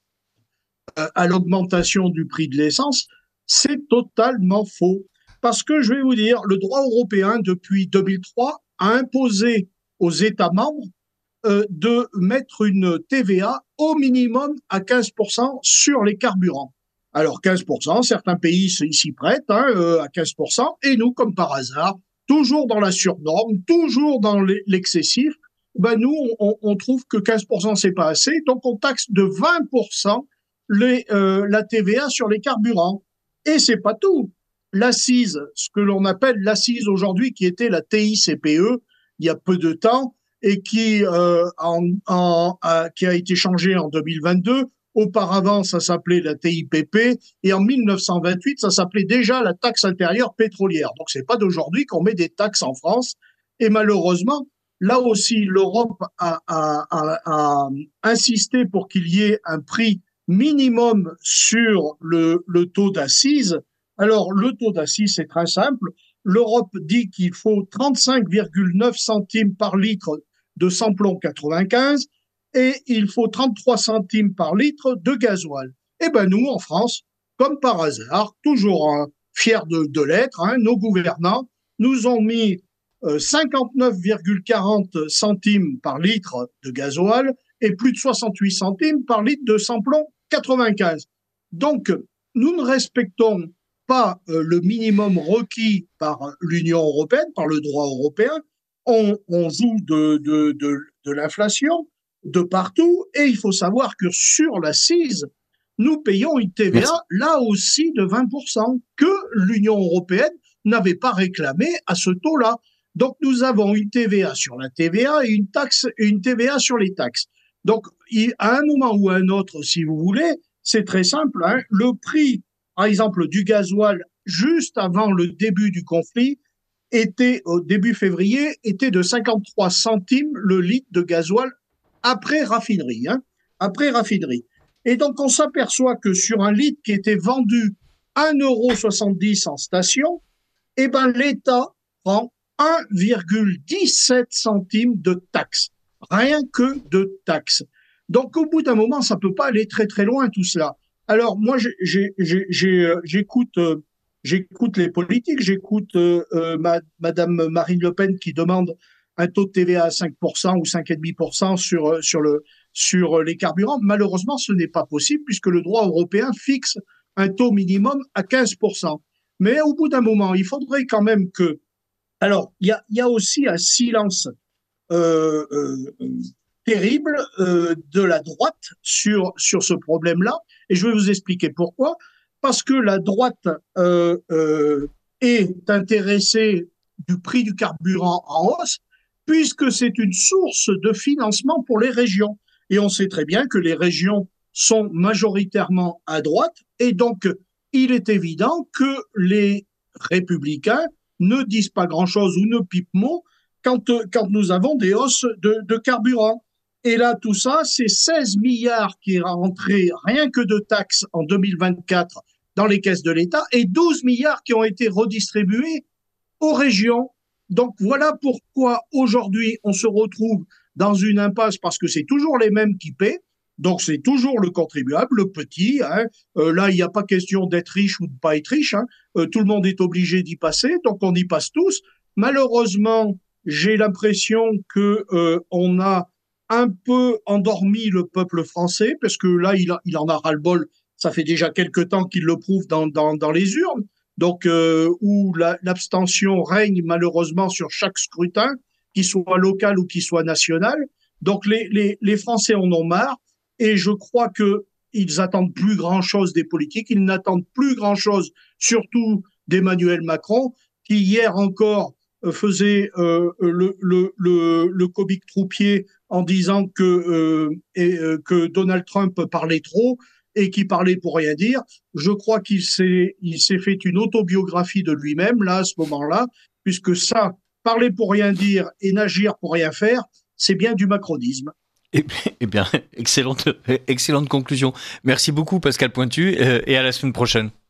S12: à l'augmentation du prix de l'essence, c'est totalement faux. Parce que je vais vous dire, le droit européen, depuis deux mille trois, a imposé aux États membres euh, de mettre une T V A au minimum à quinze pour cent sur les carburants. Alors quinze pour cent, certains pays s'y prêtent hein, euh, à quinze pour cent, et nous, comme par hasard, toujours dans la surnorme, toujours dans l'excessif, ben nous, on, on trouve que quinze pour cent, c'est pas assez, donc on taxe de vingt pour cent Les, euh, la T V A sur les carburants. Et c'est pas tout. L'accise, ce que l'on appelle l'accise aujourd'hui, qui était la T I C P E il y a peu de temps et qui, euh, en, en, a, qui a été changée en deux mille vingt-deux. Auparavant, ça s'appelait la T I P P et en mille neuf cent vingt-huit, ça s'appelait déjà la taxe intérieure pétrolière. Donc c'est pas d'aujourd'hui qu'on met des taxes en France. Et malheureusement, là aussi, l'Europe a, a, a, a insisté pour qu'il y ait un prix minimum sur le, le taux d'accise. Alors, le taux d'accise, c'est très simple. L'Europe dit qu'il faut trente-cinq virgule neuf centimes par litre de samplon quatre-vingt-quinze et il faut trente-trois centimes par litre de gasoil. Eh ben, nous, en France, comme par hasard, toujours hein, fiers de, de l'être, hein, nos gouvernants nous ont mis euh, cinquante-neuf virgule quarante centimes par litre de gasoil et plus de soixante-huit centimes par litre de samplon quatre-vingt-quinze. Donc, nous ne respectons pas euh, le minimum requis par l'Union européenne, par le droit européen. On, on joue de, de, de, de l'inflation de partout et il faut savoir que sur l'accise, nous payons une T V A Merci. Là aussi de vingt pour cent que l'Union européenne n'avait pas réclamé à ce taux-là. Donc, nous avons une T V A sur la T V A et une taxe et une T V A sur les taxes. Donc, à un moment ou à un autre, si vous voulez, c'est très simple. Hein, le prix, par exemple, du gasoil, juste avant le début du conflit, était, au début février, était de cinquante-trois centimes le litre de gasoil après raffinerie. Hein, après raffinerie. Et donc, on s'aperçoit que sur un litre qui était vendu un euro soixante-dix en station, eh ben, l'État prend un virgule dix-sept centimes de taxes. Rien que de taxes. Donc, au bout d'un moment, ça peut pas aller très très loin tout cela. Alors, moi, j'ai, j'ai, j'ai, j'écoute, euh, j'écoute les politiques, j'écoute euh, euh, ma, Madame Marine Le Pen qui demande un taux de T V A à cinq pour cent ou cinq virgule cinq pour cent sur sur le sur les carburants. Malheureusement, ce n'est pas possible puisque le droit européen fixe un taux minimum à quinze pour cent. Mais au bout d'un moment, il faudrait quand même que. Alors, il y a, y a aussi un silence. Euh, euh, terrible euh, de la droite sur sur ce problème-là, et je vais vous expliquer pourquoi. Parce que la droite euh, euh, est intéressée du prix du carburant en hausse, puisque c'est une source de financement pour les régions. Et on sait très bien que les régions sont majoritairement à droite, et donc il est évident que les républicains ne disent pas grand-chose ou ne pipent mot quand, quand nous avons des hausses de, de carburant. Et là, tout ça, c'est seize milliards qui est rentré rien que de taxes en deux mille vingt-quatre dans les caisses de l'État et douze milliards qui ont été redistribués aux régions. Donc voilà pourquoi aujourd'hui on se retrouve dans une impasse parce que c'est toujours les mêmes qui paient. Donc c'est toujours le contribuable, le petit. Hein. Euh, là, il n'y a pas question d'être riche ou de pas être riche. Hein. Euh, tout le monde est obligé d'y passer, donc on y passe tous. Malheureusement, j'ai l'impression que euh, on a un peu endormi le peuple français, parce que là, il, a, il en a ras-le-bol. Ça fait déjà quelque temps qu'il le prouve dans, dans, dans les urnes, donc euh, où la, l'abstention règne malheureusement sur chaque scrutin, qu'il soit local ou qu'il soit national. Donc les, les, les Français en ont marre, et je crois que ils attendent plus grand-chose des politiques, ils n'attendent plus grand-chose, surtout d'Emmanuel Macron, qui hier encore euh, faisait euh, le, le, le, le comique troupier en disant que, euh, et, euh, que Donald Trump parlait trop et qui parlait pour rien dire. Je crois qu'il s'est, il s'est fait une autobiographie de lui-même, là, à ce moment-là, puisque ça, parler pour rien dire et n'agir pour rien faire, c'est bien du macronisme.
S3: Eh bien, eh bien excellente, excellente conclusion. Merci beaucoup Pascal Pointu, et à la semaine prochaine.